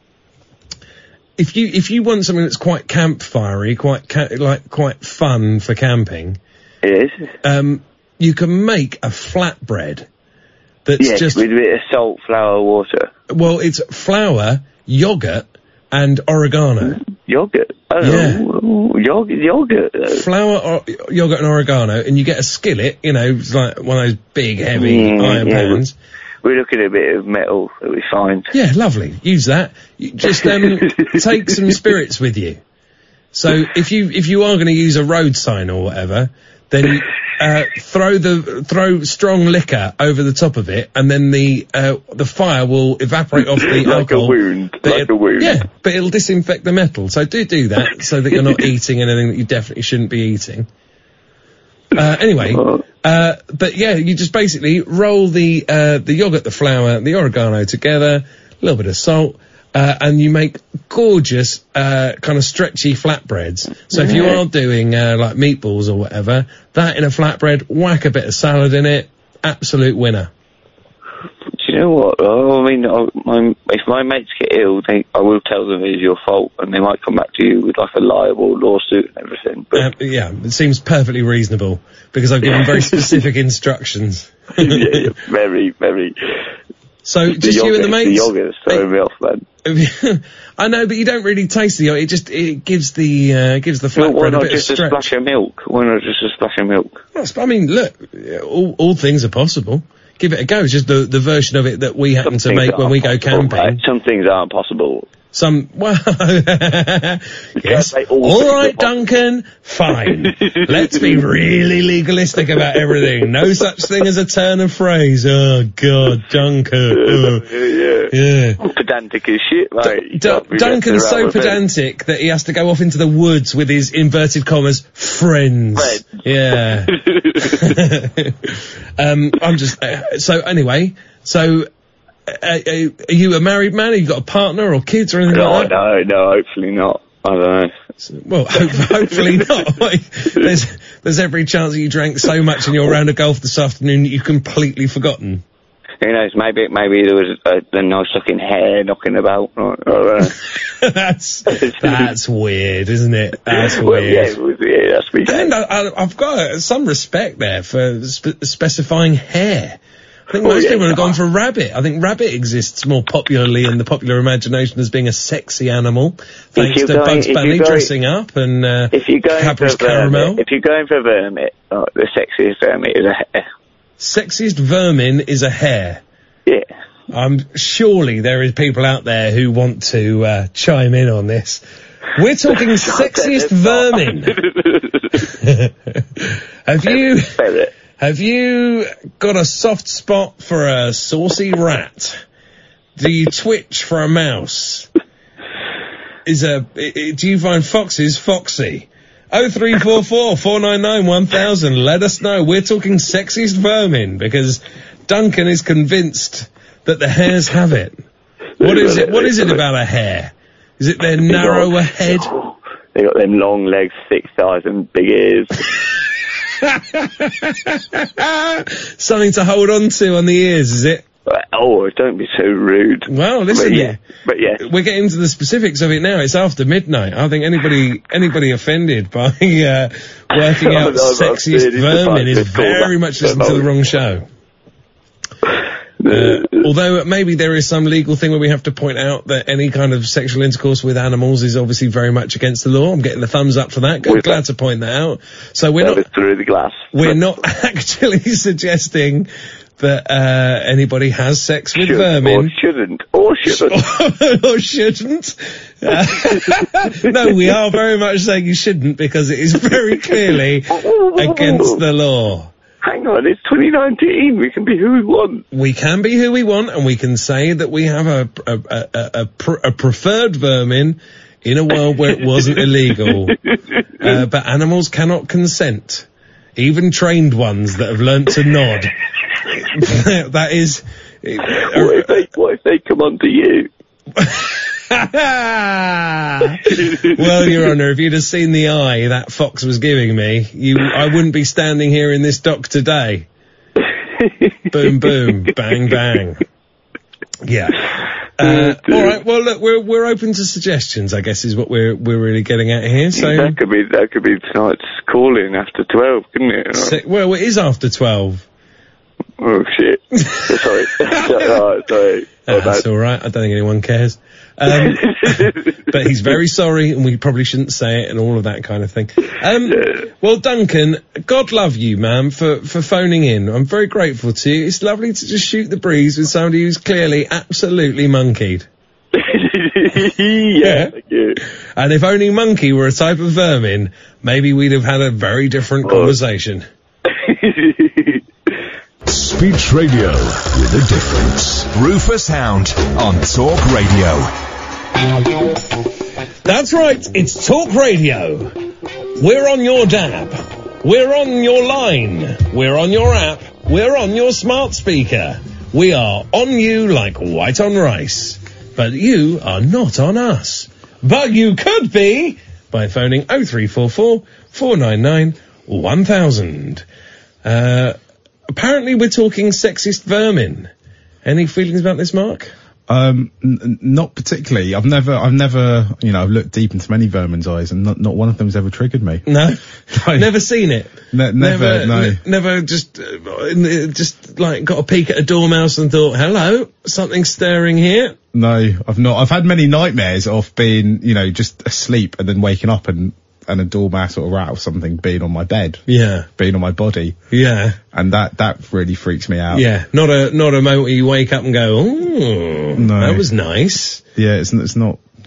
if you want something that's quite campfirey, quite fun for camping. Yes. You can make a flatbread that's just... with a bit of salt, flour, water. Well, it's flour, yoghurt, and oregano. Yogurt? Oh, yeah. Yogurt. Flour, yoghurt, and oregano, and you get a skillet, it's like one of those big, heavy iron pans. We're looking at a bit of metal that we find. Yeah, lovely.Use that. You just take some spirits with you. So if you are going to use a road sign or whatever, then throw strong liquor over the top of it, and then the fire will evaporate off the alcohol. Like a wound. Yeah, but it'll disinfect the metal. So do that so that you're not eating anything that you definitely shouldn't be eating. Anyway, but yeah, you just basically roll the yogurt, the flour, the oregano together, a little bit of salt, and you make gorgeous, kind of stretchy flatbreads. So if you are doing, like meatballs or whatever, that in a flatbread, whack a bit of salad in it, absolute winner. Do you know what? Oh, I mean, if my mates get ill, I will tell them it's your fault, and they might come back to you with like a liable lawsuit and everything. But yeah, it seems perfectly reasonable because I've given very specific instructions. Yeah, very, very. So just you and the mates. The yogurt's throwing me off, man. I know, but you don't really taste the yogurt. It gives the flatbread a bit of stretch. Why not just a splash of milk? Why not just a splash of milk? I mean, look, all things are possible. Give it a go. It's just the version of it that we happen to make when we go camping. Some things aren't possible. Well, yes. All right, Duncan, fine. Let's be really legalistic about everything. No such thing as a turn of phrase. Oh, God, Duncan. Yeah. Pedantic as shit, mate. Duncan's so pedantic that he has to go off into the woods with his inverted commas friends. Yeah. I'm just so anyway. So, are you a married man? Have you got a partner or kids or anything like that? No, hopefully not. I don't know. Well, hopefully not. There's every chance that you drank so much in your round of golf this afternoon that you've completely forgotten. Who knows? Maybe there was a nice looking hair knocking about. That's weird, isn't it? That's weird. Yeah, that's me. And I've got some respect there for specifying hair. I think most people have gone for rabbit. I think rabbit exists more popularly in the popular imagination as being a sexy animal, thanks to Bugs Bunny dressing up and Cadbury's caramel. If you're going for vermin, the sexiest vermin is a hare. Sexiest vermin is a hare. Yeah. Surely there is people out there who want to chime in on this. We're talking sexiest vermin. Have you got a soft spot for a saucy rat? Do you twitch for a mouse? Do you find foxes foxy? 0344 499 1000. Let us know. We're talking sexiest vermin because Duncan is convinced that the hares have it. What is it? What is it about a hare? Is it their narrower head? They got them long legs, thick thighs, and big ears. Something to hold on to on the ears, is it? Oh, don't be so rude. Well, listen, but yeah, we're getting into the specifics of it now. It's after midnight. I think anybody offended by working out sexiest vermin is very much listening to the wrong show. Although maybe there is some legal thing where we have to point out that any kind of sexual intercourse with animals is obviously very much against the law. I'm getting the thumbs up for that. Glad to point that out. So we're not through the glass. We're not actually suggesting that anybody has sex with vermin. Or shouldn't. Or shouldn't. No, we are very much saying you shouldn't because it is very clearly against the law. Hang on, it's 2019. We can be who we want. We can be who we want, and we can say that we have a preferred vermin in a world where it wasn't illegal. But animals cannot consent. Even trained ones that have learnt to nod. That is... What if they come on to you? Well, Your Honour, if you'd have seen the eye that fox was giving me, I wouldn't be standing here in this dock today. Boom, boom, bang, bang. Yeah. All right. Well, look, we're open to suggestions, I guess, is what we're really getting at here. So that could be tonight's call-in after 12, couldn't it? Well, it is after 12. Oh shit! Sorry. Sorry. That's all right. I don't think anyone cares. But he's very sorry, and we probably shouldn't say it, and all of that kind of thing. Well, Duncan, God love you, man, for phoning in. I'm very grateful to you. It's lovely to just shoot the breeze with somebody who's clearly absolutely monkeyed. Yeah. Thank you. And if only monkey were a type of vermin, maybe we'd have had a very different conversation. Speech radio with a difference. Rufus Hound on Talk Radio. That's right, it's Talk Radio. We're on your DAB. We're on your line. We're on your app. We're on your smart speaker. We are on you like white on rice. But you are not on us. But you could be by phoning 0344 499 1000. Apparently we're talking sexist vermin. Any feelings about this, Mark? Not particularly. I've never, looked deep into many vermin's eyes, and not one of them's ever triggered me. No? Never seen it? Never, no. Never just like got a peek at a dormouse and thought, hello, something stirring here? No, I've not. I've had many nightmares of being, just asleep and then waking up and a dormouse or a rat or something being on my bed. Yeah. Being on my body. Yeah. And that really freaks me out. Yeah. Not a moment where you wake up and go, oh, no, that was nice. Yeah, it's not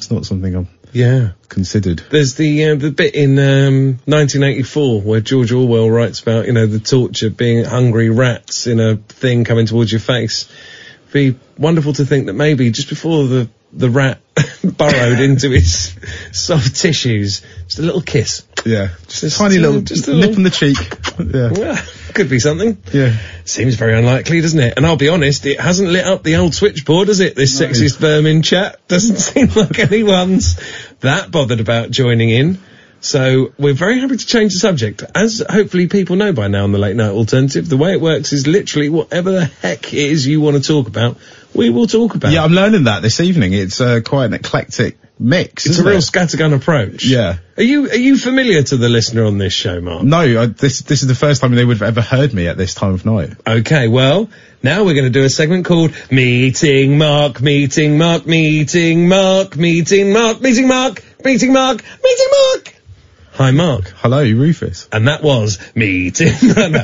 It's not something I'm Yeah. considered. There's the bit in 1984 where George Orwell writes about, the torture being hungry rats in a thing coming towards your face. Be wonderful to think that maybe just before the rat burrowed into his soft tissues, just a little kiss. Yeah, just a tiny little nip on the cheek. Yeah. Could be something. Yeah. Seems very unlikely, doesn't it? And I'll be honest, it hasn't lit up the old switchboard, has it? This sexist vermin chat doesn't seem like anyone's that bothered about joining in. So we're very happy to change the subject. As hopefully people know by now on the Late Night Alternative, the way it works is literally whatever the heck it is you want to talk about, we will talk about. Yeah, I'm learning that this evening. It's quite an eclectic mix. It's a real scattergun approach. Yeah. Are you familiar to the listener on this show, Mark? No, this is the first time they would have ever heard me at this time of night. Okay, well, now we're going to do a segment called Meeting Mark, Meeting Mark, Meeting Mark, Meeting Mark, Meeting Mark, Meeting Mark, Meeting Mark. Hi, Mark. Hello, Rufus. And that was Meeting.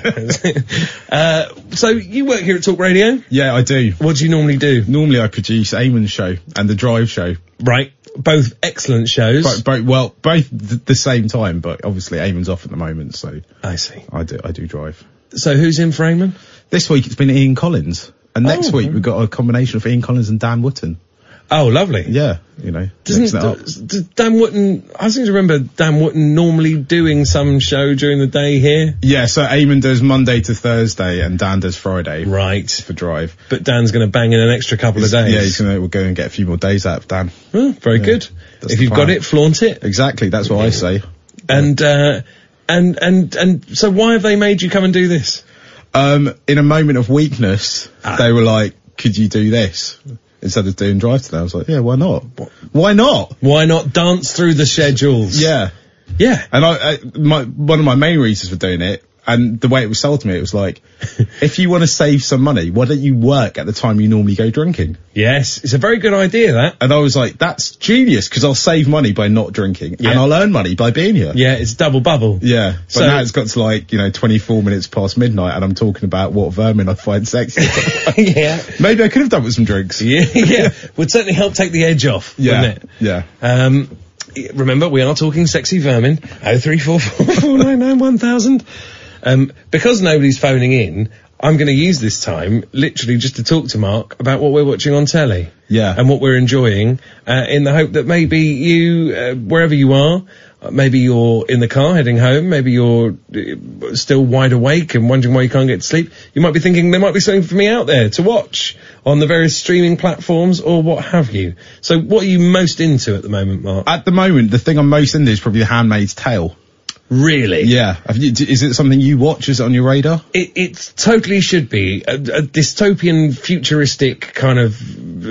So you work here at Talk Radio? Yeah, I do. What do you normally do? Normally I produce Eamon's show and the Drive show. Right. Both excellent shows. Both the same time, but obviously Eamon's off at the moment, so. I see. I do Drive. So who's in for Eamon? This week it's been Ian Collins. And next week we've got a combination of Ian Collins and Dan Wootton. Oh, lovely. Yeah, does Dan Wootton, I seem to remember Dan Wootton normally doing some show during the day here. Yeah, so Eamon does Monday to Thursday and Dan does Friday. Right. For Drive. But Dan's going to bang in an extra couple of days. Yeah, we'll go and get a few more days out of Dan. Oh, very good. If you've got it, flaunt it. Exactly, that's what I say. And so why have they made you come and do this? In a moment of weakness, they were like, could you do this? Instead of doing Drive today, I was like, yeah, why not? Why not? Why not dance through the schedules? Yeah. Yeah. And one of my main reasons for doing it, and the way it was sold to me, it was like, if you want to save some money, why don't you work at the time you normally go drinking? Yes, it's a very good idea, that. And I was like, that's genius, because I'll save money by not drinking, and I'll earn money by being here. Yeah, it's double bubble. Yeah, but now it's got to like, 24 minutes past midnight, and I'm talking about what vermin I find sexy. Yeah. Maybe I could have done with some drinks. Yeah. Would certainly help take the edge off, wouldn't it? Yeah. Remember, we are talking sexy vermin. 0344 499 1000. Because nobody's phoning in, I'm going to use this time literally just to talk to Mark about what we're watching on telly. Yeah. And what we're enjoying, in the hope that maybe you, wherever you are, maybe you're in the car heading home, maybe you're still wide awake and wondering why you can't get to sleep. You might be thinking there might be something for me out there to watch on the various streaming platforms or what have you. So what are you most into at the moment, Mark? At the moment, the thing I'm most into is probably The Handmaid's Tale. Really? Yeah. Is it something you watch? Is it on your radar? It totally should be. A dystopian, futuristic kind of,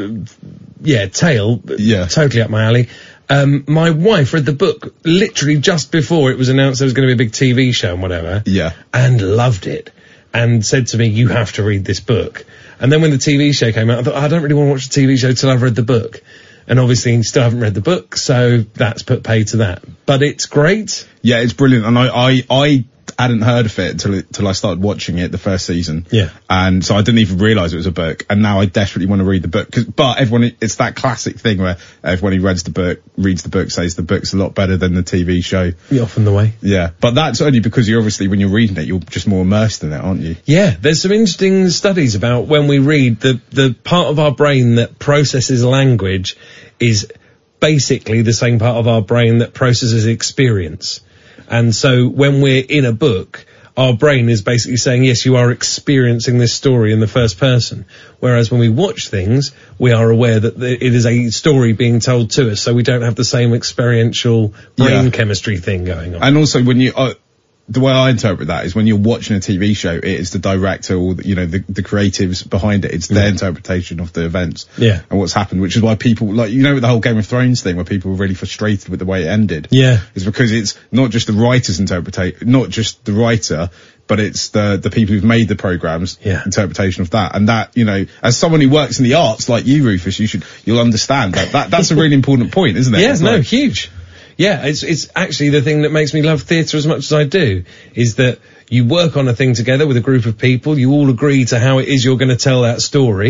tale. Yeah. Totally up my alley. My wife read the book literally just before it was announced there was going to be a big TV show and whatever. Yeah. And loved it. And said to me, you have to read this book. And then when the TV show came out, I thought, I don't really want to watch the TV show till I've read the book. And obviously you still haven't read the book, so that's put pay to that. But it's great. Yeah, it's brilliant. And I hadn't heard of it till I started watching it the first season. Yeah. And so I didn't even realise it was a book. And now I desperately want to read the book. But everyone, it's that classic thing where everyone who reads the book says the book's a lot better than the TV show. You're often the way. Yeah. But that's only because you're obviously, when you're reading it, you're just more immersed in it, aren't you? Yeah. There's some interesting studies about when we read, the part of our brain that processes language is basically the same part of our brain that processes experience. And so when we're in a book, our brain is basically saying, yes, you are experiencing this story in the first person. Whereas when we watch things, we are aware that it is a story being told to us, so we don't have the same experiential brain chemistry thing going on. And also when you... the way I interpret that is when you're watching a TV show, it is the director or the creatives behind it. It's their interpretation of the events and what's happened, which is why people with the whole Game of Thrones thing where people were really frustrated with the way it ended. Yeah. Is because it's not just the writer's not just the writer, but it's the people who've made the programs interpretation of that. And that, as someone who works in the arts like you, Rufus, you'll understand that's a really important point, isn't it? Yeah, huge. Yeah, it's actually the thing that makes me love theatre as much as I do, is that you work on a thing together with a group of people, you all agree to how it is you're going to tell that story,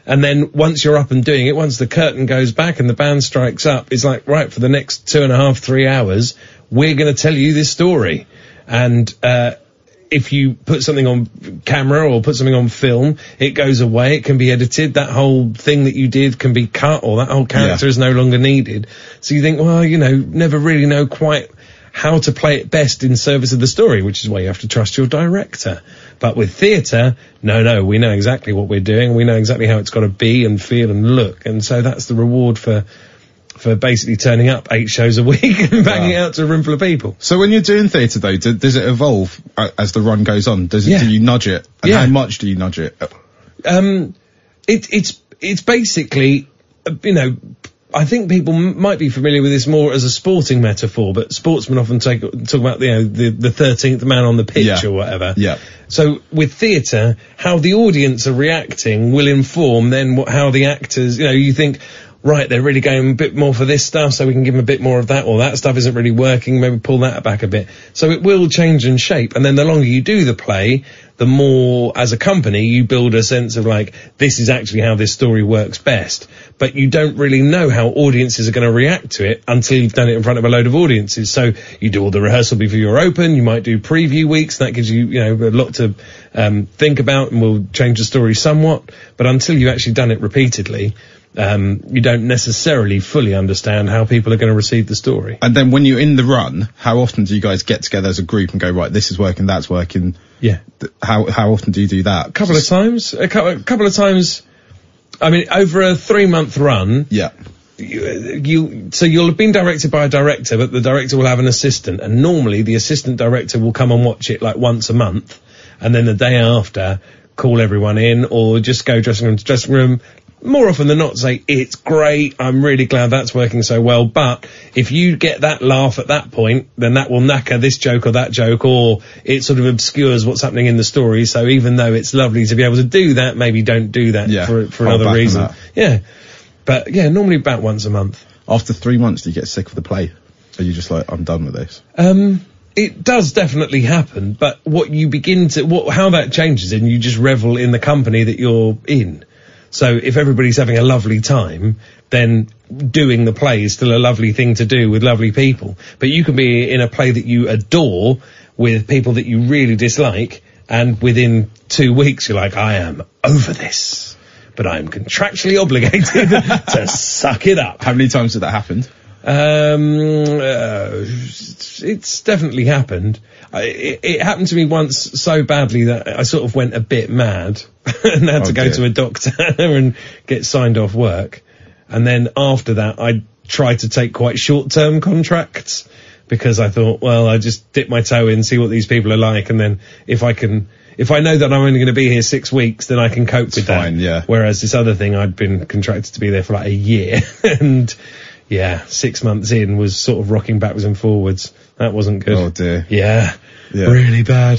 And then once you're up and doing it, once the curtain goes back and the band strikes up, it's like, right, for the next 2.5, 3 hours, we're going to tell you this story. And, if you put something on camera or put something on film, it goes away, it can be edited, that whole thing that you did can be cut, or that whole character is no longer needed. So you think, well, you know, never really know quite how to play it best in service of the story, which is why you have to trust your director. But with theatre, no, we know exactly what we're doing, we know exactly how it's got to be and feel and look, and so that's the reward for basically turning up 8 shows a week and banging it out to a room full of people. So when you're doing theatre though, does it evolve as the run goes on? Do you nudge it? And how much do you nudge it? It's basically, you know, I think people might be familiar with this more as a sporting metaphor, but sportsmen often talk about, you know, the 13th man on the pitch or whatever. Yeah. So with theatre, how the audience are reacting will inform then how the actors, you know, you think, right, they're really going a bit more for this stuff, so we can give them a bit more of that, or that stuff isn't really working, maybe pull that back a bit. So it will change and shape, and then the longer you do the play, the more, as a company, you build a sense of like, this is actually how this story works best. But you don't really know how audiences are going to react to it until you've done it in front of a load of audiences. So you do all the rehearsal before you're open, you might do preview weeks, that gives you, you know, a lot to think about and will change the story somewhat. But until you've actually done it repeatedly, you don't necessarily fully understand how people are going to receive the story. And then when you're in the run, how often do you guys get together as a group and go, right, this is working, that's working? Yeah. How often do you do that? A couple of times. A couple of times. I mean, over a 3-month run. Yeah. So you'll have been directed by a director, but the director will have an assistant, and normally the assistant director will come and watch it like once a month, and then the day after call everyone in, or just go dressing room to dressing room. More often than not say, it's great, I'm really glad that's working so well, but if you get that laugh at that point, then that will knacker this joke or that joke, or it sort of obscures what's happening in the story, so even though it's lovely to be able to do that, maybe don't do that for another reason. Yeah. But yeah, normally about once a month. After 3 months, do you get sick of the play? Are you just like, I'm done with this? It does definitely happen, but what you begin to, how that changes, and you just revel in the company that you're in. So if everybody's having a lovely time, then doing the play is still a lovely thing to do with lovely people. But you can be in a play that you adore with people that you really dislike, and within 2 weeks you're like, I am over this, but I'm contractually obligated to suck it up. How many times did that happen? It's definitely happened. It happened to me once so badly that I sort of went a bit mad and had to go to a doctor and get signed off work. And then after that, I tried to take quite short-term contracts because I thought, well, I just dip my toe in, see what these people are like, and then if I know that I'm only going to be here 6 weeks, then I can cope with that. Yeah. Whereas this other thing, I'd been contracted to be there for like a year, and yeah, 6 months in was sort of rocking backwards and forwards. That wasn't good. Oh dear. Yeah. Really bad.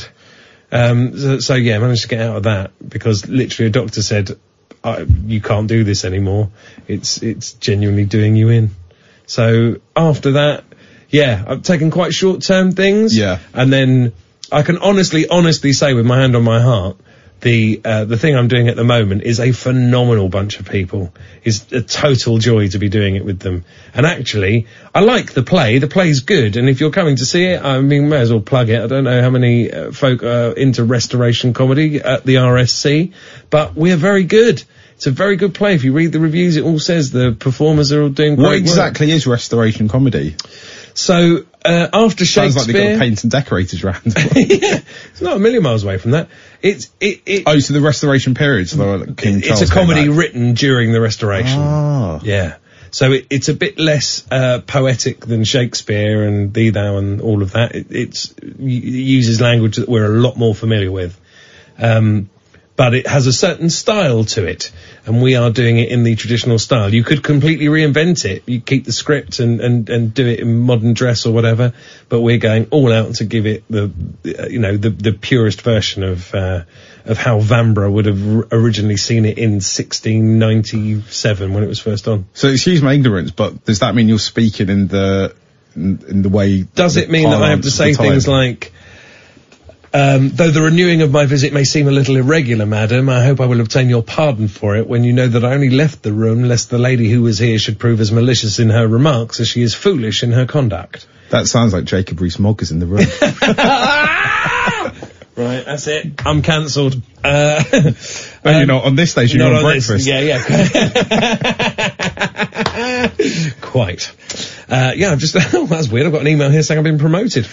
So yeah, managed to get out of that because literally a doctor said, you can't do this anymore. It's genuinely doing you in. So after that, yeah, I've taken quite short-term things. Yeah. And then I can honestly say with my hand on my heart, the thing I'm doing at the moment is a phenomenal bunch of people. It's a total joy to be doing it with them. And actually, I like the play. The play's good. And if you're coming to see it, I mean, may as well plug it. I don't know how many folk are into restoration comedy at the RSC, but we're very good. It's a very good play. If you read the reviews, it all says the performers are all doing great work. What exactly is restoration comedy? So, after Shakespeare... Sounds like they've got paints and decorators around. Yeah, it's not a million miles away from that. Oh, so the Restoration period, so like King Charles. It's a comedy written during the Restoration. Ah. Yeah. So it's a bit less poetic than Shakespeare and Thee, Thou and all of that. It uses language that we're a lot more familiar with. But it has a certain style to it, and we are doing it in the traditional style. You could completely reinvent it. You keep the script and do it in modern dress or whatever, but we're going all out to give it the purest version of how Vanbrugh would have originally seen it in 1697 when it was first on. So excuse my ignorance, but does that mean you're speaking in the way? Does it mean that I have to say things like, Though the renewing of my visit may seem a little irregular, madam, I hope I will obtain your pardon for it when you know that I only left the room lest the lady who was here should prove as malicious in her remarks as she is foolish in her conduct. That sounds like Jacob Rees-Mogg is in the room. Right, that's it. I'm cancelled. No, you're not. On this station, you're on breakfast. Yeah. Quite. I've just... Oh, that's weird. I've got an email here saying I've been promoted.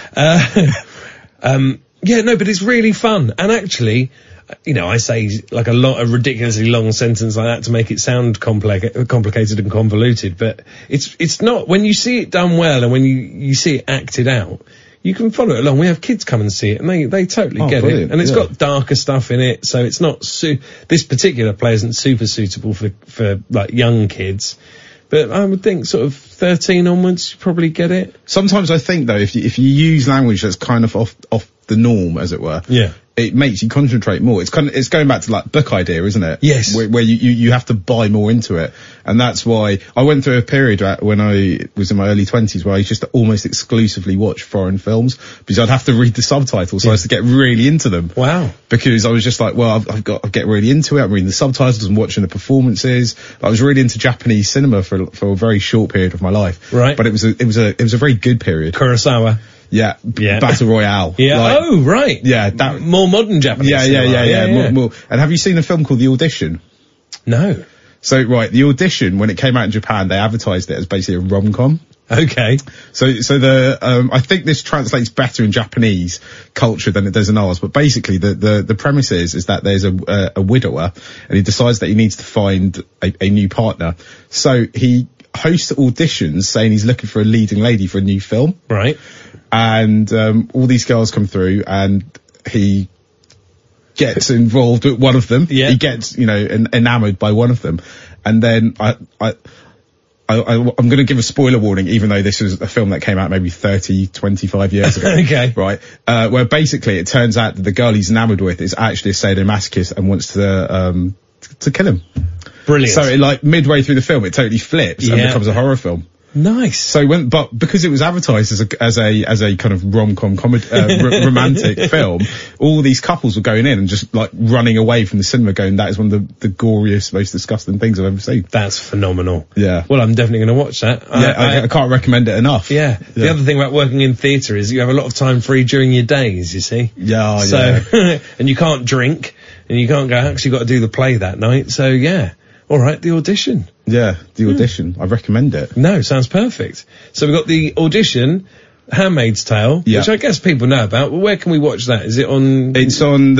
But it's really fun. And actually, I say like a ridiculously long sentence like that to make it sound complicated and convoluted, but it's not. When you see it done well and when you see it acted out, you can follow it along. We have kids come and see it, and they totally get it. And it's got darker stuff in it, so it's not this particular play isn't super suitable for like young kids. But I would think sort of 13 onwards, you probably get it. Sometimes I think though, if you use language that's kind of off the norm, as it were, it makes you concentrate more. It's going back to like book idea, isn't it? Yes. Where you have to buy more into it. And that's why I went through a period when I was in my early 20s where I used to almost exclusively watch foreign films because I'd have to read the subtitles. So I used to get really into them. Wow. Because I was just like, well, I've got to get really into it. I'm reading the subtitles and watching the performances. I was really into Japanese cinema for a very short period of my life. Right. But it was a very good period. Kurosawa. Yeah. Battle Royale. Yeah. Like, right. Yeah. That more modern Japanese. Yeah. More. And have you seen a film called The Audition? No. So, right, The Audition, when it came out in Japan, they advertised it as basically a rom-com. Okay. So I think this translates better in Japanese culture than it does in ours, but basically the premise is that there's a widower and he decides that he needs to find a new partner. So he hosts auditions saying he's looking for a leading lady for a new film. Right. And, all these girls come through and he gets involved with one of them. Yeah. He gets, enamored by one of them. And then I'm going to give a spoiler warning, even though this was a film that came out maybe 30, 25 years ago. Okay. Right. Where basically it turns out that the girl he's enamored with is actually a sadomasochist and wants to kill him. Brilliant. So midway through the film, it totally flips and becomes a horror film. Nice. So because it was advertised as a kind of rom-com romantic film, all these couples were going in and just like running away from the cinema going, that is one of the goriest, most disgusting things I've ever seen. That's phenomenal. Yeah. Well, I'm definitely going to watch that. I can't recommend it enough. Yeah. The other thing about working in theatre is you have a lot of time free during your days, you see. Yeah. And you can't drink and you can't go, actually got to do the play that night. So yeah. All right, The Audition. Yeah, The Audition. I recommend it. No, sounds perfect. So we've got The Audition, Handmaid's Tale, which I guess people know about, but where can we watch that? Is it on... It's on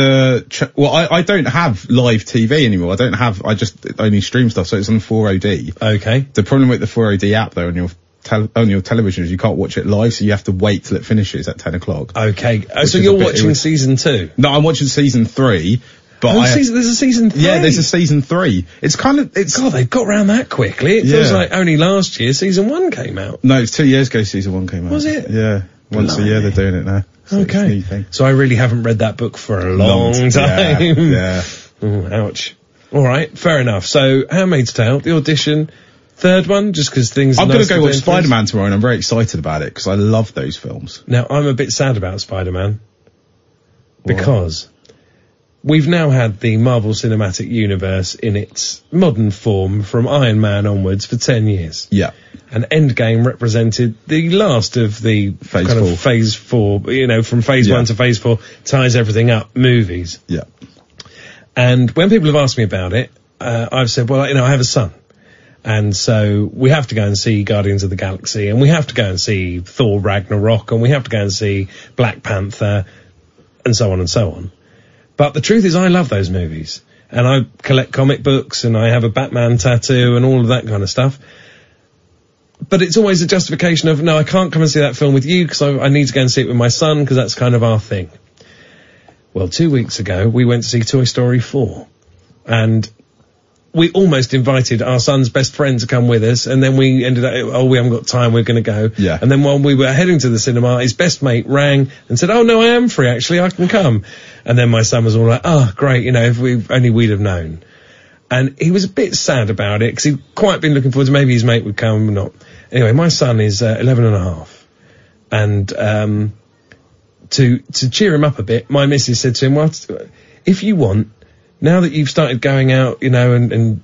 I don't have live TV anymore. I just only stream stuff, so it's on 4OD. Okay. The problem with the 4OD app, though, on your television is you can't watch it live, so you have to wait till it finishes at 10 o'clock. Okay. So you're watching season 2? No, I'm watching season 3. But there's a season 3? Yeah, there's a season 3. God, they've got around that quickly. It feels like only last year season 1 came out. No, it's 2 years ago season 1 came out. Was it? Yeah. Once a year they're doing it now. So okay. So I really haven't read that book for a long time. Yeah. Ooh, ouch. Alright, fair enough. So, Handmaid's Tale, The Audition, third one, just because things I'm going to go watch Spider-Man tomorrow and I'm very excited about it because I love those films. Now, I'm a bit sad about Spider-Man. Because... we've now had the Marvel Cinematic Universe in its modern form from Iron Man onwards for 10 years. Yeah. And Endgame represented the last of the phase 4, from phase 1 to phase 4, ties everything up, movies. Yeah. And when people have asked me about it, I've said, well, I have a son. And so we have to go and see Guardians of the Galaxy, and we have to go and see Thor Ragnarok, and we have to go and see Black Panther, and so on and so on. But the truth is I love those movies. And I collect comic books and I have a Batman tattoo and all of that kind of stuff. But it's always a justification of, no, I can't come and see that film with you because I need to go and see it with my son because that's kind of our thing. Well, 2 weeks ago, we went to see Toy Story 4. And we almost invited our son's best friend to come with us, and then we ended up, we haven't got time, we're going to go. Yeah. And then while we were heading to the cinema, his best mate rang and said, oh, no, I am free, actually, I can come. And then my son was all like, oh, great, if we'd have known. And he was a bit sad about it, because he'd quite been looking forward to maybe his mate would come or not. Anyway, my son is 11 and a half. And to cheer him up a bit, my missus said to him, well, if you want, now that you've started going out, you know,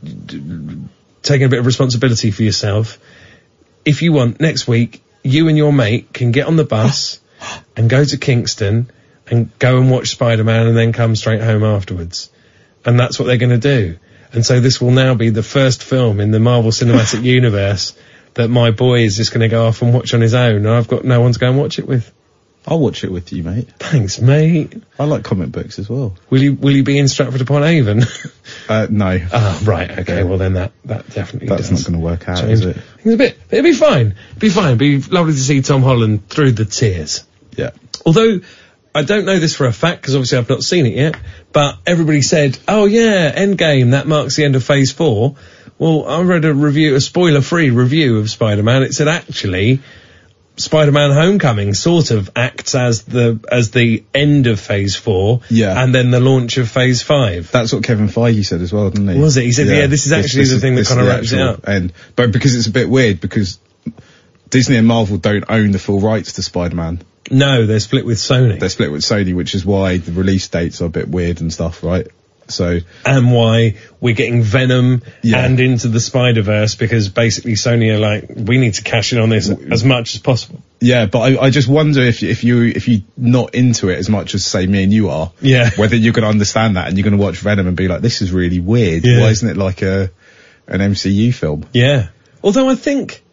and taking a bit of responsibility for yourself, if you want, next week, you and your mate can get on the bus and go to Kingston and go and watch Spider-Man and then come straight home afterwards. And that's what they're going to do. And so this will now be the first film in the Marvel Cinematic Universe that my boy is just going to go off and watch on his own, and I've got no one to go and watch it with. I'll watch it with you, mate. Thanks, mate. I like comic books as well. Will you be in Stratford-upon-Avon? No. Oh, right, okay, yeah. Well then that definitely That's not going to work out, is it? It'll be fine. It'd be lovely to see Tom Holland through the tears. Yeah. Although, I don't know this for a fact, because obviously I've not seen it yet, but everybody said, oh yeah, Endgame, that marks the end of Phase 4. Well, I read a spoiler-free review of Spider-Man. It said actually, Spider-Man Homecoming sort of acts as the end of Phase 4, and then the launch of Phase 5. That's what Kevin Feige said as well, didn't he? Was it? He said, yeah, this is actually the thing that kind of wraps it up. But because it's a bit weird, because Disney and Marvel don't own the full rights to Spider-Man. No, they're split with Sony. They're split with Sony, which is why the release dates are a bit weird and stuff, right? So, and why we're getting Venom and Into the Spider-Verse, because basically Sony are like, we need to cash in on this as much as possible. Yeah, but I just wonder if you're not into it as much as, say, me and you are, whether you're going to understand that and you're going to watch Venom and be like, this is really weird. Why isn't it like an MCU film? Yeah. Although I think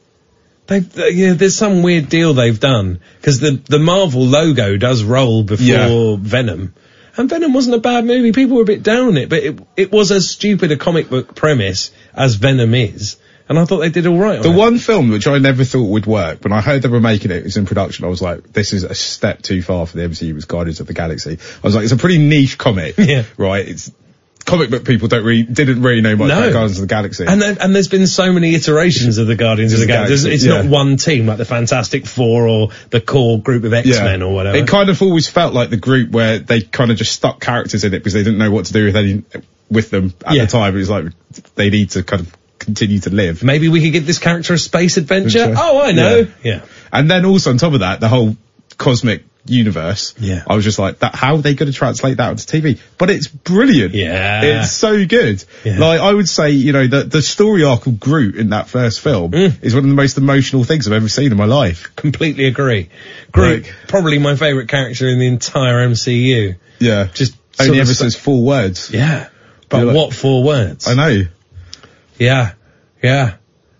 there's some weird deal they've done, because the Marvel logo does roll before Venom. And Venom wasn't a bad movie. People were a bit down on it, but it was as stupid a comic book premise as Venom is. And I thought they did all right on The it. one film which I never thought would work, when I heard they were making it was in production, I was like, this is a step too far for the MCU, was Guardians of the Galaxy. I was like, it's a pretty niche comic, right? It's comic book people didn't really know much about Guardians of the Galaxy. And there's been so many iterations of the Guardians of the Galaxy. It's not one team, like the Fantastic Four or the core group of X-Men or whatever. It kind of always felt like the group where they kind of just stuck characters in it because they didn't know what to do with them at the time. It was like, they need to kind of continue to live. Maybe we could give this character a space adventure. Oh, I know. Yeah. And then also on top of that, the whole cosmic universe. Yeah. I was just like, how are they going to translate that onto TV? But it's brilliant. Yeah. It's so good. Yeah. Like, I would say, you know, the story arc of Groot in that first film is one of the most emotional things I've ever seen in my life. Completely agree. Groot, probably my favourite character in the entire MCU. Yeah. Just only ever says 4 words. Yeah. But like, what 4 words? I know. Yeah. Yeah.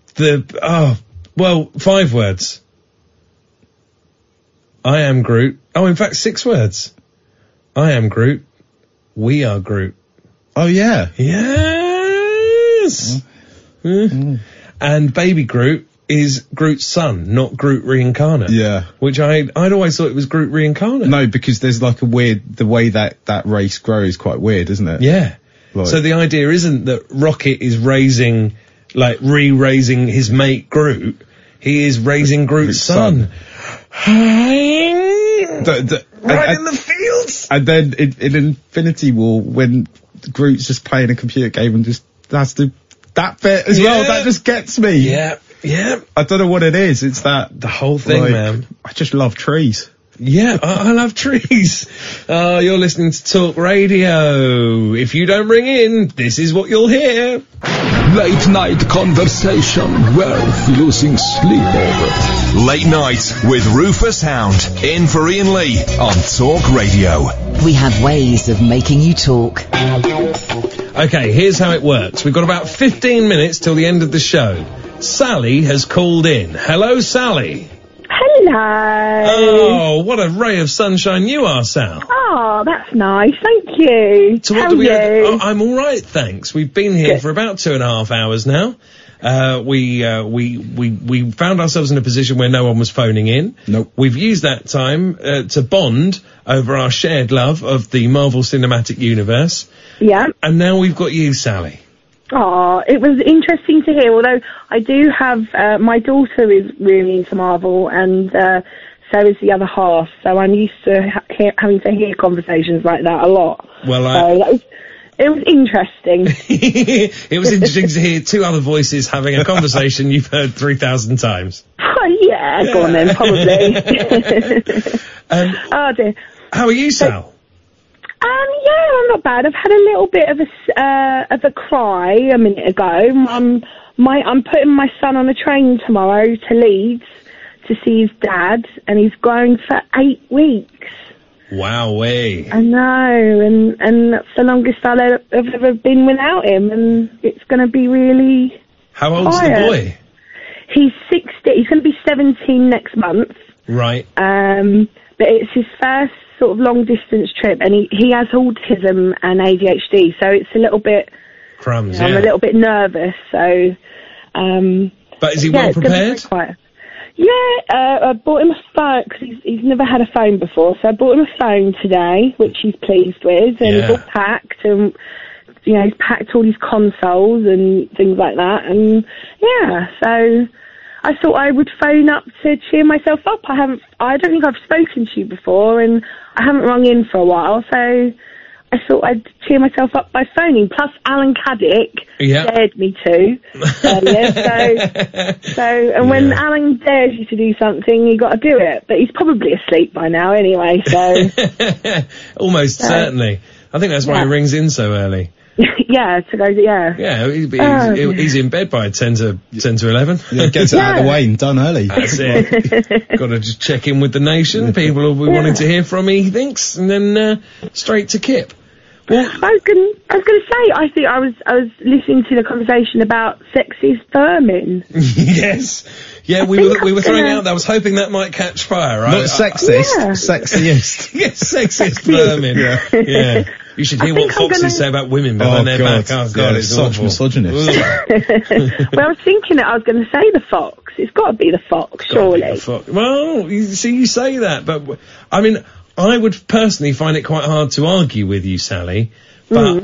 5 words. I am Groot. Oh, in fact, 6 words. I am Groot. We are Groot. Oh, yeah. Yes! And baby Groot is Groot's son, not Groot reincarnate. Yeah. Which I'd always thought it was Groot reincarnate. No, because there's like the way that race grows is quite weird, isn't it? Yeah. Like, so the idea isn't that Rocket is re-raising his mate Groot. He is raising Groot's son. Right in the fields. And then in Infinity War, when Groot's just playing a computer game and just has to that bit as well, that just gets me. Yeah. I don't know what it is. It's the whole thing, man. I just love trees. Yeah, I love trees. You're listening to Talk Radio. If you don't ring in, this is what you'll hear. Late night conversation worth losing sleep over. Late night with Rufus Hound in for Ian Lee on Talk Radio. We have ways of making you talk. Okay, here's how it works. We've got about 15 minutes till the end of the show. Sally has called in. Hello, Sally. Hello. Oh, what a ray of sunshine you are, Sal. Oh, that's nice. Thank you. So what do we do? Oh, I'm all right, thanks. We've been here for about 2.5 hours now. We found ourselves in a position where no one was phoning in. Nope. We've used that time to bond over our shared love of the Marvel Cinematic Universe. Yeah. And now we've got you, Sally. Oh, it was interesting to hear, although I do have, my daughter is really into Marvel, and so is the other half, so I'm used to having to hear conversations like that a lot. Well, it was interesting. It was interesting to hear 2 other voices having a conversation you've heard 3,000 times. I Yeah, go on then, probably. Oh dear. How are you, Sal? Yeah, I'm not bad. I've had a little bit of a cry a minute ago. I'm putting my son on a train tomorrow to Leeds to see his dad, and he's growing for 8 weeks. Wowee. I know, and that's the longest I'll have ever been without him, and it's going to be really How old's quiet. the boy? He's 60. He's going to be 17 next month. Right. But it's his first sort of long distance trip, and he has autism and ADHD, so it's a little bit. Crumbs. I'm a little bit nervous. So. But is he well prepared? I bought him a phone because he's never had a phone before, so I bought him a phone today, which he's pleased with, and he's all packed, and he's packed all his consoles and things like that, and so I thought I would phone up to cheer myself up. I don't think I've spoken to you before, and I haven't rung in for a while, so I thought I'd cheer myself up by phoning. Plus, Alan Caddick dared me to earlier. And when Alan dares you to do something, you got to do it. But he's probably asleep by now anyway. So almost certainly. I think that's why he rings in so early. Yeah, he's in bed by 10 to 11. Yeah, gets it out of the way and done early. That's it. Got to just check in with the nation. People will be wanting to hear from me, he thinks, and then straight to Kip. Well, I was going to say, I think I was listening to the conversation about sexist vermin. Yes. Yeah, we were throwing out that. I was hoping that might catch fire. Not sexist, sexiest. Yes, sexist vermin. Yeah. You should hear what foxes say about women behind their back. Oh, God, it's such awful. misogynist. Well, I was thinking that I was going to say the fox. It's got to be the fox, surely. Well, you say that, but, I mean, I would personally find it quite hard to argue with you, Sally, but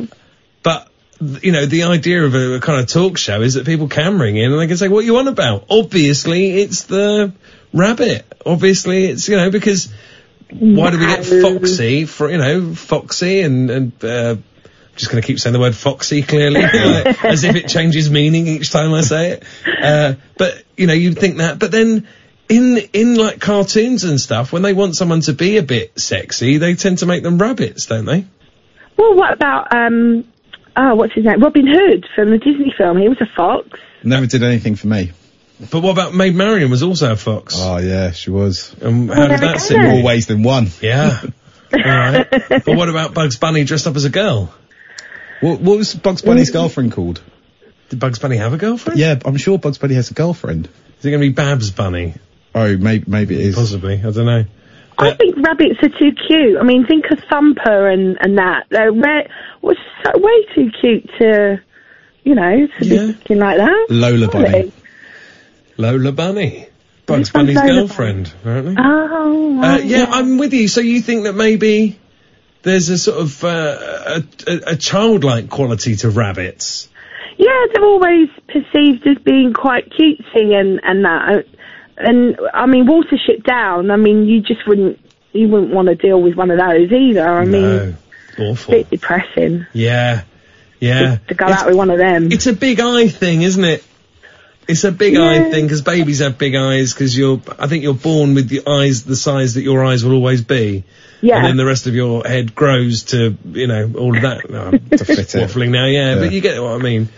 the idea of a kind of talk show is that people can ring in and they can say, what are you on about? Obviously, it's the rabbit. Obviously, it's, because why do we get Foxy Foxy and just going to keep saying the word Foxy clearly, as if it changes meaning each time I say it. But, you'd think that, but then in like cartoons and stuff, when they want someone to be a bit sexy, they tend to make them rabbits, don't they? Well, what about, what's his name? Robin Hood from the Disney film. He was a fox. Never did anything for me. But what about Maid Marian was also a fox? Oh, yeah, she was. How did that sit? More ways than one. Yeah. All right. But what about Bugs Bunny dressed up as a girl? What was Bugs Bunny's girlfriend called? Did Bugs Bunny have a girlfriend? Yeah, I'm sure Bugs Bunny has a girlfriend. Is it going to be Babs Bunny? Oh, maybe it is. Possibly, I don't know. I think rabbits are too cute. I mean, think of Thumper and that. They're way too cute to, be looking like that. Lola Bunny. Lola Bunny. Bugs Bunny's girlfriend, apparently. Oh, right, yeah, I'm with you. So you think that maybe there's a sort of a childlike quality to rabbits? Yeah, they're always perceived as being quite cutesy and that. And, I mean, Watership Down, I mean, you wouldn't want to deal with one of those either. I mean, awful. Bit depressing. Yeah. To go out with one of them. It's a big eye thing, isn't it? It's a big eye thing, because babies have big eyes, because I think you're born with the eyes the size that your eyes will always be. Yeah. And then the rest of your head grows to, all of that. To fit it. Waffling now, but you get what I mean.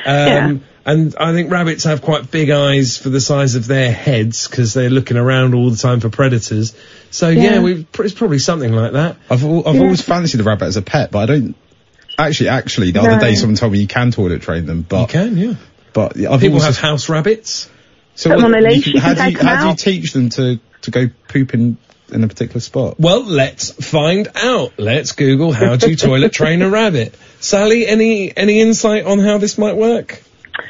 And I think rabbits have quite big eyes for the size of their heads, because they're looking around all the time for predators. So it's probably something like that. I've always fancied a rabbit as a pet, but I don't. Actually, the other day someone told me you can toilet train them, but you can, yeah. But people have house rabbits. So on a leash, how do you teach them to go poop in a particular spot? Well, let's find out. Let's Google how do you toilet train a rabbit. Sally, any insight on how this might work?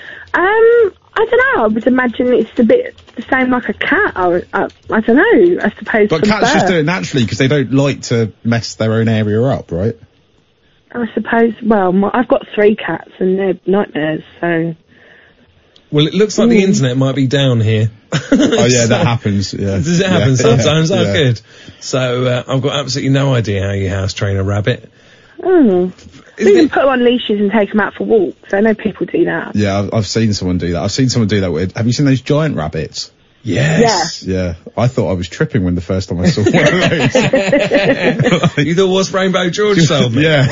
I don't know. I would imagine it's a bit the same like a cat. I don't know. I suppose. But cats just do it naturally because they don't like to mess their own area up, right? I suppose. Well, I've got 3 cats and they're nightmares. So. Well, it looks like the internet might be down here. Oh yeah, that happens. Yeah. Does it happen sometimes? Oh, good. So I've got absolutely no idea how you house train a rabbit. You can put them on leashes and take them out for walks. I know people do that. Yeah, I've seen someone do that. I've seen someone do that with. Have you seen those giant rabbits? Yes. Yeah. I thought I was tripping when the first time I saw one of those. You thought what's Rainbow George sold me? Yeah.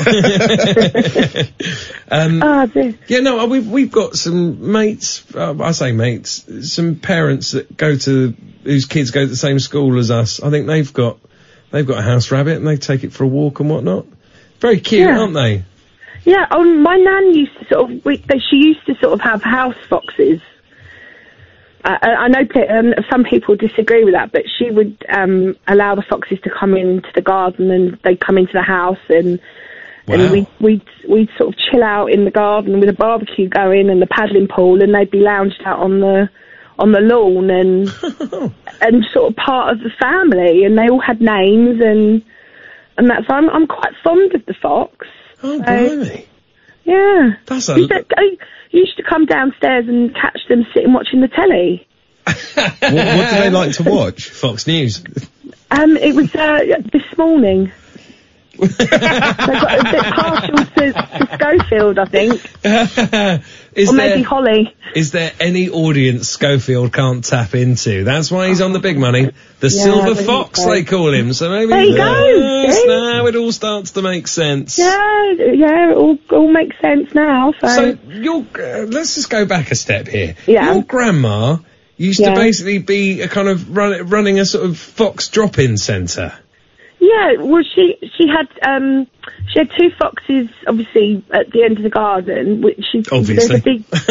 Yeah, no, we've got some mates, I say mates, some parents that whose kids go to the same school as us. I think they've got a house rabbit and they take it for a walk and whatnot. Very cute, aren't they? Yeah, my nan used to she used to sort of have house foxes. I know some people disagree with that, but she would allow the foxes to come into the garden and they'd come into the house and we'd sort of chill out in the garden with a barbecue going and the paddling pool, and they'd be lounged out on the lawn and and sort of part of the family, and they all had names and that's why I'm quite fond of the fox. Oh, blimey. Yeah. That's I used to come downstairs and catch them sitting watching the telly. What do they like to watch? Fox News. It was this morning. They got a bit partial to Schofield, I think. Or maybe Holly. Is there any audience Schofield can't tap into? That's why he's on the big money. The Silver Fox, they call him. So maybe there you go. Now it all starts to make sense. Yeah, it all makes sense now. So let's just go back a step here. Yeah. Your grandma used to basically be a kind of running a sort of fox drop-in centre. Yeah, well, she had two foxes, obviously, at the end of the garden. Obviously.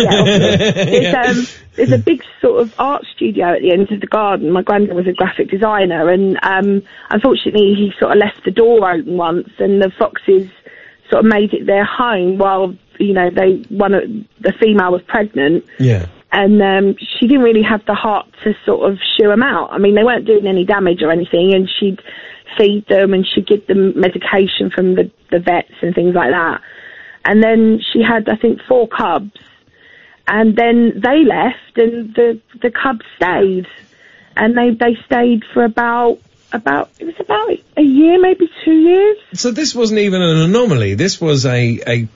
There's a big sort of art studio at the end of the garden. My granddad was a graphic designer, and unfortunately, he sort of left the door open once, and the foxes sort of made it their home while the female was pregnant. Yeah. And she didn't really have the heart to sort of shoo them out. I mean, they weren't doing any damage or anything, and she'd feed them and she'd give them medication from the vets and things like that. And then she had, I think, 4 cubs, and then they left and the cubs stayed, and they stayed for about a year, maybe 2 years. So this wasn't even an anomaly. This was a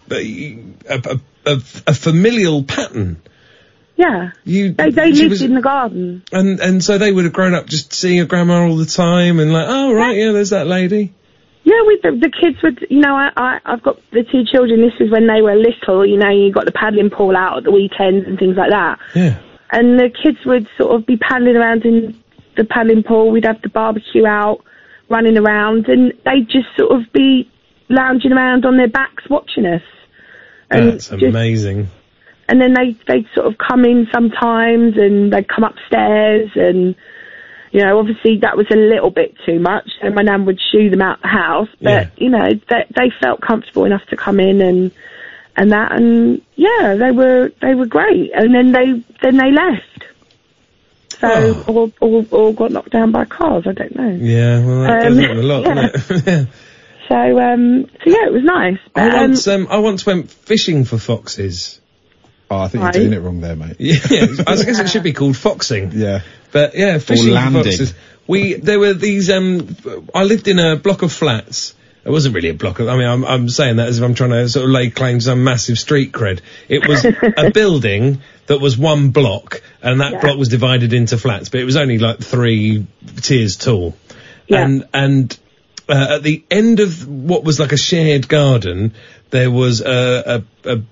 familial pattern. Yeah. They lived in the garden. And so they would have grown up just seeing your grandma all the time and like, oh, right, yeah, there's that lady. Yeah, the kids would, I've got the 2 children. This was when they were little, you got the paddling pool out at the weekends and things like that. Yeah. And the kids would sort of be paddling around in the paddling pool. We'd have the barbecue out, running around, and they'd just sort of be lounging around on their backs watching us. And that's amazing. And then they'd sort of come in sometimes, and they'd come upstairs, and, obviously that was a little bit too much, and my nan would shoo them out the house, but, they felt comfortable enough to come in and that, and, yeah, they were great, and then they left. So, or got knocked down by cars, I don't know. Yeah, well, that does happen a lot, doesn't it? So yeah, it was nice. But, I once went fishing for foxes. Oh, I think you're doing it wrong there, mate. Yeah, I guess it should be called foxing. Yeah. But yeah, fishing or landing. for foxes. There were these, I lived in a block of flats. It wasn't really a block of, I'm saying that as if I'm trying to sort of lay claim to some massive street cred. It was a building that was one block, and that block was divided into flats, but it was only like 3 tiers tall. Yeah. And at the end of what was like a shared garden, there was a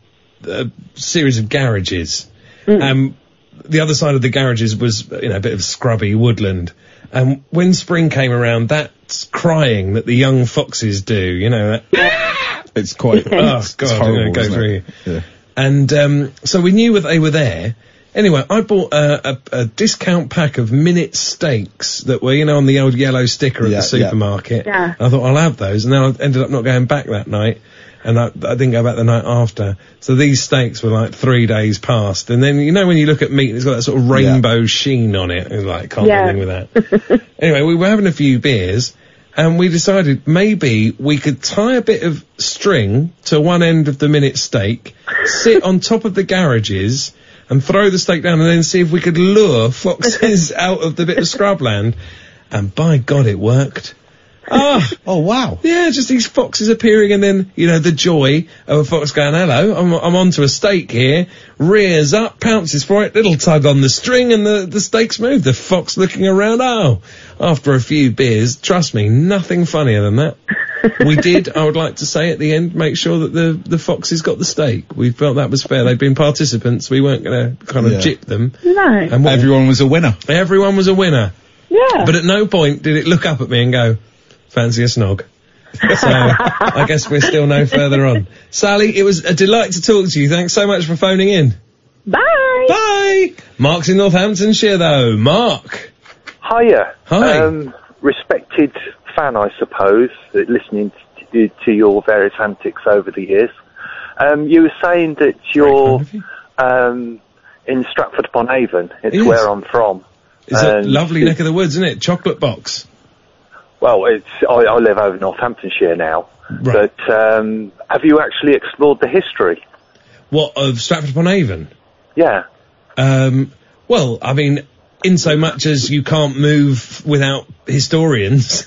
series of garages. The other side of the garages was, a bit of scrubby woodland. And when spring came around, that's crying that the young foxes do, that. It's quite, oh, God, horrible, go through you. Yeah. And, so we knew that they were there. Anyway, I bought a discount pack of minute steaks that were, on the old yellow sticker at the supermarket. Yeah. I thought, I'll have those. And then I ended up not going back that night. And I didn't go back the night after. So these steaks were like 3 days past. And then, when you look at meat, it's got that sort of rainbow sheen on it. It's like, can't do anything with that. Anyway, we were having a few beers, and we decided maybe we could tie a bit of string to one end of the minute steak, sit on top of the garages, and throw the steak down, and then see if we could lure foxes out of the bit of scrubland. And by God, it worked. Oh, wow. Yeah, just these foxes appearing, and then, you know, the joy of a fox going, hello, I'm onto a steak here, rears up, pounces for it, little tug on the string, and the steak's moved. The fox looking around, after a few beers, trust me, nothing funnier than that. We did, I would like to say at the end, make sure that the foxes got the steak. We felt that was fair. They'd been participants. We weren't going to kind of jip them. No. And everyone was a winner. Everyone was a winner. Yeah. But at no point did it look up at me and go, fancy a snog. So I guess we're still no further on. Sally, it was a delight to talk to you. Thanks so much for phoning in. Bye. Bye. Mark's in Northamptonshire though. Mark. Hiya. Hi. Respected fan, I suppose, listening to your various antics over the years. You were saying that you're in Stratford-upon-Avon. It's where I'm from. It's a lovely neck of the woods, isn't it? Chocolate box. Well, I live over Northamptonshire now. Right. But have you actually explored the history? What, of Stratford-upon-Avon? Yeah. Well, I mean, in so much as you can't move without historians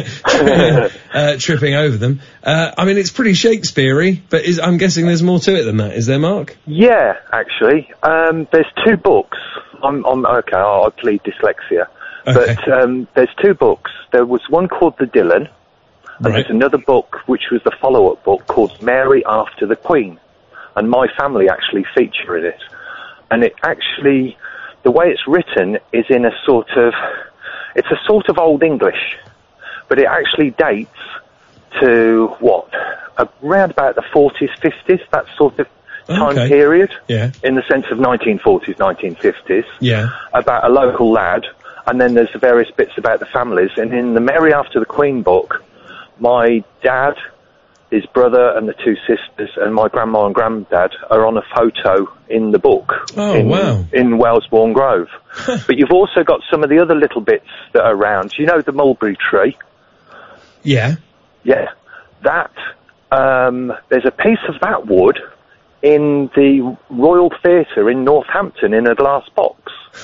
tripping over them. I mean, it's pretty Shakespeare-y, but I'm guessing there's more to it than that. Is there, Mark? Yeah, actually. There's 2 books. Okay, I plead dyslexia. Okay. But there's 2 books. There was one called The Dylan, and there's another book which was the follow-up book called Mary After the Queen. And my family actually feature in it. And it actually, the way it's written is in it's a sort of Old English, but it actually dates to around about the 40s, 50s, that sort of time period. Yeah. In the sense of 1940s, 1950s. Yeah. About a local lad, and then there's various bits about the families. And in the Mary After the Queen book, my dad, his brother and the 2 sisters and my grandma and granddad are on a photo in the book. Oh, wow. In Wellesbourne Grove. But you've also got some of the other little bits that are around. You know the mulberry tree? Yeah. Yeah. That, there's a piece of that wood in the Royal Theatre in Northampton in a glass box.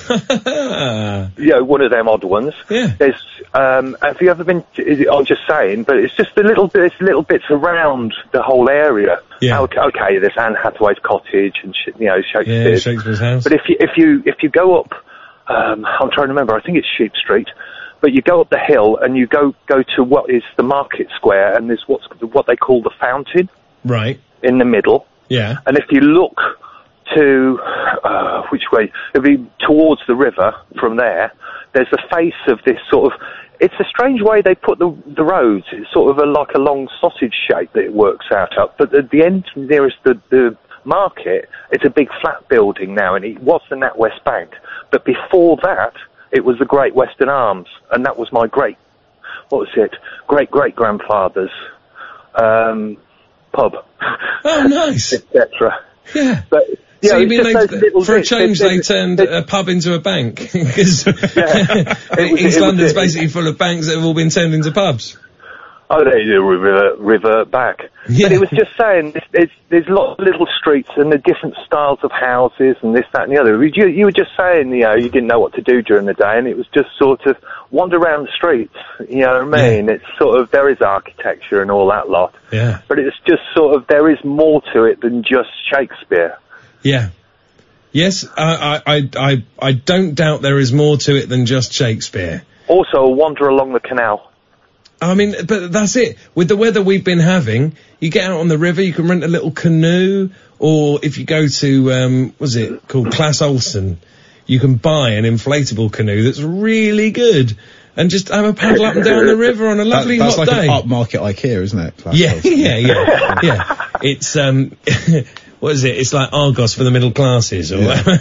One of them odd ones. Yeah. There's, have you ever been, I'm just saying, but it's just the little bits around the whole area. Yeah. Okay, there's Anne Hathaway's cottage and Shakespeare's. Yeah, Shakespeare's house. But if you go up, I'm trying to remember, I think it's Sheep Street, but you go up the hill and you go to what is the market square, and there's what they call the fountain. Right. In the middle. Yeah. And if you look to, which way? It'd be towards the river from there. There's a face of this sort of, it's a strange way they put the roads. It's sort of like a long sausage shape that it works out up. But at the end, nearest the market, it's a big flat building now, and it was the NatWest Bank. But before that, it was the Great Western Arms, and that was my great-great-grandfather's pub. Oh, nice. Etc. Yeah. But, so you mean for a change they turned a pub into a bank? Because East London's basically full of banks that have all been turned into pubs. Oh, they revert back. Yeah. But it was just saying, there's lots of little streets and the different styles of houses and this, that and the other. You were just saying, you didn't know what to do during the day, and it was just sort of wander around the streets, you know what I mean? Yeah. It's sort of, there is architecture and all that lot. Yeah. But it's just sort of, there is more to it than just Shakespeare. Yeah. Yes, I don't doubt there is more to it than just Shakespeare. Also, a wander along the canal. I mean, but that's it. With the weather we've been having, you get out on the river, you can rent a little canoe, or if you go to, what's it called, Class Olsen, you can buy an inflatable canoe that's really good, and just have a paddle up and down the river on a lovely hot day. That's like an upmarket IKEA, isn't it? Class Olsen. Yeah. It's, what is it? It's like Argos for the middle classes, or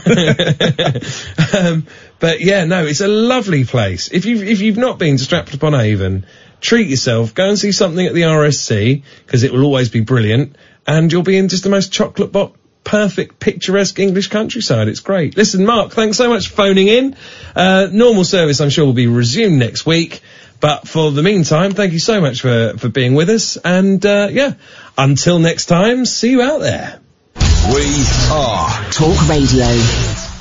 but yeah, no, it's a lovely place. If you've not been to Stratford-upon-Avon, treat yourself, go and see something at the RSC, because it will always be brilliant, and you'll be in just the most chocolate box, perfect, picturesque English countryside. It's great. Listen, Mark, thanks so much for phoning in. Normal service, I'm sure, will be resumed next week, but for the meantime, thank you so much for being with us, and until next time, see you out there. We are Talk Radio.